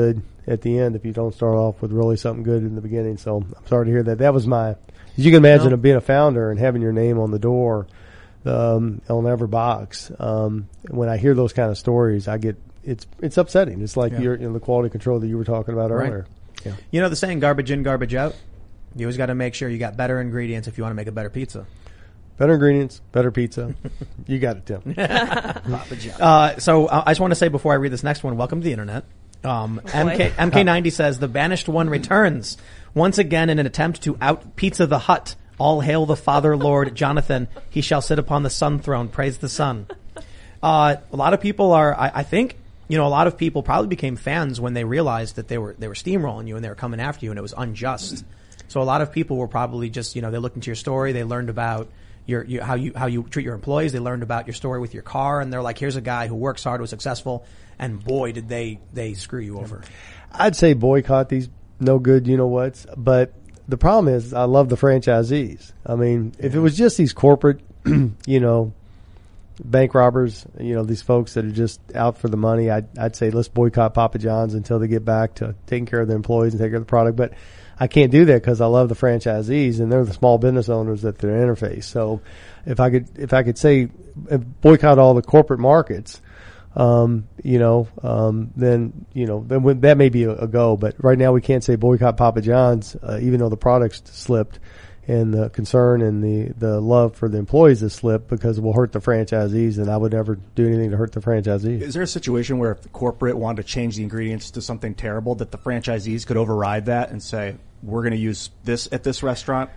at the end if you don't start off with really something good in the beginning. So I'm sorry to hear that. That was my, as you can imagine, No. being a founder and having your name on the door um, on every box. Um, when I hear those kind of stories, I get it's it's upsetting. It's like Yeah. you're, you know, the quality control that you were talking about Right. earlier. Yeah. You know the saying, garbage in, garbage out? You always got to make sure you got better ingredients if you want to make a better pizza. Better ingredients, better pizza. You got it, Tim. Papa John. Uh, so uh, I just want to say before I read this next one, welcome to the internet. Um, boy. M K, M K ninety says, the banished one returns once again in an attempt to out Pizza the Hut. All hail the Father, Lord Jonathan. He shall sit upon the sun throne. Praise the sun. Uh, a lot of people are, I, I think, you know, a lot of people probably became fans when they realized that they were, they were steamrolling you and they were coming after you and it was unjust. So a lot of people were probably just, you know, they looked into your story, they learned about your, your how you how you treat your employees, they learned about your story with your car, and they're like, here's a guy who works hard, who's successful, and boy, did they they screw you over. I'd say boycott these no good, you know what's, but the problem is I love the franchisees. I mean, if it was just these corporate, you know, bank robbers, you know, these folks that are just out for the money, I'd, I'd say let's boycott Papa John's until they get back to taking care of their employees and taking care of the product. But I can't do that because I love the franchisees and they're the small business owners at their interface. So if I could, if I could say boycott all the corporate markets, um, you know, um, then, you know, then would- that may be a, a go. But right now we can't say boycott Papa John's, uh, even though the products slipped and the concern and the, the love for the employees has slipped because it will hurt the franchisees, and I would never do anything to hurt the franchisees. Is there a situation where if the corporate wanted to change the ingredients to something terrible that the franchisees could override that and say, we're going to use this at this restaurant?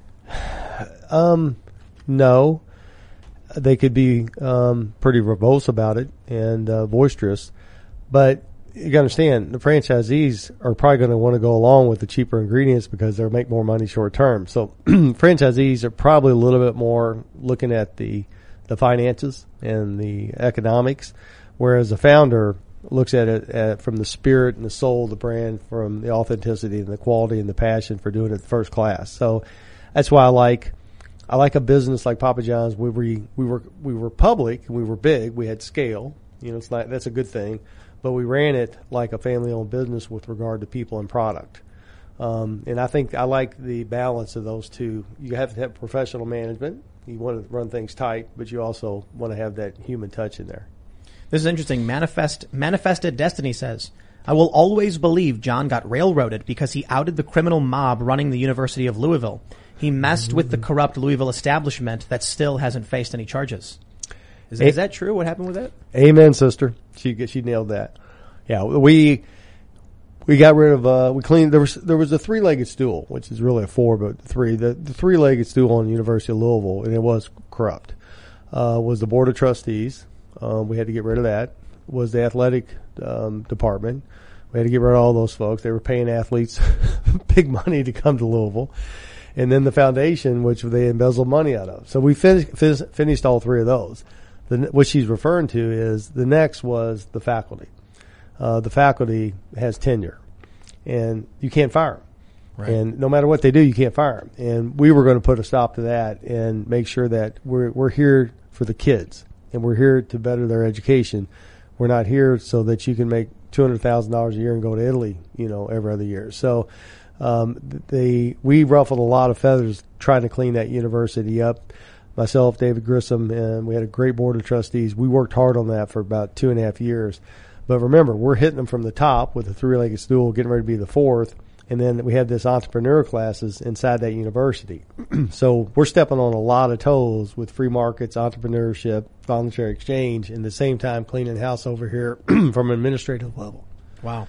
Um, no. They could be um, pretty verbose about it and uh, boisterous, but you got to understand the franchisees are probably going to want to go along with the cheaper ingredients because they'll make more money short term. So franchisees are probably a little bit more looking at the the finances and the economics, whereas the founder looks at it at, from the spirit and the soul of the brand, from the authenticity and the quality and the passion for doing it first class. So that's why I like. I like a business like Papa John's. We were we were we were public. We were big. We had scale. You know, it's not, that's a good thing. But we ran it like a family-owned business with regard to people and product. Um, and I think I like the balance of those two. You have to have professional management. You want to run things tight, but you also want to have that human touch in there. This is interesting. Manifest Manifested Destiny says, I will always believe John got railroaded because he outed the criminal mob running the University of Louisville. He messed with the corrupt Louisville establishment that still hasn't faced any charges. Is that, is that true? What happened with that? Amen, sister. She she nailed that. Yeah, we we got rid of uh we cleaned. There was there was a three legged stool, which is really a four, but three. The, the three legged stool on the University of Louisville, and it was corrupt. Uh, was the board of trustees. Um, we had to get rid of that. Was the athletic um, department. We had to get rid of all those folks. They were paying athletes big money to come to Louisville. And then the foundation, which they embezzled money out of. So we fin- fin- finished all three of those. The, what she's referring to is the next was the faculty. Uh, the faculty has tenure, and you can't fire them. Right. And no matter what they do, you can't fire them. And we were going to put a stop to that and make sure that we're we're here for the kids, and we're here to better their education. We're not here so that you can make two hundred thousand dollars a year and go to Italy, you know, every other year. So. Um, they, we ruffled a lot of feathers trying to clean that university up. Myself, David Grissom, and we had a great board of trustees. We worked hard on that for about two and a half years. But remember, we're hitting them from the top with a three-legged stool, getting ready to be the fourth. And then we had this entrepreneur classes inside that university. So we're stepping on a lot of toes with free markets, entrepreneurship, voluntary exchange, and at the same time cleaning house over here from an administrative level. Wow.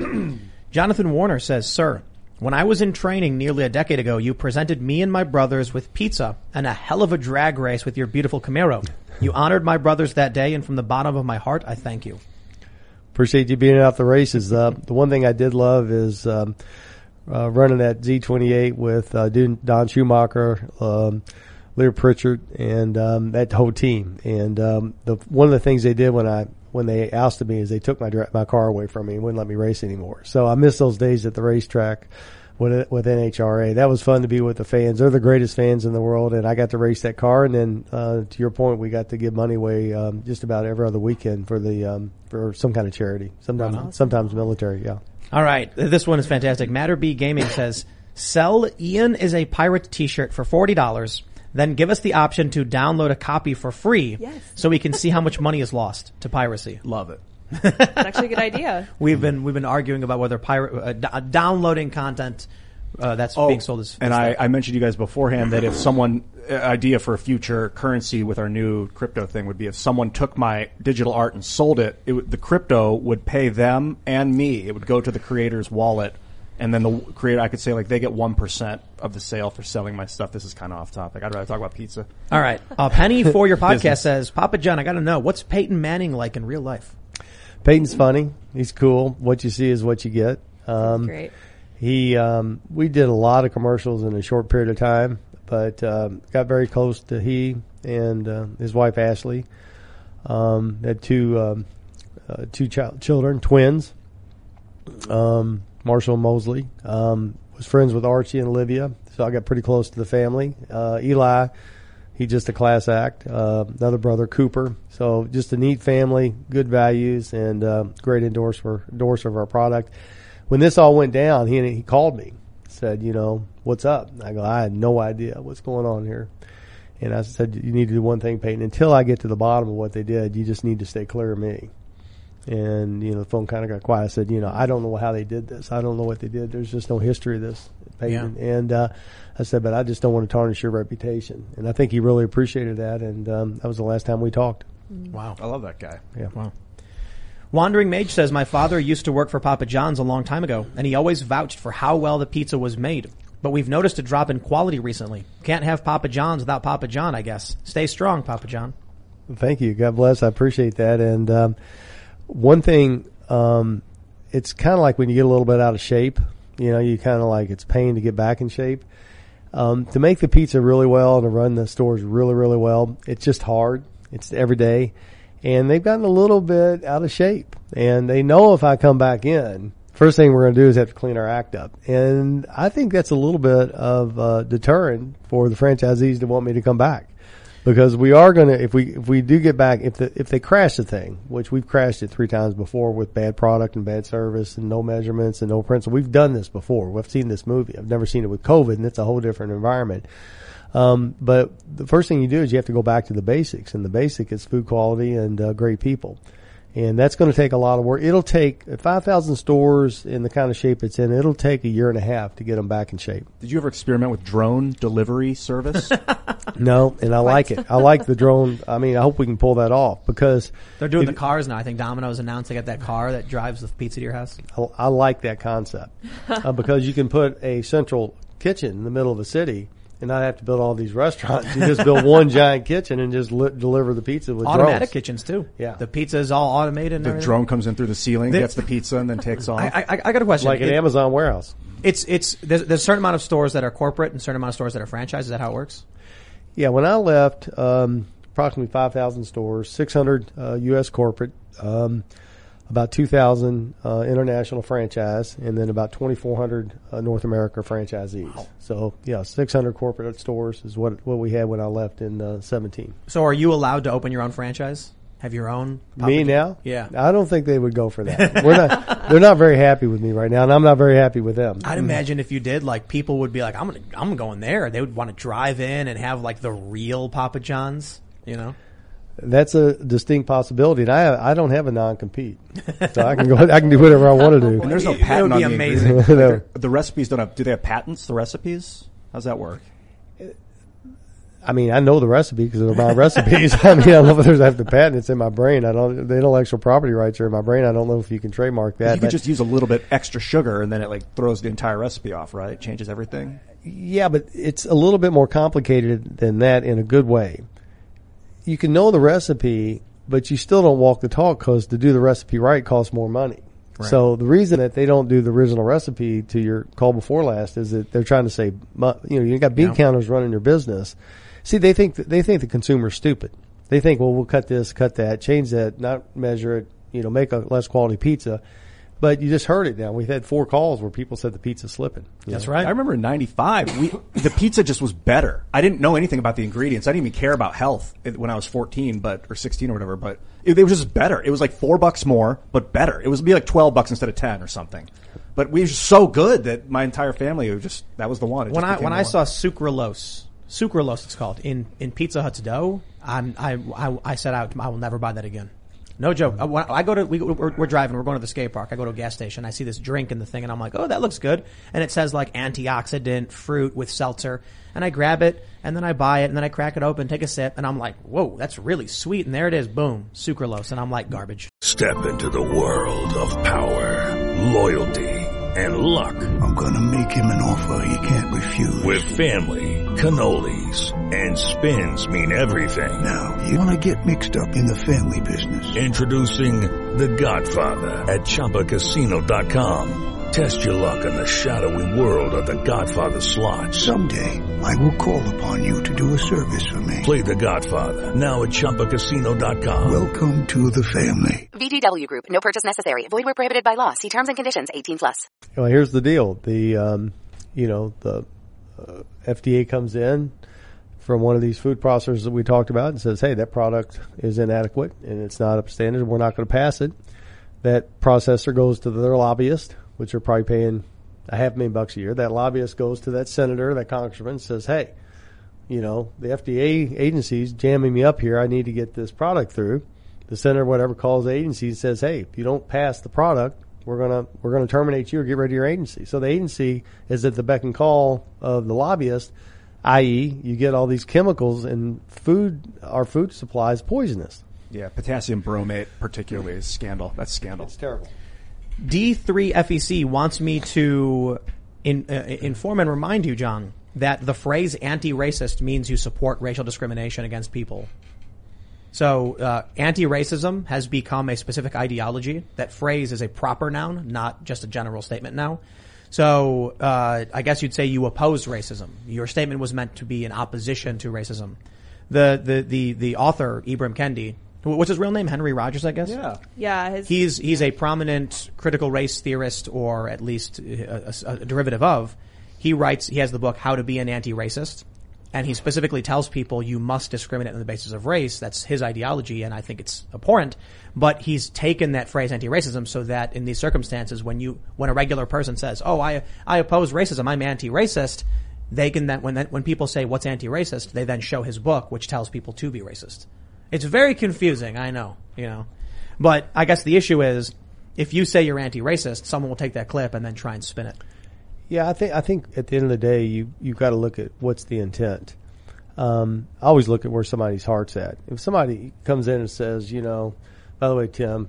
Jonathan Warner says, Sir, when I was in training nearly a decade ago, you presented me and my brothers with pizza and a hell of a drag race with your beautiful Camaro. You honored my brothers that day, and from the bottom of my heart, I thank you. Appreciate you being out the races. Uh, the one thing I did love is um, uh, running that Z twenty-eight with uh, Don Schumacher, um, Lear Pritchard, and um, that whole team. And um, the one of the things they did when I when they ousted me is they took my my car away from me and wouldn't let me race anymore. So I miss those days at the racetrack with with N H R A. That was fun to be with the fans. They're the greatest fans in the world, and I got to race that car. And then uh, to your point, we got to give money away um, just about every other weekend for the um, for some kind of charity. Sometimes Right on. sometimes military. Yeah. All right. This one is fantastic. Matter B Gaming says, sell Ian is a pirate t-shirt for forty dollars. Then give us the option to download a copy for free. Yes. So we can see how much money is lost to piracy. Love it. That's actually a good idea. We've been, we've been arguing about whether pirate, uh, d- uh, downloading content, uh, that's Oh, being sold as, and as I, that. I mentioned to you guys beforehand that if someone, uh, idea for a future currency with our new crypto thing would be if someone took my digital art and sold it, it would, the crypto would pay them and me. It would go to the creator's wallet. And then the creator, I could say like they get one percent of the sale for selling my stuff. This is kind of off topic. I'd rather talk about pizza. All right. Uh, Penny for your podcast Business. says, Papa John, I got to know, what's Peyton Manning like in real life? Peyton's funny. He's cool. What you see is what you get. Um, Great. He, um, we did a lot of commercials in a short period of time, but um, got very close to he and uh, his wife Ashley. Um, had two um, uh, two child children, twins. Um, Marshall and Mosley. Um, was friends with Archie and Olivia, so I got pretty close to the family. Uh, Eli, he just a class act. Uh, another brother, Cooper. So just a neat family, good values, and uh, great endorser endorser of our product. When this all went down, he he called me, said, you know, what's up? I go, I had no idea what's going on here. And I said, you need to do one thing, Peyton. Until I get to the bottom of what they did, you just need to stay clear of me. And, you know, the phone kind of got quiet. I said, you know, I don't know how they did this. I don't know what they did. There's just no history of this, Peyton. Yeah. And uh, I said, but I just don't want to tarnish your reputation. And I think he really appreciated that. And um, that was the last time we talked. Wow. I love that guy. Yeah. Wow. Wandering Mage says, my father used to work for Papa John's a long time ago, and he always vouched for how well the pizza was made. But we've noticed a drop in quality recently. Can't have Papa John's without Papa John, I guess. Stay strong, Papa John. Thank you. God bless. I appreciate that. And um, one thing, um, it's kind of like when you get a little bit out of shape, you know, you kind of like it's pain to get back in shape. Um, to make the pizza really well and to run the stores really, really well, it's just hard. It's every day. And they've gotten a little bit out of shape. And they know if I come back in, first thing we're going to do is have to clean our act up. And I think that's a little bit of uh, deterrent for the franchisees that want me to come back. Because we are going to, if we if we do get back, if the if they crash the thing, which we've crashed it three times before with bad product and bad service and no measurements and no principle. We've done this before. We've seen this movie. I've never seen it with COVID, and it's a whole different environment. Um, but the first thing you do is you have to go back to the basics, and the basic is food quality and uh, great people. And that's going to take a lot of work. It'll take five thousand stores in the kind of shape it's in. It'll take a year and a half to get them back in shape. Did you ever experiment with drone delivery service? No, and I like it. I like the drone. I mean, I hope we can pull that off because They're doing if- the cars now. I think Domino's announced they got that car that drives the pizza to your house. I, I like that concept uh, because you can put a central kitchen in the middle of a city and not have to build all these restaurants. You just build one giant kitchen and just li- deliver the pizza with Automatic drones. kitchens too. Yeah. The pizza is all automated. And The everything. drone comes in through the ceiling, The- gets the pizza, and then takes off. I, I, I got a question. Like an It- Amazon warehouse. It's it's there's, there's a certain amount of stores that are corporate and a certain amount of stores that are franchise. Is that how it works? Yeah, when I left, um, approximately five thousand stores, six hundred uh, U S corporate, um, about two thousand uh, international franchise, and then about twenty-four hundred uh, North America franchisees. Wow. So, yeah, six hundred corporate stores is what what we had when I left in uh, seventeen. So are you allowed to open your own franchise? Have your own? Papa Me John- now? Yeah. I don't think they would go for that. We're not. They're not very happy with me right now, and I'm not very happy with them. I'd imagine if you did, like, people would be like, I'm gonna, I'm going there. They would want to drive in and have like the real Papa John's, you know? That's a distinct possibility, and I I don't have a non-compete, so I can go. I can do whatever I want to do. And there's no It- it patent would be on the amazing. ingredient. the, the recipes don't have. Do they have patents? The recipes? How's that work? I mean, I know the recipe because they're my recipes. I mean, I don't know if there's I have the patent. It's in my brain. I don't. The intellectual property rights are in my brain. I don't know if you can trademark that. You could but- just use a little bit extra sugar, and then it like throws the entire recipe off, right? It changes everything. Yeah, but it's a little bit more complicated than that in a good way. You can know the recipe, but you still don't walk the talk because to do the recipe right costs more money. Right. So the reason that they don't do the original recipe to your call before last is that they're trying to say, mu- you know, you got bean Yeah. counters running your business. See, they think that, they think the consumer's stupid. They think, well, we'll cut this, cut that, change that, not measure it, you know, make a less quality pizza. But you just heard it now. We've had four calls where people said the pizza's slipping. That's know? right. I remember in ninety-five, we, the pizza just was better. I didn't know anything about the ingredients. I didn't even care about health when I was fourteen, but, or sixteen or whatever, but it, it was just better. It was like four bucks more, but better. It was be like twelve bucks instead of ten or something. But we were just so good that my entire family, it was just, that was the one. It When just I, became when the I one. saw sucralose, sucralose it's called, in, in Pizza Hut's dough, I'm, I, I, I said I, I will never buy that again. No joke. I, when I go to, we, we're, we're driving, we're going to the skate park. I go to a gas station. I see this drink in the thing and I'm like, oh, that looks good. And it says like antioxidant fruit with seltzer. And I grab it and then I buy it and then I crack it open, take a sip and I'm like, whoa, that's really sweet. And there it is. Boom. Sucralose. And I'm like, garbage. Step into the world of power, loyalty, and luck. I'm gonna make him an offer he can't refuse. With family, cannolis, and spins mean everything. Now, you wanna get mixed up in the family business. Introducing The Godfather at Chumba Casino dot com. Test your luck in the shadowy world of The Godfather slot. Someday, I will call upon you to do a service for me. Play The Godfather now at Chumba Casino dot com. Welcome to the family. V G W Group. No purchase necessary. Void where prohibited by law. See terms and conditions. eighteen plus. Well, here's the deal. The, um, you know, the uh, F D A comes in from one of these food processors that we talked about and says, hey, that product is inadequate and it's not up to standard. We're not going to pass it. That processor goes to their lobbyist, which are probably paying a half million bucks a year. That lobbyist goes to that senator, that congressman, says, hey, you know, the F D A agency's jamming me up here. I need to get this product through. The senator, whatever, calls the agency and says, hey, if you don't pass the product, we're gonna we're gonna terminate you or get rid of your agency. So the agency is at the beck and call of the lobbyist, that is, you get all these chemicals and food. Our food supply is poisonous. Yeah, potassium bromate particularly is scandal. That's scandal. It's terrible. D three F E C wants me to in, uh, inform and remind you, John, that the phrase anti-racist means you support racial discrimination against people. So uh, anti-racism has become a specific ideology. That phrase is a proper noun, not just a general statement now. So uh, I guess you'd say you oppose racism. Your statement was meant to be in opposition to racism. The the the, the author, Ibram Kendi, what's his real name? Henry Rogers, I guess? Yeah. Yeah. His, he's he's a prominent critical race theorist, or at least a, a, a derivative of. He writes, he has the book How to Be an Anti-Racist. And he specifically tells people you must discriminate on the basis of race. That's his ideology, and I think it's abhorrent. But he's taken that phrase anti-racism so that in these circumstances, when you, when a regular person says, "Oh, I, I oppose racism, I'm anti-racist," they can then, when that, when people say what's anti-racist, they then show his book, which tells people to be racist. It's very confusing, I know, you know. But I guess the issue is, if you say you're anti-racist, someone will take that clip and then try and spin it. Yeah, I think I think at the end of the day, you you've got to look at what's the intent. Um, I always look at where somebody's heart's at. If somebody comes in and says, you know, by the way, Tim,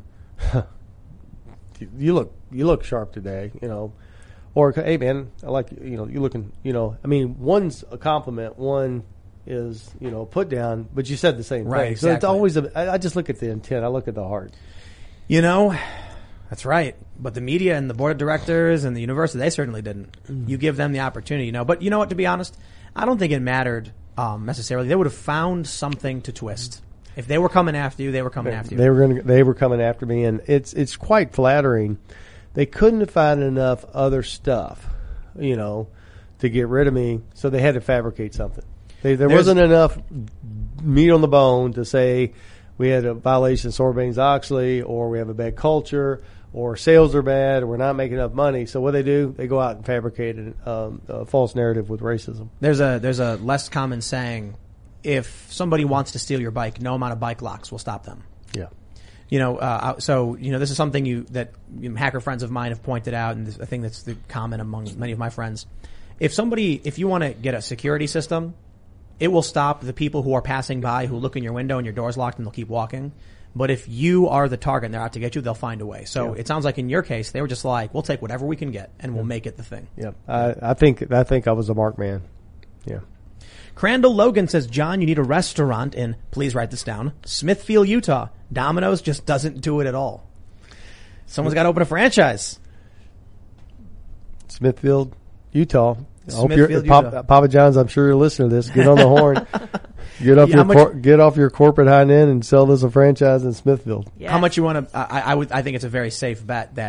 you look you look sharp today, you know, or hey man, I like you know you looking, you know, I mean, one's a compliment, one is you know put down, but you said the same right, thing. Exactly. So it's always a, I, I just look at the intent. I look at the heart. You know. That's right. But the media and the board of directors and the university, they certainly didn't. Mm. You give them the opportunity, you know. But you know what, to be honest, I don't think it mattered um, necessarily. They would have found something to twist. If they were coming after you, they were coming they, after you. They were going. They were coming after me, and it's it's quite flattering. They couldn't find enough other stuff, you know, to get rid of me, so they had to fabricate something. They, there There's, wasn't enough meat on the bone to say we had a violation of Sarbanes-Oxley, or we have a bad culture, or sales are bad, or we're not making enough money. So what they do, they go out and fabricate um, a false narrative with racism. There's a there's a less common saying: if somebody wants to steal your bike, no amount of bike locks will stop them. Yeah. You know, uh, so you know this is something you that you know, hacker friends of mine have pointed out, and this, I think that's the common among many of my friends. If somebody, if you want to get a security system, it will stop the people who are passing by who look in your window and your door's locked and they'll keep walking. But if you are the target and they're out to get you, they'll find a way. So yeah. It sounds like in your case, they were just like, we'll take whatever we can get and we'll yeah. make it the thing. Yeah. I, I think, I think I was a mark man. Yeah. Crandall Logan says, John, you need a restaurant in, please write this down, Smithfield, Utah. Domino's just doesn't do it at all. Someone's got to open a franchise. Smithfield, Utah. I hope Smithfield, you're, Utah. Papa, Papa John's, I'm sure you're listening to this. Get on the horn. Get off yeah, your much, cor- get off your corporate hind end and sell this a franchise in Smithfield. Yes. How much you want to? I, I would. I think it's a very safe bet that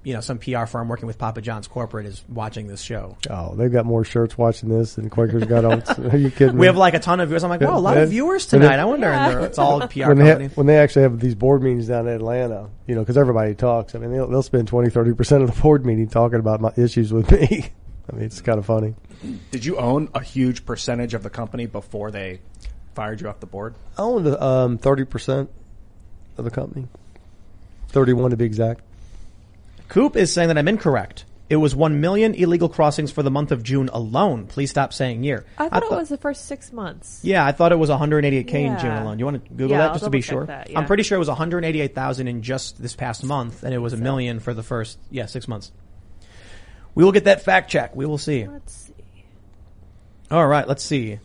you know, some P R firm working with Papa John's corporate is watching this show. Oh, they've got more shirts watching this than Quakers got oats. Are you kidding me? We have like a ton of viewers. I'm like, wow, a lot of viewers tonight. I wonder. Yeah. And they're- it's all P R when company. they, when they actually have these board meetings down in Atlanta, you know, because everybody talks. I mean, they'll, they'll spend twenty, thirty percent of the board meeting talking about my issues with me. I mean, it's kind of funny. Did you own a huge percentage of the company before they fired you off the board? I owned um, thirty percent of the company. thirty-one to be exact. Coop is saying that I'm incorrect. It was one million illegal crossings for the month of June alone. Please stop saying year. I thought, I thought it was the first six months. Yeah, I thought it was one hundred eighty-eight K yeah. in June alone. You want to Google yeah, that just I'll to be double sure? check that, yeah. I'm pretty sure it was one hundred eighty-eight thousand in just this past month, and it was a million for the first, yeah, six months. We will get that fact check. We will see. Let's see. All right, let's see.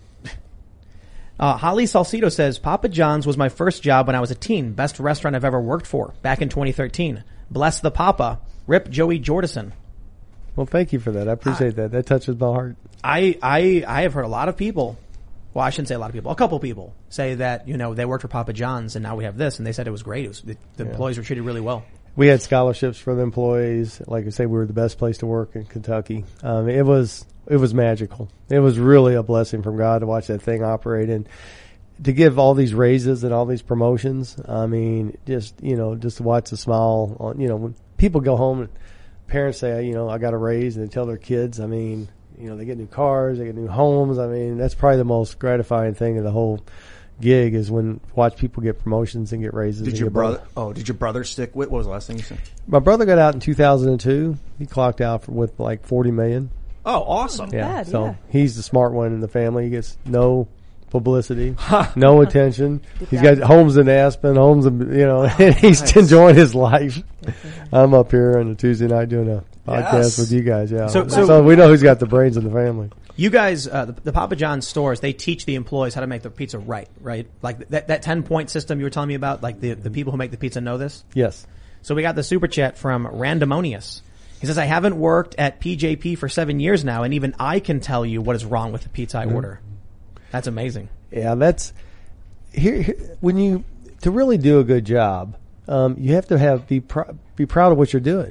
Uh, Holly Salcido says, Papa John's was my first job when I was a teen. Best restaurant I've ever worked for. Back in twenty thirteen. Bless the Papa. Rip Joey Jordison. Well, thank you for that. I appreciate that. That touches my heart. I, I, I have heard a lot of people, well, I shouldn't say a lot of people, a couple people say that, you know, they worked for Papa John's and now we have this, and they said it was great. It was, the, the Yeah. employees were treated really well. We had scholarships for the employees. Like I say, we were the best place to work in Kentucky. Um, it was it was magical. It was really a blessing from God to watch that thing operate and to give all these raises and all these promotions. I mean, just you know, just to watch the smile on. You know, when people go home and parents say, you know, I got a raise, and they tell their kids. I mean, you know, they get new cars, they get new homes. I mean, that's probably the most gratifying thing of the whole gig is when watch people get promotions and get raises. Did and your get brother? bonus. Oh, did your brother stick with? What was the last thing you said? My brother got out in two thousand two. He clocked out for, with like forty million. Oh, awesome! Yeah, bad, so yeah. he's the smart one in the family. He gets no publicity, no attention. Good He's guy. got homes in Aspen, homes in, you know, and he's nice. enjoying his life. I'm up here on a Tuesday night doing a podcast Yes. with you guys. Yeah, So- so, so- we know who's got the brains in the family. You guys, uh, the, the Papa John's stores, they teach the employees how to make their pizza right, right? Like that, that ten point system you were telling me about, like the, the people who make the pizza know this? Yes. So we got the super chat from Randomonius. He says, I haven't worked at P J P for seven years now, and even I can tell you what is wrong with the pizza I Mm-hmm. order. That's amazing. Yeah, that's here, here when you to really do a good job, um, you have to have be pr- be proud of what you're doing.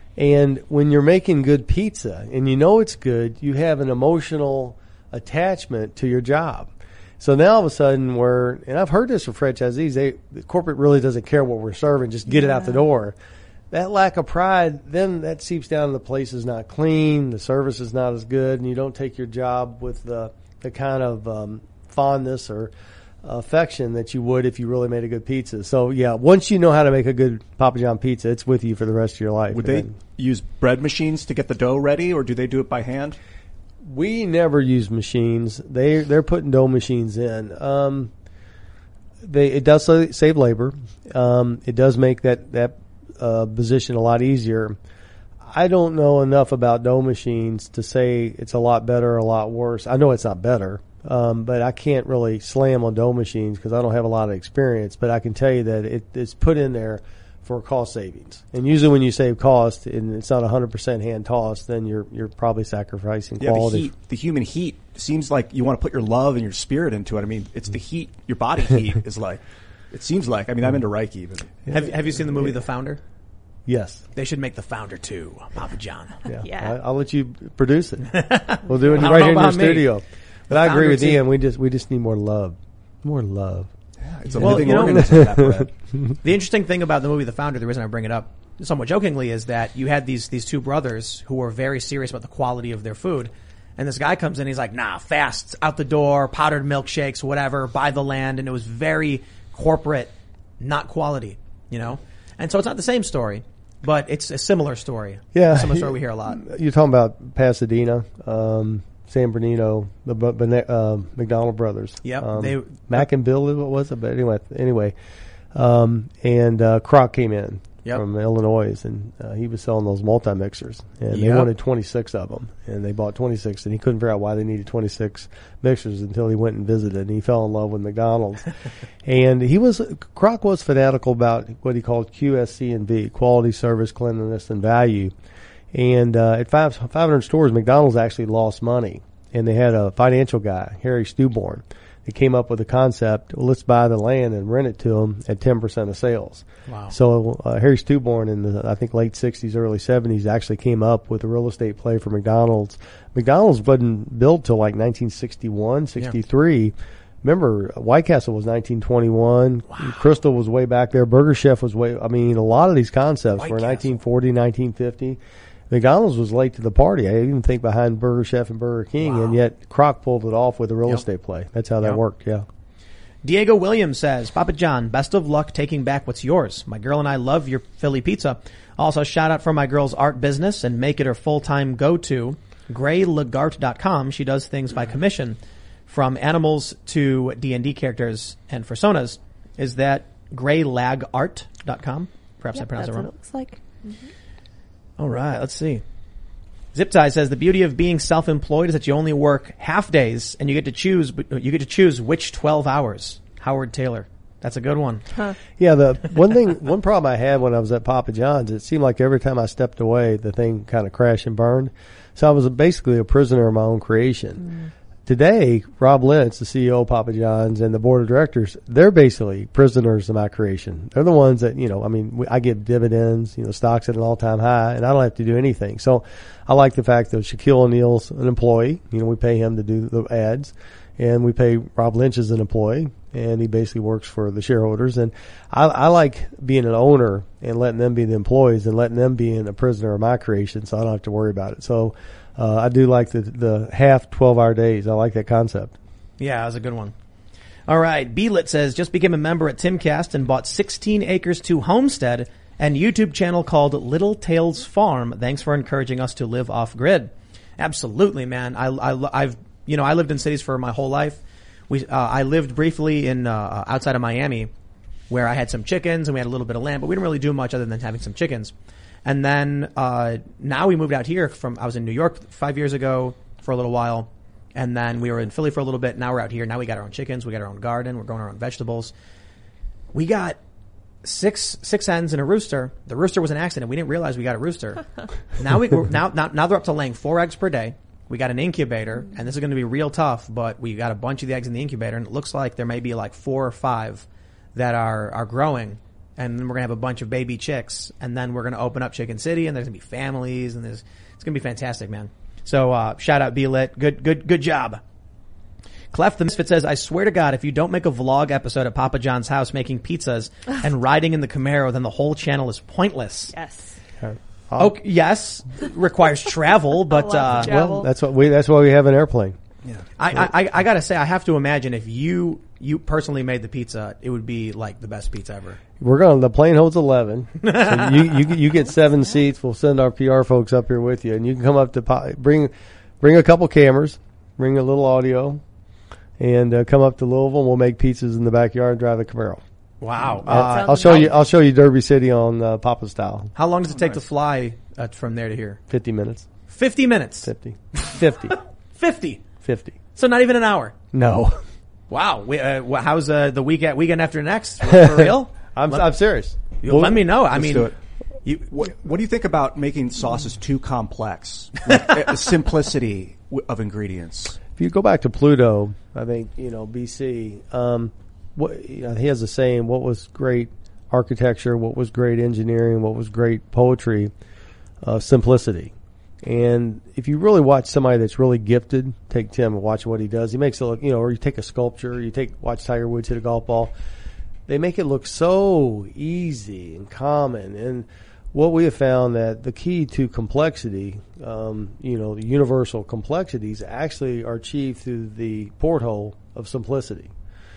And when you're making good pizza and you know it's good, you have an emotional attachment to your job. So now all of a sudden we're, and I've heard this from franchisees, they, the corporate really doesn't care what we're serving, just get it out the door. That lack of pride, then that seeps down. The place is not clean, the service is not as good, and you don't take your job with the, the kind of um, fondness or affection that you would if you really made a good pizza. So yeah, once you know how to make a good Papa John pizza, it's with you for the rest of your life. Would they And use bread machines to get the dough ready, or do they do it by hand? we never use machines. They they're putting dough machines in. Um, they it does sa- save labor. Um, it does make that that uh, position a lot easier. I don't know enough about dough machines to say it's a lot better or a lot worse. I know it's not better, um, but I can't really slam on dough machines because I don't have a lot of experience. But I can tell you that it, it's put in there for cost savings. And usually when you save cost and it's not one hundred percent hand tossed, then you're you're probably sacrificing Yeah, the quality. heat, the human heat seems like you want to put your love and your spirit into it. I mean, it's the heat, your body heat is like, it seems like, I mean, I'm into Reiki, but. Have, have you seen the movie The Founder? Yes. They should make The Founder too, Papa John. Yeah. Yeah. I, I'll let you produce it. We'll do it I don't right know here in your about me. studio. But The I agree Founder with too. Ian. We just we just need more love. More love. It's a Well, living you know- organism, that bread. The interesting thing about the movie The Founder, the reason I bring it up somewhat jokingly, is that you had these these two brothers who were very serious about the quality of their food. And this guy comes in, he's like, nah, fast, out the door, powdered milkshakes, whatever, buy the land. And it was very corporate, not quality, you know? And so it's not the same story, but it's a similar story. Yeah. A similar story we hear a lot. You're talking about Pasadena, um, San Bernardino, the Bu- Bene- uh, McDonald brothers. Yep, Um, they- Mac and Bill, what was it? But anyway, anyway, um, and uh, Kroc came in Yep. from Illinois, and uh, he was selling those multi mixers, and they Yep. wanted twenty-six of them, and they bought twenty-six, and he couldn't figure out why they needed twenty-six mixers until he went and visited, and he fell in love with McDonald's. And he was Kroc was fanatical about what he called Q S C and V, quality, service, cleanliness, and value. And uh, at five five hundred stores, McDonald's actually lost money, and they had a financial guy, Harry Stewborn. they came up with a concept. Well, let's buy the land and rent it to them at ten percent of sales. Wow. So uh, Harry Stewborn in the I think late sixties, early seventies actually came up with a real estate play for McDonald's. McDonald's wasn't built till like nineteen sixty-one, sixty-three. Yeah. Remember, White Castle was nineteen twenty-one. Wow. Crystal was way back there. Burger Chef was way, I mean, a lot of these concepts White were Castle. nineteen forty, nineteen fifty. McDonald's was late to the party. I even think behind Burger Chef and Burger King, wow. and yet Kroc pulled it off with a real yep. estate play. That's how that yep. worked, yeah. Diego Williams says, Papa John, best of luck taking back what's yours. My girl and I love your Philly pizza. Also, shout out for my girl's art business and make it her full-time go-to, gray legart dot com. She does things by commission, from animals to D and D characters and personas. Is that gray lag art dot com? Perhaps yep, I pronounced it wrong. That's what it looks like. Mm-hmm. All right, let's see. Ziptie says the beauty of being self-employed is that you only work half days and you get to choose. You get to choose which twelve hours. Howard Taylor, that's a good one. Huh. Yeah, the one thing, one problem I had when I was at Papa John's, it seemed like every time I stepped away, the thing kind of crashed and burned. So I was basically a prisoner of my own creation. Mm. Today, Rob Lentz, the C E O of Papa John's, and the board of directors, they're basically prisoners of my creation. They're the ones that, you know, I mean, I get dividends, you know, stocks at an all-time high, and I don't have to do anything. So I like the fact that Shaquille O'Neal's an employee. You know, we pay him to do the ads, and we pay Rob Lynch as an employee, and he basically works for the shareholders. And I, I like being an owner and letting them be the employees and letting them be a prisoner of my creation, so I don't have to worry about it. So Uh, I do like the the half twelve hour days. I like that concept. Yeah, that was a good one. All right. B-Lit says, just became a member at Timcast and bought sixteen acres to homestead and YouTube channel called Little Tales Farm. Thanks for encouraging us to live off grid. Absolutely, man. I, I, I've, you know, I lived in cities for my whole life. We, uh, I lived briefly in, uh, outside of Miami where I had some chickens and we had a little bit of land, but we didn't really do much other than having some chickens. And then, uh, now we moved out here from, I was in New York five years ago for a little while. And then we were in Philly for a little bit. Now we're out here. Now we got our own chickens. We got our own garden. We're growing our own vegetables. We got six, six hens and a rooster. The rooster was an accident. We didn't realize we got a rooster. now we, now, now, now they're up to laying four eggs per day. We got an incubator and this is going to be real tough, but we got a bunch of the eggs in the incubator and it looks like there may be like four or five that are, are growing. And then we're going to have a bunch of baby chicks. And then we're going to open up Chicken City and there's going to be families and there's, it's going to be fantastic, man. So, uh, shout out B-Lit. Good, good, good job. Clef the Misfit says, I swear to God, if you don't make a vlog episode at Papa John's house making pizzas and riding in the Camaro, then the whole channel is pointless. Yes. Okay, yes. Requires travel, but, uh, travel. Well, that's what we, that's why we have an airplane. Yeah. I, I, I gotta say, I have to imagine if you, you personally made the pizza, it would be like the best pizza ever. We're going, the plane holds eleven. So you, you, you get seven seats. We'll send our P R folks up here with you and you can come up to, bring, bring a couple cameras, bring a little audio and uh, come up to Louisville and we'll make pizzas in the backyard and drive the Camaro. Wow. Uh, I'll show you, I'll show you Derby City on uh, Papa style. How long does it take to fly uh, from there to here? fifty minutes. fifty minutes? fifty. fifty. fifty. fifty. So not even an hour. No. Wow. We, uh, how's uh, the weekend weekend after next? For real? I'm let, I'm serious. Well, let me know. I mean, do it. You, what, what do you think about making sauces too complex? Like, uh, simplicity of ingredients. If you go back to Pluto, I think you know B C. Um, what you know, he has a saying: "What was great architecture? What was great engineering? What was great poetry? Uh, simplicity." And if you really watch somebody that's really gifted, take Tim and watch what he does. He makes it look, you know, or you take a sculpture, you take watch Tiger Woods hit a golf ball. They make it look so easy and common. And what we have found that the key to complexity, um, you know, the universal complexities actually are achieved through the porthole of simplicity.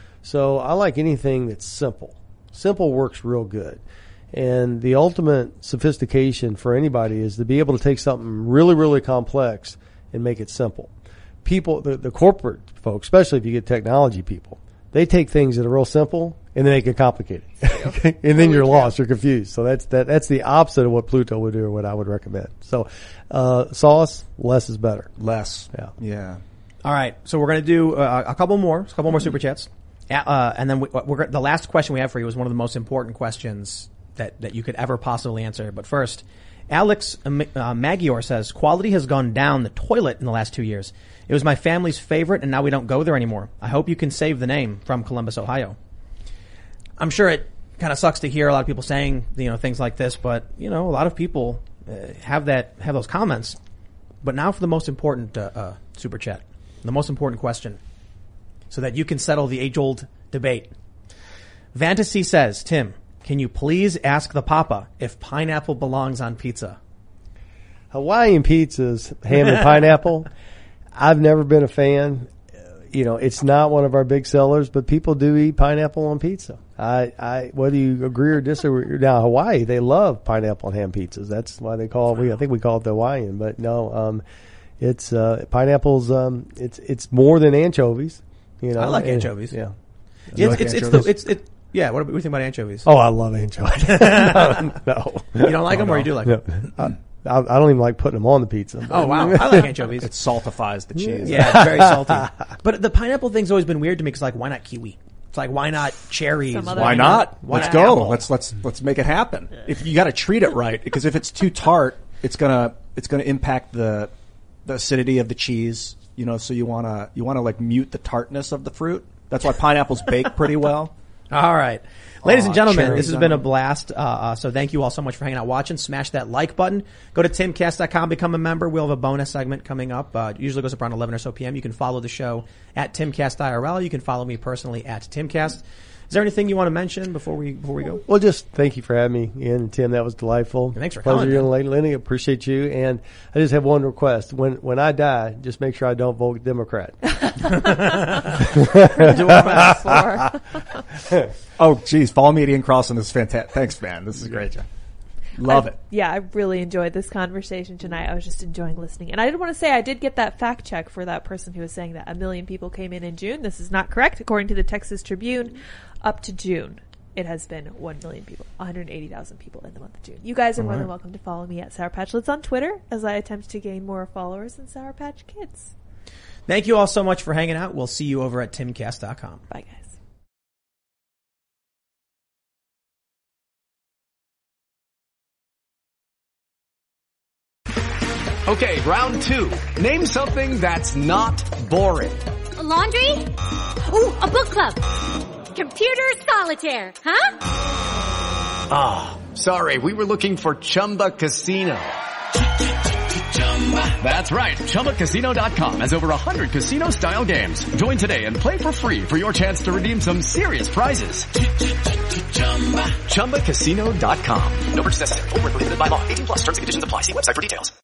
So I like anything that's simple. Simple works real good. And the ultimate sophistication for anybody is to be able to take something really, really complex and make it simple. People, the, the corporate folks, especially if you get technology people, they take things that are real simple and they make it complicated. Yeah. And then you're lost, you're confused. So that's, that, that's the opposite of what Pluto would do or what I would recommend. So, uh, sauce, less is better. Less. Yeah. Yeah. All right. So we're going to do uh, a couple more, a couple more super chats. Uh, and then we, we're, the last question we have for you is one of the most important questions that, that you could ever possibly answer. But first, Alex uh, Magior says, quality has gone down the toilet in the last two years. It was my family's favorite, and now we don't go there anymore. I hope you can save the name. From Columbus, Ohio. I'm sure it kind of sucks to hear a lot of people saying, you know, things like this, but, you know, a lot of people uh, have that, have those comments. But now for the most important uh, uh, super chat, the most important question, so that you can settle the age-old debate. Fantasy says, Tim, can you please ask the Papa if pineapple belongs on pizza? Hawaiian pizzas, ham and pineapple. I've never been a fan. You know, it's not one of our big sellers, but people do eat pineapple on pizza. I, I, whether you agree or disagree. Now, Hawaii, they love pineapple and ham pizzas. That's why they call it, we, I think we call it the Hawaiian, but no, um, it's, uh, pineapples, um, it's, it's more than anchovies. You know, I like and, anchovies. Yeah. Yeah, like it's, it's, it's, the, it's, it, yeah. What do you think about anchovies? Oh, I love anchovies. no, no. You don't like them, no, or you do like no. them? I, I, I don't even like putting them on the pizza. Oh wow, I like anchovies. It saltifies the cheese. Yeah, it's very salty. But the pineapple thing's always been weird to me because, like, why not kiwi? It's like, why not cherries? Why not? Why let's not go. apple? Let's let's let's make it happen. If you got to treat it right, because if it's too tart, it's gonna it's gonna impact the the acidity of the cheese. You know, so you wanna you wanna like mute the tartness of the fruit. That's why pineapples bake pretty well. All right. Ladies and gentlemen, cherries this has on been a them. blast. Uh, uh, so thank you all so much for hanging out watching. Smash that like button. Go to timcast dot com, become a member. We'll have a bonus segment coming up. Uh, it usually goes up around eleven or so p.m. You can follow the show at Timcast I R L. You can follow me personally at Timcast. Is there anything you want to mention before we before we go? Well, just thank you for having me in, Tim. That was delightful. Thanks for Pleasure, coming, young man. lady Lenny. Appreciate you. And I just have one request. When when I die, just make sure I don't vote Democrat. Oh, geez. Follow me at Ian Cross on this. Fantastic. Thanks, man. This is great, John. Love I, it. Yeah, I really enjoyed this conversation tonight. I was just enjoying listening. And I did want to say I did get that fact check for that person who was saying that a million people came in in June. This is not correct. According to the Texas Tribune, up to June, it has been one million people, one hundred eighty thousand people in the month of June. You guys are All more right. than welcome to follow me at Sour Patch Lids on Twitter as I attempt to gain more followers than Sour Patch Kids. Thank you all so much for hanging out. We'll see you over at timcast dot com. Bye, guys. Okay, round two. Name something that's not boring. A laundry? Ooh, a book club. Computer solitaire, huh? Ah, oh, sorry, we were looking for Chumba Casino. That's right, Chumba Casino dot com has over one hundred casino-style games. Join today and play for free for your chance to redeem some serious prizes. Chumba Casino dot com. No purchase necessary. Void where prohibited by law. eighteen plus terms and conditions apply. See website for details.